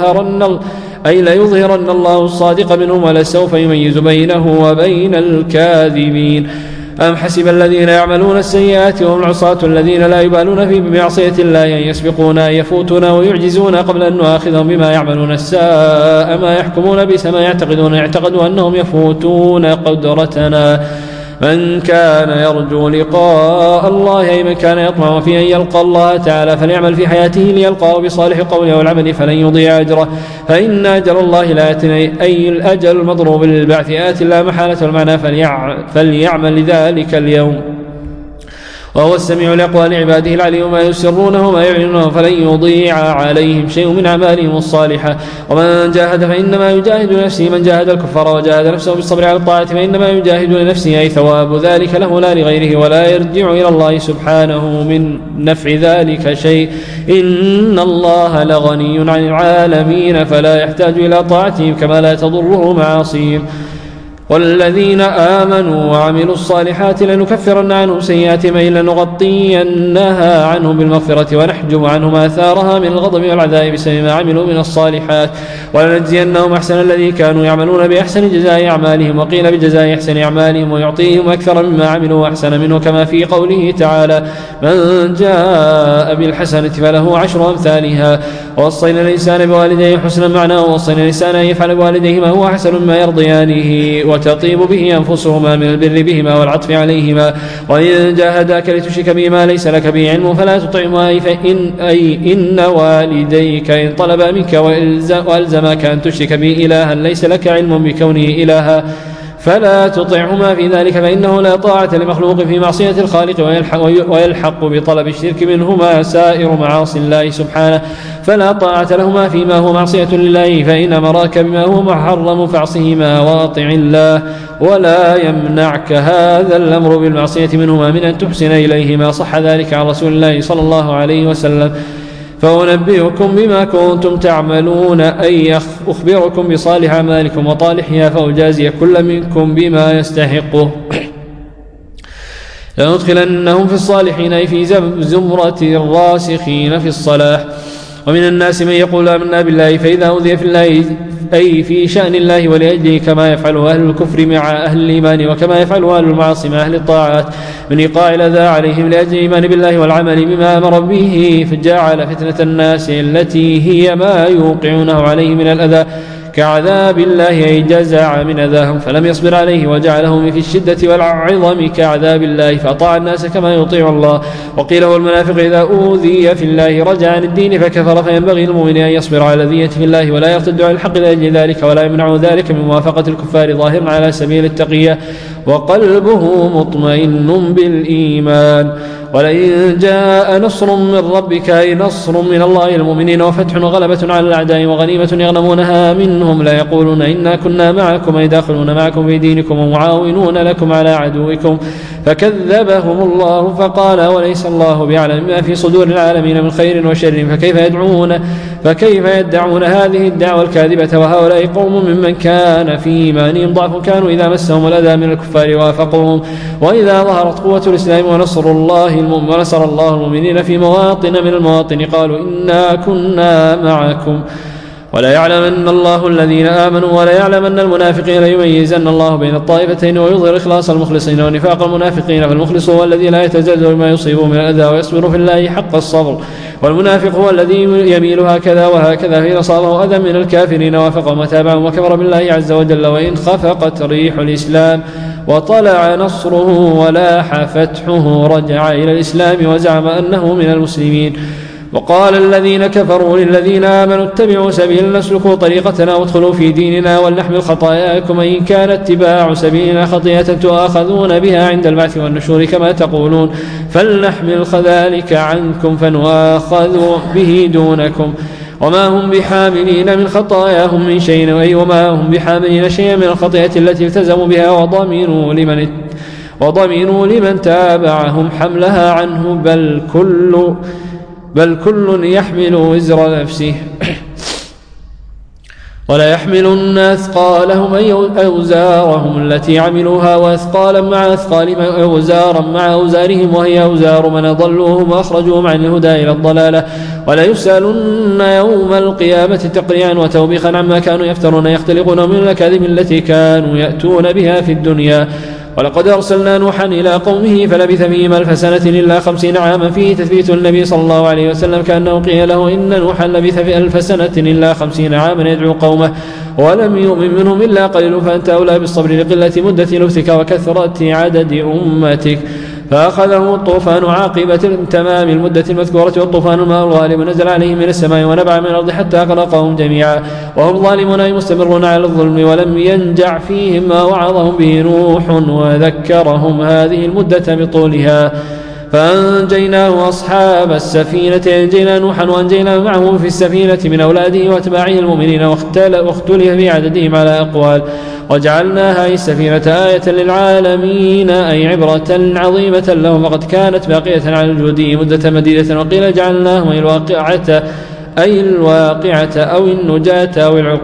أي ليظهرن الله الصادق منهم ولسوف يميز بينه وبين الكاذبين. أم حسب الذين يعملون السيئات وهم العصاة الذين لا يبالون في بمعصية الله أن يسبقونا يفوتنا ويعجزون قبل أن نؤاخذهم بما يعملون الساء ما يحكمون بئس ما يعتقدوا أنهم يفوتون قدرتنا. من كان يرجو لقاء الله أي من كان يطمع في أن يلقى الله تعالى فليعمل في حياته ليلقاه بصالح قوله والعمل فلن يضيع أجره فإن أجل الله لا يأتي أي الأجل المضروب للبعث آت لا محالة المعنى فليعمل لذلك اليوم وهو السميع لأقوال عباده العليم ما يسرونه وما يعلنونه فلن يضيع عليهم شيء من أعمالهم الصالحة. ومن جاهد فإنما يجاهد لنفسه من جاهد الكفار وجاهد نفسه بالصبر على الطاعة فإنما يجاهد لنفسه أي ثواب ذلك له لا لغيره ولا يرجع إلى الله سبحانه من نفع ذلك شيء إن الله لغني عن العالمين فلا يحتاج إلى طاعتهم كما لا تضره معاصيهم. والذين آمنوا وعملوا الصالحات لنكفرن عنهم سيئاتهم أي لنغطينها عنهم بالمغفرة ونحجب عنهم آثارها من الغضب والعذاب بسبب ما عملوا من الصالحات ولنجزينهم أحسن الذي كانوا يعملون بأحسن جزاء أعمالهم وقيل بجزاء أحسن أعمالهم ويعطيهم أكثر مما عملوا وأحسن منه كما في قوله تعالى من جاء بالحسنة فله 10 أمثالها ووصينا الإنسان بوالديه حسنا معناه ووصينا الإنسان أن يفعل بوالديه ما هو أحسن مما يرضيانه وتطيب به أنفسهما من البر بهما والعطف عليهما وإن جاهداك لتشرك به ما ليس لك به علم فلا تطعهما إن والديك إن طلبا منك وألزماك أن تشرك به إلها ليس لك علم بكونه إلها فلا تطعهما في ذلك فإنه لا طاعة لمخلوق في معصية الخالق ويلحق بطلب الشرك منهما سائر معاصي الله سبحانه فلا طاعة لهما فيما هو معصية لله فإن أمراك بما هو محرم فاعصهما واطع الله ولا يمنعك هذا الأمر بالمعصية منهما من أن تحسن إليهما صح ذلك عن رسول الله صلى الله عليه وسلم. فأنبئكم بما كنتم تعملون أي أخبركم بصالح أعمالكم وطالحها فأجازي كل منكم بما يستحقه لندخلنهم في الصالحين أي في زمرة الراسخين في الصلاح. ومن الناس من يقول آمنا بالله فإذا أوذي في الله أي في شأن الله ولأجله كما يفعل أهل الكفر مع أهل الإيمان وكما يفعل أهل المعاصي مع أهل الطاعات من إيقاع الأذى عليهم لأجل الإيمان بالله والعمل بما أمر به فجعل فتنة الناس التي هي ما يوقعونه عليه من الأذى كعذاب الله أي جزع من أذاهم فلم يصبر عليه وجعلهم في الشدة والعظم كعذاب الله فأطاع الناس كما يطيع الله. وقيل هو المنافق إذا أوذي في الله رجع عن الدين فكفر فينبغي المؤمن أن يصبر على الأذية في الله ولا يرتد عن الحق لأجل ذلك ولا يمنع ذلك من موافقة الكفار ظاهرا على سبيل التقية وقلبه مطمئن بالإيمان. ولئن جاء نصر من ربك أي نصر من الله المؤمنين وفتح وغلبة على الأعداء وغنيمة يغنمونها منهم لا يقولون إنا كنا معكم أي داخلون معكم في دينكم ومعاونون لكم على عدوكم فكذبهم الله فقال وليس الله بيعلم ما في صدور العالمين من خير وشر فكيف يدعون هذه الدعوة الكاذبة وهؤلاء قوم ممن كان في إيمانهم ضعف كانوا إذا مسهم الأذى من الكفار وافقوهم وإذا ظهرت قوة الإسلام ونصر الله المؤمنين في مواطن من المواطن قالوا إنا كنا معكم ولا يعلمن الله الذين آمنوا ولا يعلمن المنافقين ليميزن الله بين الطائفتين ويظهر إخلاص المخلصين ونفاق المنافقين فالمخلص هو الذي لا يتزلزل بما يصيبه من الأذى ويصبر في الله حق الصبر والمنافق هو الذي يميل هكذا وهكذا في أصابه أذى من الكافرين وافقهم وتابعهم وكفر بالله عز وجل. وإن خفقت ريح الإسلام وطلع نصره ولاح فتحه رجع إلى الإسلام وزعم أنه من المسلمين. وقال الذين كفروا للذين آمنوا اتبعوا سبيلنا اسلكوا طريقتنا وادخلوا في ديننا ولنحمل خطاياكم إن كان اتباع سبيلنا خطيئة تؤاخذون بها عند البعث والنشور كما تقولون فلنحمل ذلك عنكم فنؤاخذ به دونكم وما هم بحاملين من خطاياهم من شيء وما هم بحاملين شيئا من الخطيئة التي التزموا بها وضمنوا لمن تابعهم حملها عنه بل كل يحمل وزر نفسه ولا يحملن أثقالهم أي أوزارهم التي عملوها وأثقالا مع أثقالهم أوزارا مع أوزارهم وهي أوزار من أضلوهم وأخرجوهم عن الهدى إلى الضلالة ولا يسألن يوم القيامة تقريعا وتوبيخا عما كانوا يفترون يختلقون من الأكاذيب التي كانوا يأتون بها في الدنيا. ولقد أرسلنا نوحا إلى قومه فلبث فيهم 1000 سنة إلا 50 عاما فيه تثبيت النبي صلى الله عليه وسلم كأنه قيل له إن نوحا لبث في 1000 سنة إلا 50 عاما يدعو قومه ولم يؤمن منهم إلا قليل فأنت أولى بالصبر لقلة مدة لبثك وكثرة عدد أمتك. فأخذهم الطوفان عاقبة تمام المدة المذكورة والطوفان الماء الغالب نزل عليهم من السماء ونبع من الأرض حتى أغرقهم جميعا وهم ظالمون أي مستمرون على الظلم ولم ينجع فيهم ما وعظهم به نوح وذكرهم هذه المدة بطولها. فأنجيناه أصحاب السفينة أنجينا نوحا وأنجينا معه في السفينة من أولاده وأتباعه المؤمنين واختلف بعددهم على أقوال وجعلناها السفينة آية للعالمين أي عبرة عظيمة لهم وقد كانت باقية على الجودي مدة مديدة وقيل جعلناهم أي الواقعة أو النجاة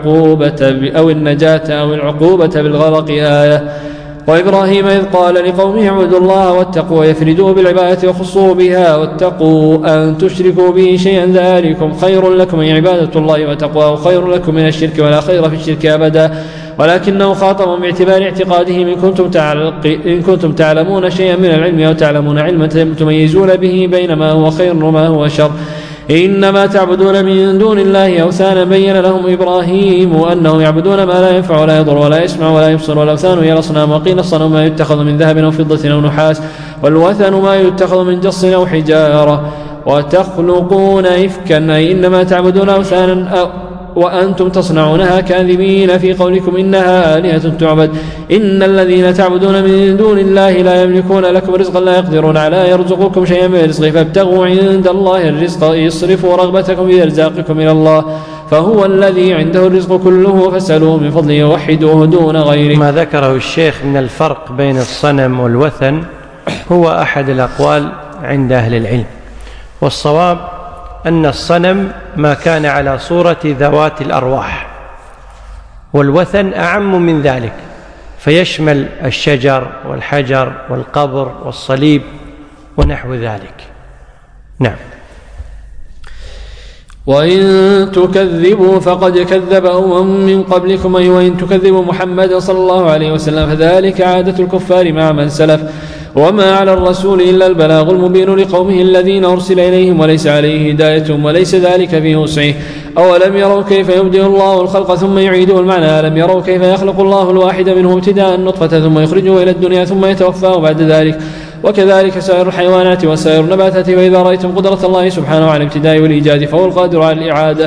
أو العقوبة بالغرق آية. وإبراهيم إذ قال لقومه اعبدوا الله واتقوا ويفردوا بالعبادة وخصوا بها واتقوا أن تشركوا به شيئا ذلكم خير لكم أي عبادة الله وتقواه خير لكم من الشرك ولا خير في الشرك أبدا ولكنه خاطب باعتبار اعتقاده إن كنتم تعلمون شيئا من العلم أو تعلمون علما تميزون به بين ما هو خير وما هو شر إنما تعبدون من دون الله أوثانا بين لهم إبراهيم أنهم يعبدون ما لا ينفع ولا يضر ولا يسمع ولا يبصر والأوثان هي الأصنام وقيل الصنم ما يتخذ من ذهب أو فضة أو نحاس والوثن ما يتخذ من جص أو حجارة وتخلقون إفكا أي إنما تعبدون أوثانا وأنتم تصنعونها كاذبين في قولكم إنها آلهة تعبد إن الذين تعبدون من دون الله لا يملكون لكم رزقا لا يقدرون على يرزقكم شيئا من رزقه فابتغوا عند الله الرزق يصرفوا رغبتكم في إرزاقكم إلى الله فهو الذي عنده الرزق كله فاسألوه من فضله ووحدوه دون غيره. ما ذكره الشيخ من الفرق بين الصنم والوثن هو أحد الأقوال عند أهل العلم والصواب أن الصنم ما كان على صورة ذوات الأرواح والوثن أعم من ذلك فيشمل الشجر والحجر والقبر والصليب ونحو ذلك. نعم. وإن تكذبوا فقد كذب من قبلكم وإن تكذبوا محمد صلى الله عليه وسلم فذلك عادة الكفار مع من سلف وما على الرسول إلا البلاغ المبين لقومه الذين أرسل إليهم وليس عليه هدايتهم وليس ذلك في وسعه. أولم يروا كيف يبدئ الله الخلق ثم يعيده المعنى ألم يروا كيف يخلق الله الواحد منه ابتداء النطفة ثم يخرجه إلى الدنيا ثم يتوفاه بعد ذلك وكذلك سائر الحيوانات وسائر النباتات فإذا رأيتم قدرة الله سبحانه على الابتداء والإيجاد فهو القادر على الإعادة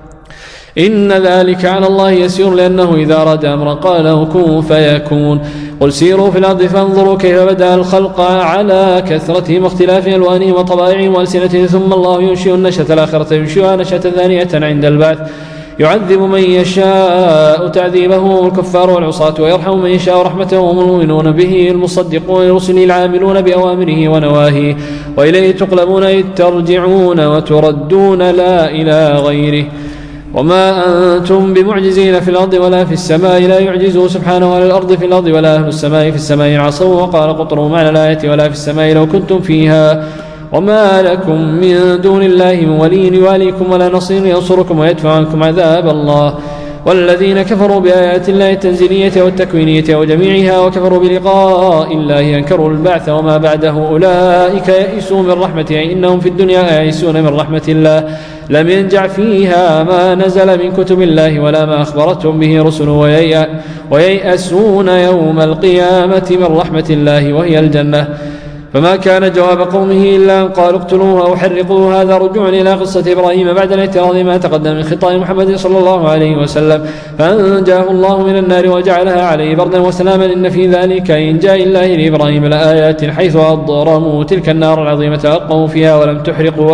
إن ذلك على الله يسير لأنه إذا أراد أمرا قال له كن فيكون قل سيروا في الأرض فانظروا كيف بدأ الخلق على كثرتهم واختلاف ألوانهم وطبائعهم وألسنتهم ثم الله ينشئ النشأة الآخرة ينشئها نشأة ثانية عند البعث يعذب من يشاء تعذيبه الكفار والعصاة ويرحم من يشاء رحمته هم المؤمنون به المصدقون لرسله العاملون بأوامره ونواهيه وإليه تقلبون إذ ترجعون وتردون لا إلى غيره وما أنتم بمعجزين في الأرض ولا في السماء لا يعجزه سبحانه ولا الأرض في الأرض ولا أهل السماء في السماء يعصوا وقال قطروا معنى الآية ولا في السماء لو كنتم فيها وما لكم من دون الله من ولي يواليكم ولا نصير ينصركم ويدفع عنكم عذاب الله والذين كفروا بآيات الله التنزيلية والتكوينية وجميعها وكفروا بلقاء الله أنكروا البعث وما بعده أولئك يئسوا من رحمته إنهم في الدنيا يئسون من رحمة الله لم ينجع فيها ما نزل من كتب الله ولا ما أخبرتهم به رسله وييأسون يوم القيامة من رحمة الله وهي الجنة فما كان جواب قومه إلا أن قالوا اقتلوه أو حرقوه هذا رجوع إلى قصة إبراهيم بعد الاعتراض ما تقدم من خطاب محمد صلى الله عليه وسلم فأنجاه الله من النار وجعلها عليه بردا وسلاما إن في ذلك إنجاء الله لإبراهيم لآيات حيث أضرموا تلك النار العظيمة ألقوا فيها ولم تحرقوا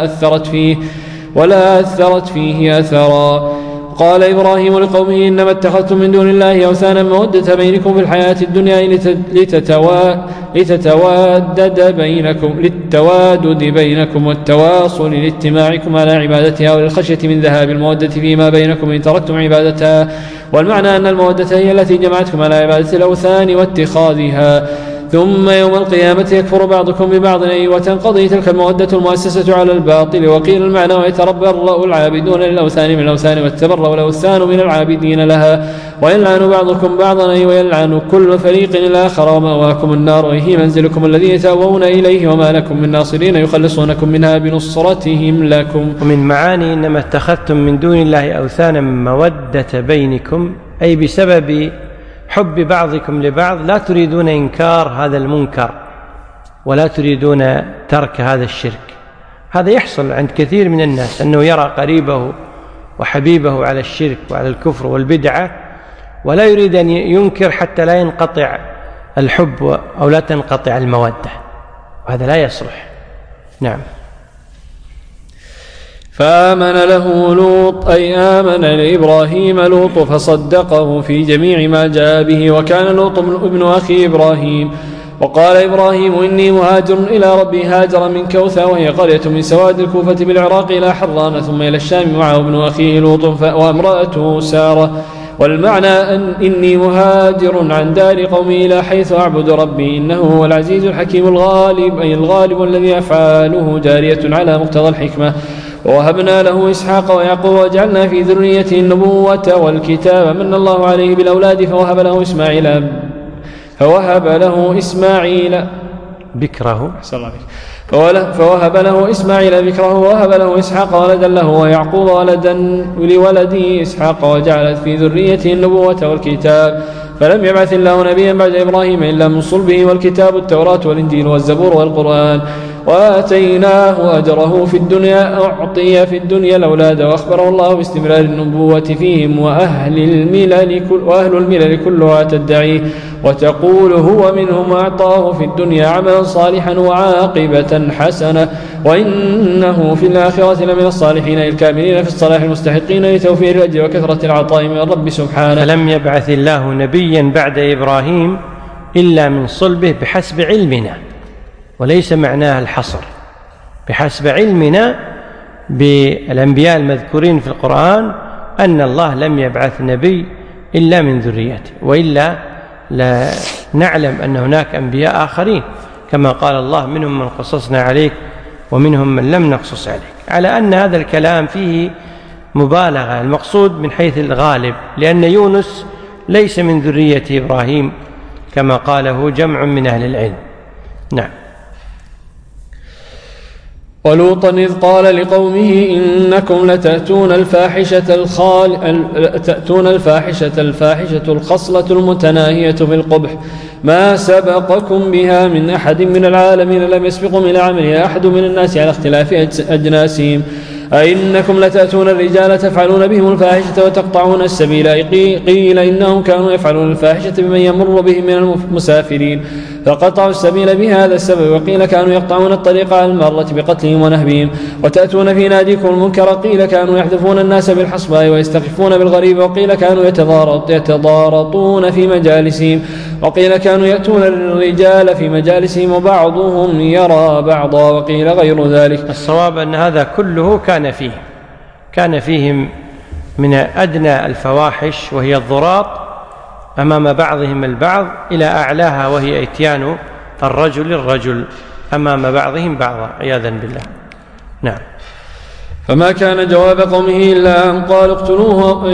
ولا أثرت فيه أثرا قال إبراهيم لقومه إنما اتخذتم من دون الله أوثانا مودة بينكم في الحياة الدنيا للتوادد بينكم والتواصل لاجتماعكم على عبادتها وللخشية من ذهاب المودة فيما بينكم إن تركتم عبادتها والمعنى أن المودة هي التي جمعتكم على عبادة الأوثان واتخاذها ثم يوم القيامة يكفر بعضكم ببعض وتنقضي تلك المودة المؤسسة على الباطل وقيل المعنى ويتبرأ العابدون للأوثان من الأوثان ويتبرأ الأوثان من العابدين لها ويلعن بعضكم بعضا ويلعن كل فريق الآخر ومأواكم النار وهي منزلكم الذي تأوون إليه وما لكم من ناصرين يخلصونكم منها بنصرتهم لكم. ومن معاني إنما اتخذتم من دون الله أوثانا مودة بينكم أي بسبب حب بعضكم لبعض لا تريدون إنكار هذا المنكر ولا تريدون ترك هذا الشرك. هذا يحصل عند كثير من الناس أنه يرى قريبه وحبيبه على الشرك وعلى الكفر والبدعة ولا يريد أن ينكر حتى لا ينقطع الحب أو لا تنقطع المودة وهذا لا يصلح. نعم. فآمن له لوط أي آمن لإبراهيم لوط فصدقه في جميع ما جاء به وكان لوط ابن أخي إبراهيم. وقال إبراهيم إني مهاجر إلى ربي هاجر من كوثى وهي قرية من سواد الكوفة بالعراق إلى حران ثم إلى الشام معه ابن أخيه لوط وامرأته سارة والمعنى أن إني مهاجر عن دار قومي إلى حيث أعبد ربي إنه هو العزيز الحكيم الغالب أي الغالب الذي أفعاله جارية على مقتضى الحكمة. ووهبنا له إسحاق ويعقوب وجعلنا في ذريته النبوة والكتاب من الله عليه بالأولاد فوهب له إسماعيل بكره ووهب له إسحاق ولدا له ويعقوب ولدا لولده إسحاق وجعلت في ذريته النبوة والكتاب فلم يبعث الله نبيا بعد إبراهيم إلا من صلبه والكتاب التوراة والإنجيل والزبور والقرآن وآتيناه أجره في الدنيا أعطي في الدنيا الأولاد وأخبره الله باستمرار النبوة فيهم وأهل الملل كلها تدعيه وتقول هو منهم أعطاه في الدنيا عملا صالحا وعاقبة حسنة وإنه في الآخرة لمن الصالحين الكاملين في الصلاح المستحقين لتوفير الأجر وكثرة العطاء من الرب سبحانه. فلم يبعث الله نبيا بعد إبراهيم إلا من صلبه بحسب علمنا وليس معناه الحصر بحسب علمنا بالأنبياء المذكورين في القرآن أن الله لم يبعث نبي إلا من ذريته وإلا لا نعلم أن هناك أنبياء آخرين كما قال الله منهم من قصصنا عليك ومنهم من لم نقصص عليك على أن هذا الكلام فيه مبالغة المقصود من حيث الغالب لأن يونس ليس من ذرية إبراهيم كما قاله جمع من أهل العلم. نعم. ولوطا إذ قال لقومه إنكم لتأتون الفاحشة الخصلة المتناهية في القبح ما سبقكم بها من أحد من العالمين لم يسبق من عملها أحد من الناس على اختلاف أجناسهم أئنكم لتأتون الرجال تفعلون بهم الفاحشة وتقطعون السبيل قيل إنهم كانوا يفعلون الفاحشة بمن يمر بهم من المسافرين فقطعوا السبيل بهذا السبب وقيل كانوا يقطعون الطريق على المرة بقتلهم ونهبهم وتأتون في ناديكم المنكر قيل كانوا يحذفون الناس بالحصباء ويستخفون بالغريب وقيل كانوا يتضارطون في مجالسهم وقيل كانوا يأتون الرجال في مجالسهم وبعضهم يرى بعضا وقيل غير ذلك. الصواب أن هذا كله كان فيهم من أدنى الفواحش وهي الضراط أمام بعضهم البعض إلى أعلاها وهي إتيان الرجل أمام بعضهم بعضا عياذا بالله. نعم. فما كان جواب قومه إلا أن قالوا اقتلوه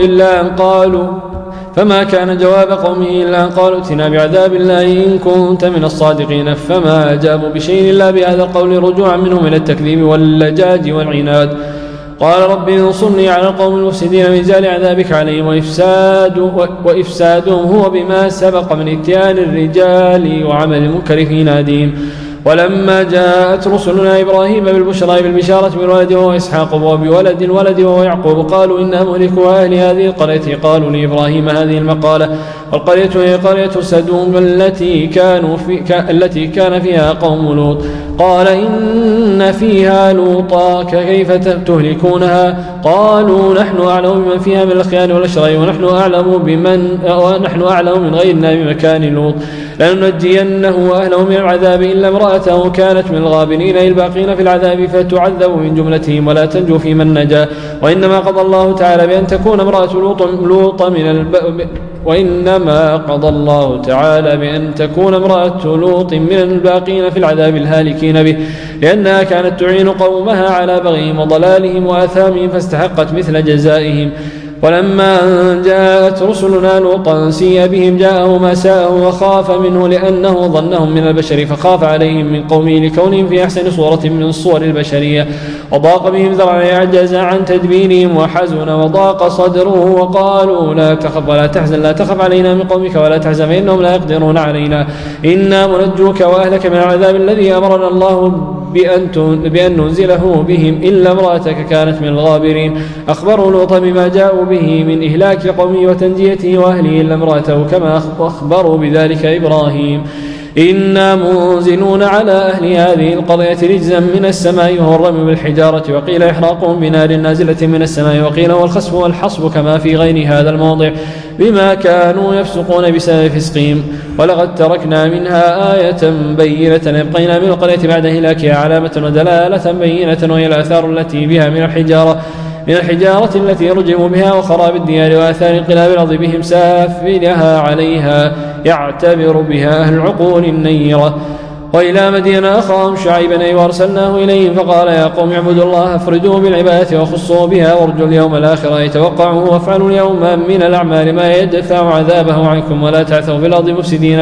فما كان جواب قومه إلا أن قالوا ائتنا بعذاب الله إن كنت من الصادقين فما أجابوا بشيء إلا بهذا القول رجوعا منهم إلى التكذيب واللجاج والعناد. قال رب انصرني على القوم المفسدين بإنزال عذابك عليهم وإفسادهم هو بما سبق من اتيان الرجال وعمل المنكر في ناديهم. ولما جاءت رسلنا إبراهيم بالبشارة بالولد وهو إسحاق وبولد الولد وهو يعقوب قالوا إنا مهلكوا أهل هذه القرية قالوا لإبراهيم هذه المقالة والقرية هي قرية سدوم التي كان فيها قوم لوط قال إن فيها لوطا كيف تهلكونها قالوا نحن أعلم بمن فيها من الخيان والأشرار ونحن أعلم من غيرنا بمكان لوط لننجينه وأهله من العذاب إلا امرأته كانت من الغابرين الباقين في العذاب فتعذب من جملتهم ولا تنجو في من نجا وإنما قضى الله تعالى بأن تكون امرأة لوط من الباقين في العذاب الهالكين به لأنها كانت تعين قومها على بغيهم وضلالهم وآثامهم فاستحقت مثل جزائهم. ولما جاءت رسلنا لوطا سيء بهم جاءه ما ساءه وخاف منه لأنه ظنهم من البشر فخاف عليهم من قومه لكونهم في أحسن صورة من الصور البشرية وضاق بهم ذرعا يعجز عن تدبيرهم وحزن وضاق صدره وقالوا لا تخف ولا تحزن لا تخف علينا من قومك ولا تحزن فإنهم لا يقدرون علينا إنا منجوك وأهلك من العذاب الذي أمرنا الله بأن ننزله بهم إلا امرأتك كانت من الغابرين. أخبروا لوطا بما جاءوا به من إهلاك قومه وتنجيته وأهله إلا امرأته كما أخبروا بذلك إبراهيم. إنا منزلون على أهل هذه القرية رجزا من السماء وهو الرمي بالحجارة وقيل إحراقهم بنار نازلة من السماء وقيل هو الخسف والحصب كما في غير هذا الموضع بما كانوا يفسقون بسبب فسقهم. ولقد تركنا منها آية بينة يبقينا من القرية بعد هلاكها علامة ودلالة بينة وهي الآثار التي بها من الحجارة التي رجموا بها وخراب الديار وآثار انقلاب الأرض بهم سافلها عليها يعتبر بها أهل العقول النيرة. وإلى مدين أخاهم شعيبا وأرسلناه إليهم فقال يا قوم اعبدوا الله افردوا بالعبادة وخصوا بها وارجوا اليوم الآخر يتوقعوه وافعلوا اليوم من الأعمال ما يدفع عذابه عنكم ولا تعثوا في الأرض مفسدين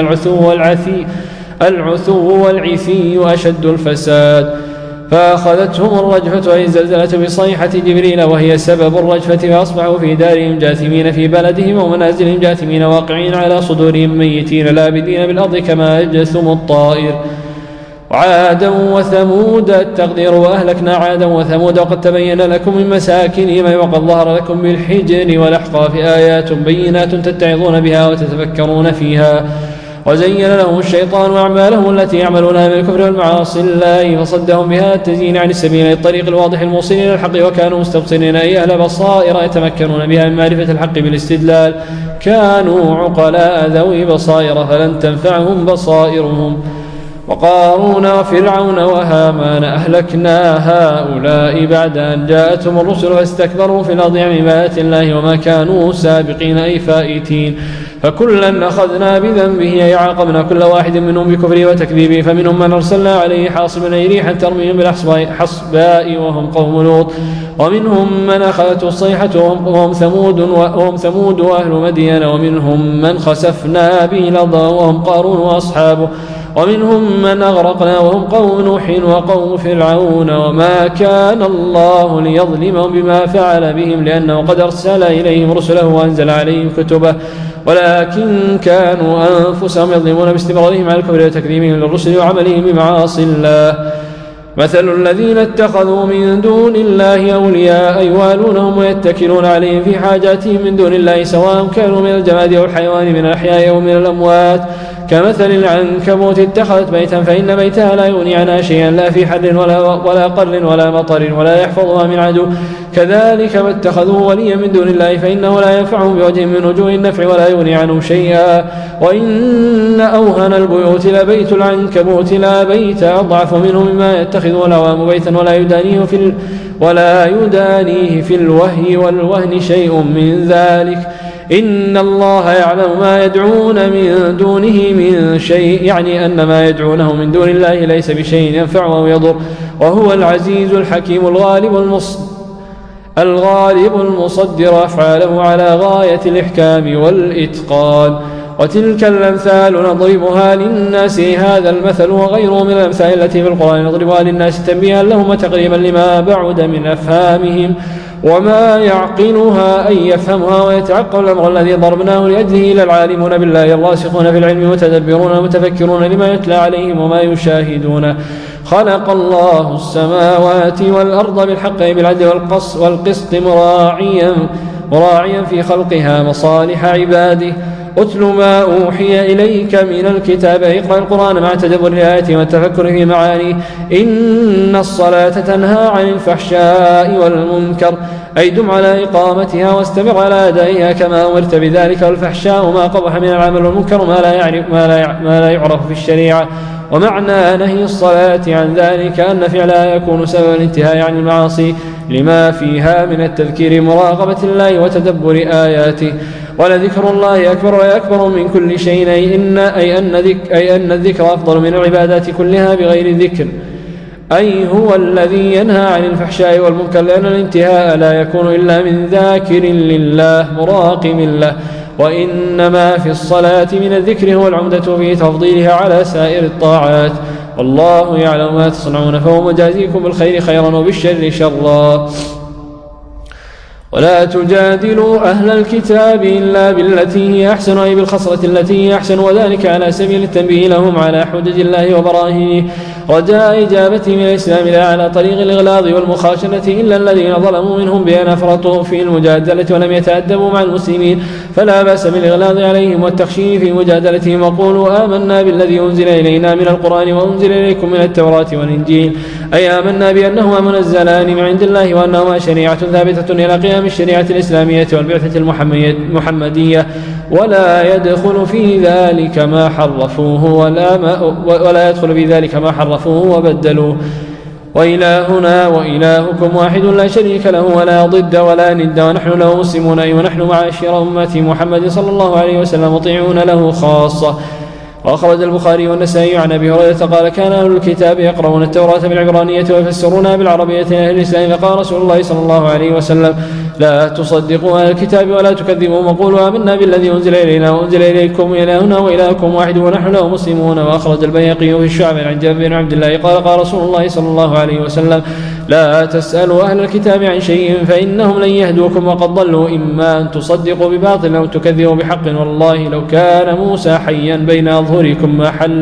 العثو والعثي أشد الفساد. فأخذتهم الرجفة أي الزلزلة بصيحة جبريل وهي سبب الرجفة فأصبحوا في دارهم جاثمين في بلدهم ومنازلهم جاثمين واقعين على صدورهم ميتين لابدين بالأرض كما يجثم الطائر. وعادا وثمود التقدير وأهلكنا عادا وثمود وقد تبين لكم من مساكنهم وقد ظهر لكم بالحجر والأحقاف آيات بينات تتعظون بها وتتفكرون فيها. وزين لهم الشيطان أعمالهم التي يعملونها من الكفر والمعاصي الله فصدهم بها التزيين عن السبيل الطريق الواضح الموصل إلى الحق وكانوا مستبصرين أي أهل بصائر يتمكنون بها من معرفة الحق بالاستدلال كانوا عقلاء ذوي بصائر فلن تنفعهم بصائرهم. وقارون وفرعون وهامان أهلكنا هؤلاء بعد أن جاءتهم الرسل فاستكبروا في الأرض عن عبادة الله وما كانوا سابقين أي فائتين فكلا أخذنا بذنبه أي عاقبنا كل واحد منهم بكفره وتكذيبه فمنهم من أرسلنا عليه حاصبا أي ريحا ترميهم بالحصباء وهم قوم لوط ومنهم من أخذته الصيحة وهم ثمود وأهل مدين ومنهم من خسفنا به الأرض وهم قارون وأصحابه ومنهم من أغرقنا وهم قوم نوح وقوم فرعون وما كان الله ليظلمهم بما فعل بهم لأنه قد أرسل إليهم رسله وأنزل عليهم كتبه ولكن كانوا أنفسهم يظلمون باستمرارهم على الكفر وتكذيبهم للرسل وعملهم بمعاصي الله مثل الذين اتخذوا من دون الله أولياء يوالونهم ويتكلون عليهم في حاجاتهم من دون الله سواء كانوا من الجماد أو الحيوان من الأحياء أو من الأموات كمثل العنكبوت اتخذت بيتا فإن بيتها لا يغني عنها شيئا لا في حر ولا قر ولا مطر ولا يحفظها من عدو كذلك ما اتخذوه وليا من دون الله فإنه لا ينفعهم بوجه من وجوه النفع ولا يغني عنهم شيئا وإن أوهن البيوت لبيت العنكبوت لا بيت أضعف منه مما يتخذه العوام بيتا ولا يدانيه في الوهي والوهن شيء من ذلك إن الله يعلم ما يدعون من دونه من شيء يعني أن ما يدعونه من دون الله ليس بشيء ينفع أو يضر وهو العزيز الحكيم الغالب المصدر أفعاله على غاية الإحكام والإتقان وتلك الأمثال نضربها للناس هذا المثل وغيره من الأمثال التي في القرآن نضربها للناس تنبيها لهم وتقريبا لما بعد من أفهامهم وما يعقلها أن يفهمها ويتعقل الأمر الذي ضربناه لأجله إلى العالمون بالله الراسخون في العلم متدبرون ومتفكرون لما يتلى عليهم وما يشاهدون خلق الله السماوات والأرض بالحق بالعدل والقسط مراعيا في خلقها مصالح عباده أتل ما أوحي إليك من الكتاب اقرأ القرآن مع تدبر الآيات والتفكر في معانيه إن الصلاة تنهى عن الفحشاء والمنكر أي دم على إقامتها واستمر على أدائها كما أمرت بذلك والفحشاء ما قبح من العمل والمنكر ما لا يعرف في الشريعة ومعنى نهي الصلاة عن ذلك أن فعلها يكون سبب الانتهاء عن المعاصي لما فيها من التذكير مراقبة الله وتدبر آياته ولذكر الله أكبر وأكبر من كل شيء أي أن الذكر أفضل من العبادات كلها بغير الذكر أي هو الذي ينهى عن الفحشاء والمنكر لأن الانتهاء لا يكون إلا من ذاكر لله مراقب له وإنما في الصلاة من الذكر هو العمدة في تفضيلها على سائر الطاعات والله يعلم ما تصنعون فهو مجازيكم بالخير خيرا وبالشر شرا ولا تجادلوا أهل الكتاب إلا بالتي هي أحسن أي بالخصلة التي هي أحسن وذلك على سبيل التنبيه لهم على حجج الله وبراهينه رجاء إجابتهم إلى الإسلام لا على طريق الإغلاظ والمخاشنة إلا الذين ظلموا منهم بأن أفرطوا في المجادلة ولم يتأدبوا مع المسلمين فلا بأس بالإغلاظ عليهم والتخشين في مجادلتهم وقولوا آمنا بالذي أنزل إلينا من القرآن وأنزل إليكم من التوراة والإنجيل أي آمنا بأنهما منزلان من عند الله وأنهما شريعة ثابتة إلى قيام الشريعة الإسلامية والبعثة المحمدية ولا يدخل في ذلك ما حرفوه ولا يدخل في ذلك ما حرفوه وبدلوه وإلهنا وإلهكم واحد لا شريك له ولا ضد ولا ند ونحن له مسلمون أي ونحن معاشر أمة محمد صلى الله عليه وسلم مطيعون له خاصة وأخرج البخاري والنسائي عن أبي هريرة قال كان أهل الكتاب يقرؤون التوراة بالعبرانية ويفسرونها بالعربية أهل الإسلام فقال رسول الله صلى الله عليه وسلم لا تصدقوا أهل الكتاب ولا تكذبوا وقولوا آمنا بالذي أنزل إلينا وأنزل إليكم إلهنا وإلهكم واحد ونحن له مسلمون وأخرج البيهقي في الشعب عن جابر بن عبد الله قال رسول الله صلى الله عليه وسلم لا تسألوا أهل الكتاب عن شيء فإنهم لن يهدوكم وقد ضلوا إما أن تصدقوا بباطل أو تكذبوا بحق والله لو كان موسى حيا بين أظهركم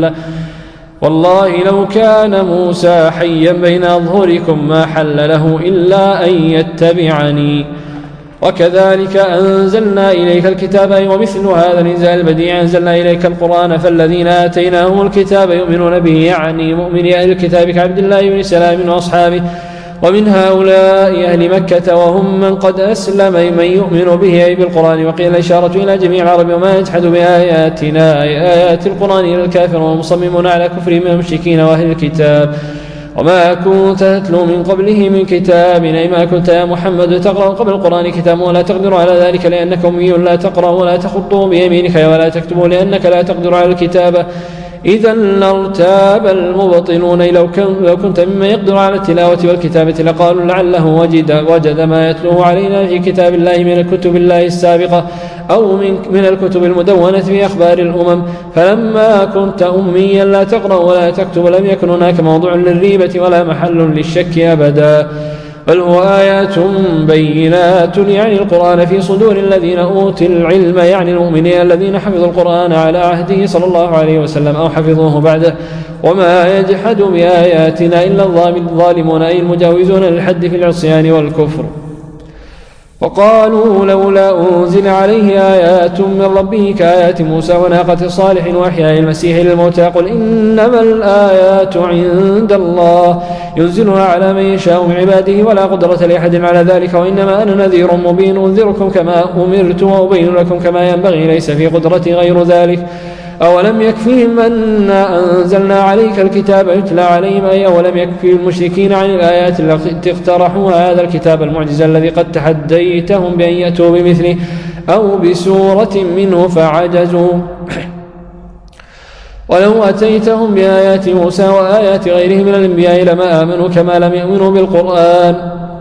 ما حل له إلا أن يتبعني وكذلك أنزلنا إليك الكتاب ومثل هذا الإنزال البديع أنزلنا إليك القرآن فالذين آتيناهم الكتاب يؤمنون به يعني مؤمن أهل الكتاب كعبد الله بن سلام وأصحابه ومن هؤلاء أهل مكة وهم من قد أسلم من يؤمن به أي بالقرآن وقيل الإشارة إلى جميع العرب وما يجحد بآياتنا أي آيات القرآن إلى الكافر ومصممون على كفر من المشركين وأهل الكتاب وما كنت تتلو من قبله من كتاب أي ما كنت يا محمد تقرأ قبل القرآن كتاب ولا تقدر على ذلك لأنك أمي لا تقرأ ولا تخط بيمينك ولا تكتب لأنك لا تقدر على الكتابة إذا لارتاب المبطلون لو كنت ممن يقدر على التلاوة والكتابة لقالوا لعله وجد ما يتلوه علينا في كتاب الله من الكتب الله السابقة أو من الكتب المدونة في أخبار الأمم فلما كنت أميا لا تقرأ ولا تكتب لم يكن هناك موضوع للريبة ولا محل للشك أبدا بل هو آيات بينات يعني القرآن في صدور الذين أوتوا العلم يعني المؤمنين الذين حفظوا القرآن على عهده صلى الله عليه وسلم أو حفظوه بعده. وما يجحد بآياتنا إلا الظالمون أي المجاوزون للحد في العصيان والكفر. وقالوا لولا أنزل عليه آيات من ربه كآيات موسى وناقة صالح وإحياء المسيح للموتى قل إنما الآيات عند الله ينزلها على من يشاء من عباده ولا قدرة لأحد على ذلك وإنما أنا نذير مبين أنذركم كما أمرت وأبين لكم كما ينبغي ليس في قدرتي غير ذلك. أولم يكفيهم أنا أنزلنا عليك الكتاب يتلى عليهم أي أولم يكفي المشركين عن الآيات التي اقترحوا هذا الكتاب المعجز الذي قد تحديتهم بأن يأتوا بمثله أو بسورة منه فعجزوا ولو أتيتهم بآيات موسى وآيات غيره من الأنبياء لما آمنوا كما لم يؤمنوا بالقرآن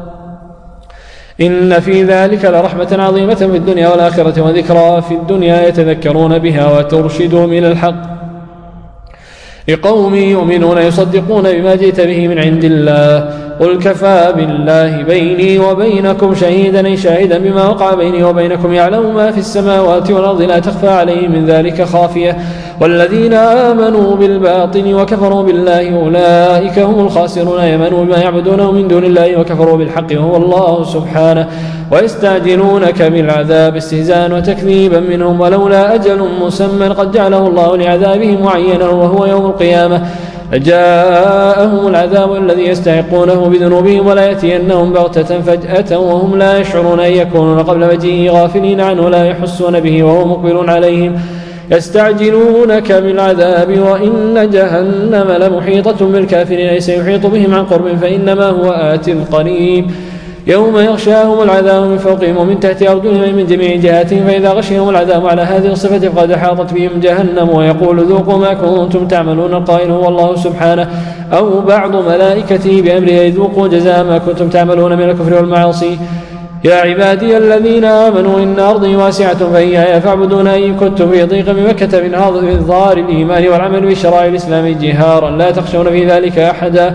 إن في ذلك لرحمة عظيمة في الدنيا والآخرة وذكرى في الدنيا يتذكرون بها وترشدهم إلى الحق لقوم يؤمنون يصدقون بما جئت به من عند الله قل كفى بالله بيني وبينكم شهيدا أي شاهدا بما وقع بيني وبينكم يعلم ما في السماوات والأرض لا تخفى عليه من ذلك خافية والذين آمنوا بالباطن وكفروا بالله أولئك هم الخاسرون يمنوا بما يعبدونه من دون الله وكفروا بالحق وهو الله سبحانه ويستعجلونك بالعذاب استهزاء وتكذيبا منهم ولولا أجل مسمى قد جعله الله لعذابهم معينا وهو يوم القيامة جاءهم العذاب الذي يستحقونه بذنوبهم ولا يأتينهم بغتة فجأة وهم لا يشعرون أن يكونون قبل مجيئه غافلين عنه لا يحسون به وهو مقبل عليهم يستعجلونك بالعذاب وإن جهنم لمحيطة بالكافرين ليس يحيط بهم عن قرب فإنما هو آت قريب يوم يغشاهم العذاب من فوقهم ومن تحت أرجلهم من جميع جهاتهم فإذا غشيهم العذاب على هذه الصفة فقد حاطت بهم جهنم ويقول ذوقوا ما كنتم تعملون القائل هو الله سبحانه أو بعض ملائكته بأمره ذوقوا جزاء ما كنتم تعملون من الكفر والمعاصي يا عبادي الذين آمنوا إن أرضي واسعة فإياي فاعبدون إن كنتم في ضيق بمكة من إظهار الإيمان والعمل بشرائع الإسلام جهارا لا تخشون في ذلك أحدا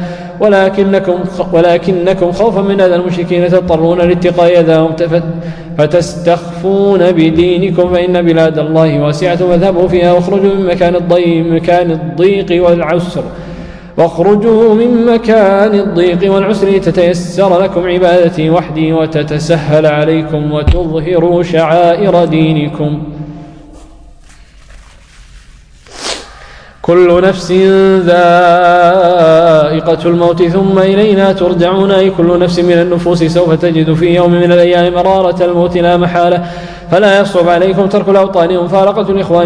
ولكنكم خوفا من أذى المشركين تضطرون لاتقاء أذاهم فتستخفون بدينكم فإن بلاد الله واسعة فاذهبوا فيها واخرجوا من مكان الضيق والعسر واخرجوا من مكان الضيق والعسر لتتيسر لكم عبادتي وحدي وتتسهل عليكم وتظهروا شعائر دينكم كل نفس ذائقة الموت ثم إلينا ترجعون أي كل نفس من النفوس سوف تجد في يوم من الأيام مرارة الموت لا محالة فلا يصعب عليكم ترك الأوطان ومفارقة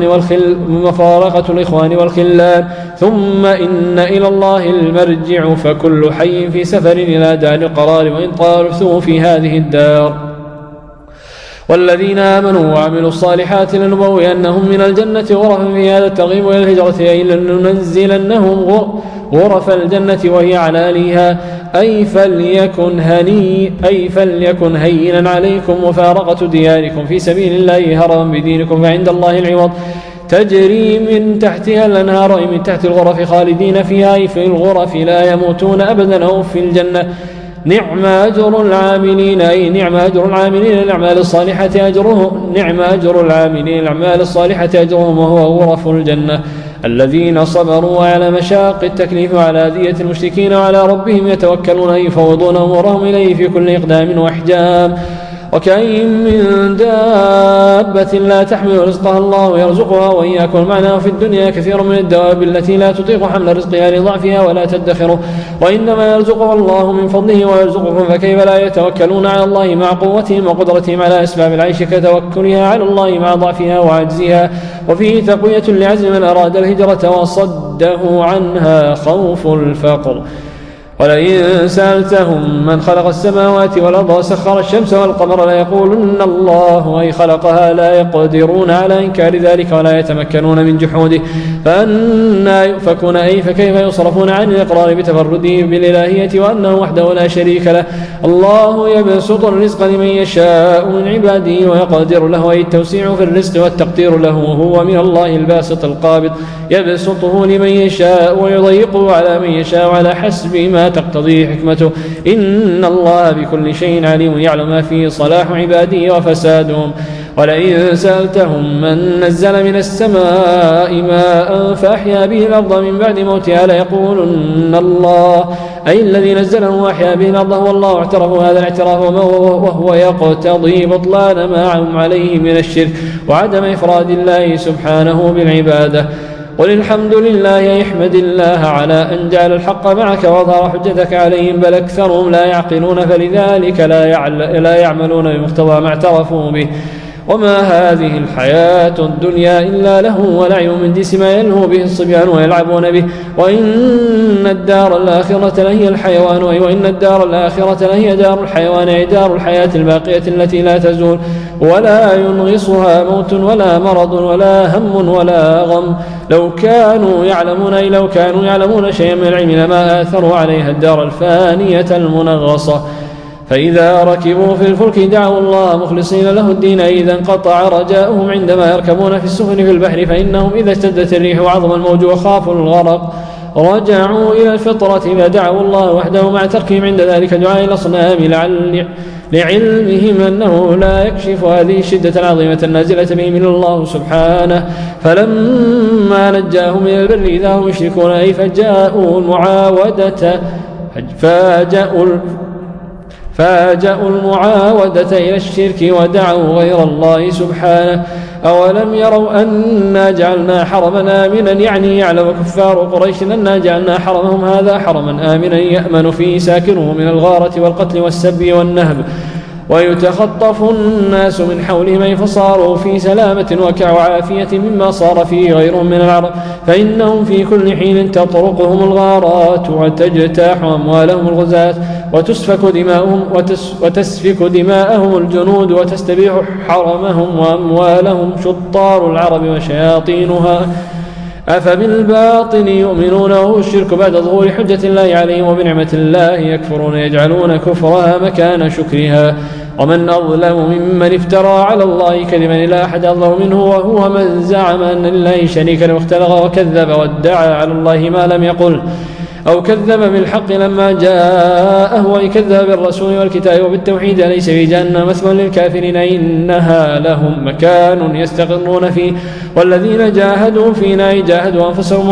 الإخوان والخلان ثم إن إلى الله المرجع فكل حي في سفر إلى دار القرار وإن طالثوا في هذه الدار والذين آمنوا وعملوا الصالحات لنبوئنهم من الجنة غرفا في هذا الترغيب إلى الهجرة أي لننزلنهم غرف الجنة وهي علاليها أي فليكن هينا عليكم مفارقة دياركم في سبيل الله هربا بدينكم فعند الله العوض تجري من تحتها الأنهار أي من تحت الغرف خالدين فيها أي في الغرف لا يموتون أبدا أو في الجنة نعم أجر العاملين أي نعم أجر العاملين الأعمال الصالحة أجرهم نعم أجر العاملين الأعمال الصالحة أجرهم وهو غرف الجنة الذين صبروا على مشاق التكليف وعلى أذية المشركين وعلى ربهم يتوكلون أي يفوضون أمورهم إليه في كل إقدام وإحجام وكأين من دابة لا تحمل رزقها الله يرزقها وإياكم معنا في الدنيا كثير من الدواب التي لا تطيق حمل رزقها لضعفها ولا تدخره وإنما يرزقها الله من فضله ويرزقكم فكيف لا يتوكلون على الله مع قوتهم وقدرتهم على أسباب العيش كتوكلها على الله مع ضعفها وعجزها وفيه تقوية لعزم من أراد الهجرة وصده عنها خوف الفقر ولئن سألتهم من خلق السماوات والأرض وسخر الشمس والقمر ليقولن الله أي خلقها لا يقدرون على إنكار ذلك ولا يتمكنون من جحوده فأنا يؤفكون أي فكيف يصرفون عن الإقرار بتفرده بالإلهية وأنه وحده لا شريك له الله يبسط الرزق لمن يشاء من عباده ويقدر له أي التوسيع في الرزق والتقدير له وهو من الله الباسط القابض يبسطه لمن يشاء ويضيقه على من يشاء على حسب ما ما تقتضيه حكمته. إن الله بكل شيء عليم يعلم ما فيه صلاح عباده وفسادهم. ولئن سألتهم من نزل من السماء ماء فأحيا به الأرض من بعد موتها ليقولن الله، أي الذي نزله وأحيا به الأرض هو الله. اعترفوا هذا الاعتراف وهو يقتضي بطلان ما هم عليه من الشرك وعدم إفراد الله سبحانه بالعبادة. قل الحمد لله، احمد الله على أن جعل الحق معك وظهر حجتك عليهم، بل أكثرهم لا يعقلون فلذلك لا يعملون بمقتضى ما اعترفوا به. وما هذه الحياة الدنيا إلا لهو ولعب من جنس ما يلهو به الصبيان ويلعبون به، وإن الدار الآخرة لهي الحيوان، وإن الدار الآخرة لهي دار الحيوان، أي دار الحياة الباقية التي لا تزول ولا ينغصها موت ولا مرض ولا هم ولا غم. لو كانوا يعلمون شيئا من العلم لما آثروا عليها الدار الفانية المنغصة. فإذا ركبوا في الفلك دعوا الله مخلصين له الدين، إذا انقطع رجاؤهم عندما يركبون في السفن في البحر، فإنهم إذا اشتدت الريح وعظم الموج وخافوا الغرق رجعوا إلى الفطرة فدعوا الله وحده مع تركهم عند ذلك دعاء الأصنام لعلمهم أنه لا يكشف هذه الشدة العظيمة النازلة بهم إلا الله سبحانه. فلما نجاهم من البر إذا هم يشركون، أي فاجأوا المعاودة إلى الشرك ودعوا غير الله سبحانه. أولم يروا أنا جعلنا حرما آمنا، يعني يعلم كفار قريش أنا جعلنا حرمهم هذا حرما آمنا يأمن فيه ساكنه من الغارة والقتل والسب والنهب، ويتخطف الناس من حولهم فصاروا في سلامة وكعافية مما صار فيه غيرهم من العرب، فإنهم في كل حين تطرقهم الغارات وتجتاح أموالهم الغزاة وتسفك دماءهم الجنود وتستبيح حرمهم وأموالهم شطار العرب وشياطينها. أفبالباطل يؤمنون وهو الشرك بعد ظهور حجة الله عليهم وبنعمة الله يكفرون يجعلون كفرها مكان شكرها. ومن أظلم ممن افترى على الله كذبا، لا أحد أظلم منه، وهو من زعم أن لله شريكا واختلق وكذب وادعى على الله ما لم يقل، أو كذب بالحق لما جاءه، وكذب بالرسول والكتاب وبالتوحيد. ليس في جهنم مثوى للكافرين، إنها لهم مكان يستقرون فيه. والذين جاهدوا فينا جاهدوا أنفسهم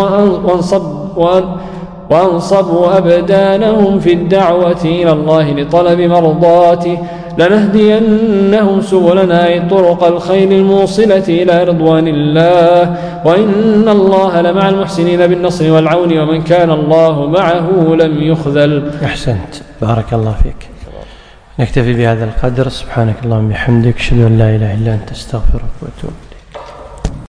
وأنصبوا أبدانهم في الدعوة إلى الله لطلب مرضاته، لنهدينهم سبلنا، أي طرق الخير الموصلة إلى رضوان الله، وإن الله لمع المحسنين بالنصر والعون، ومن كان الله معه لم يخذل. أحسنت، بارك الله فيك. نكتفي بهذا القدر. سبحانك اللهم وبحمدك، أشهد أن لا إله إلا أنت، أستغفرك وأتوب إليك.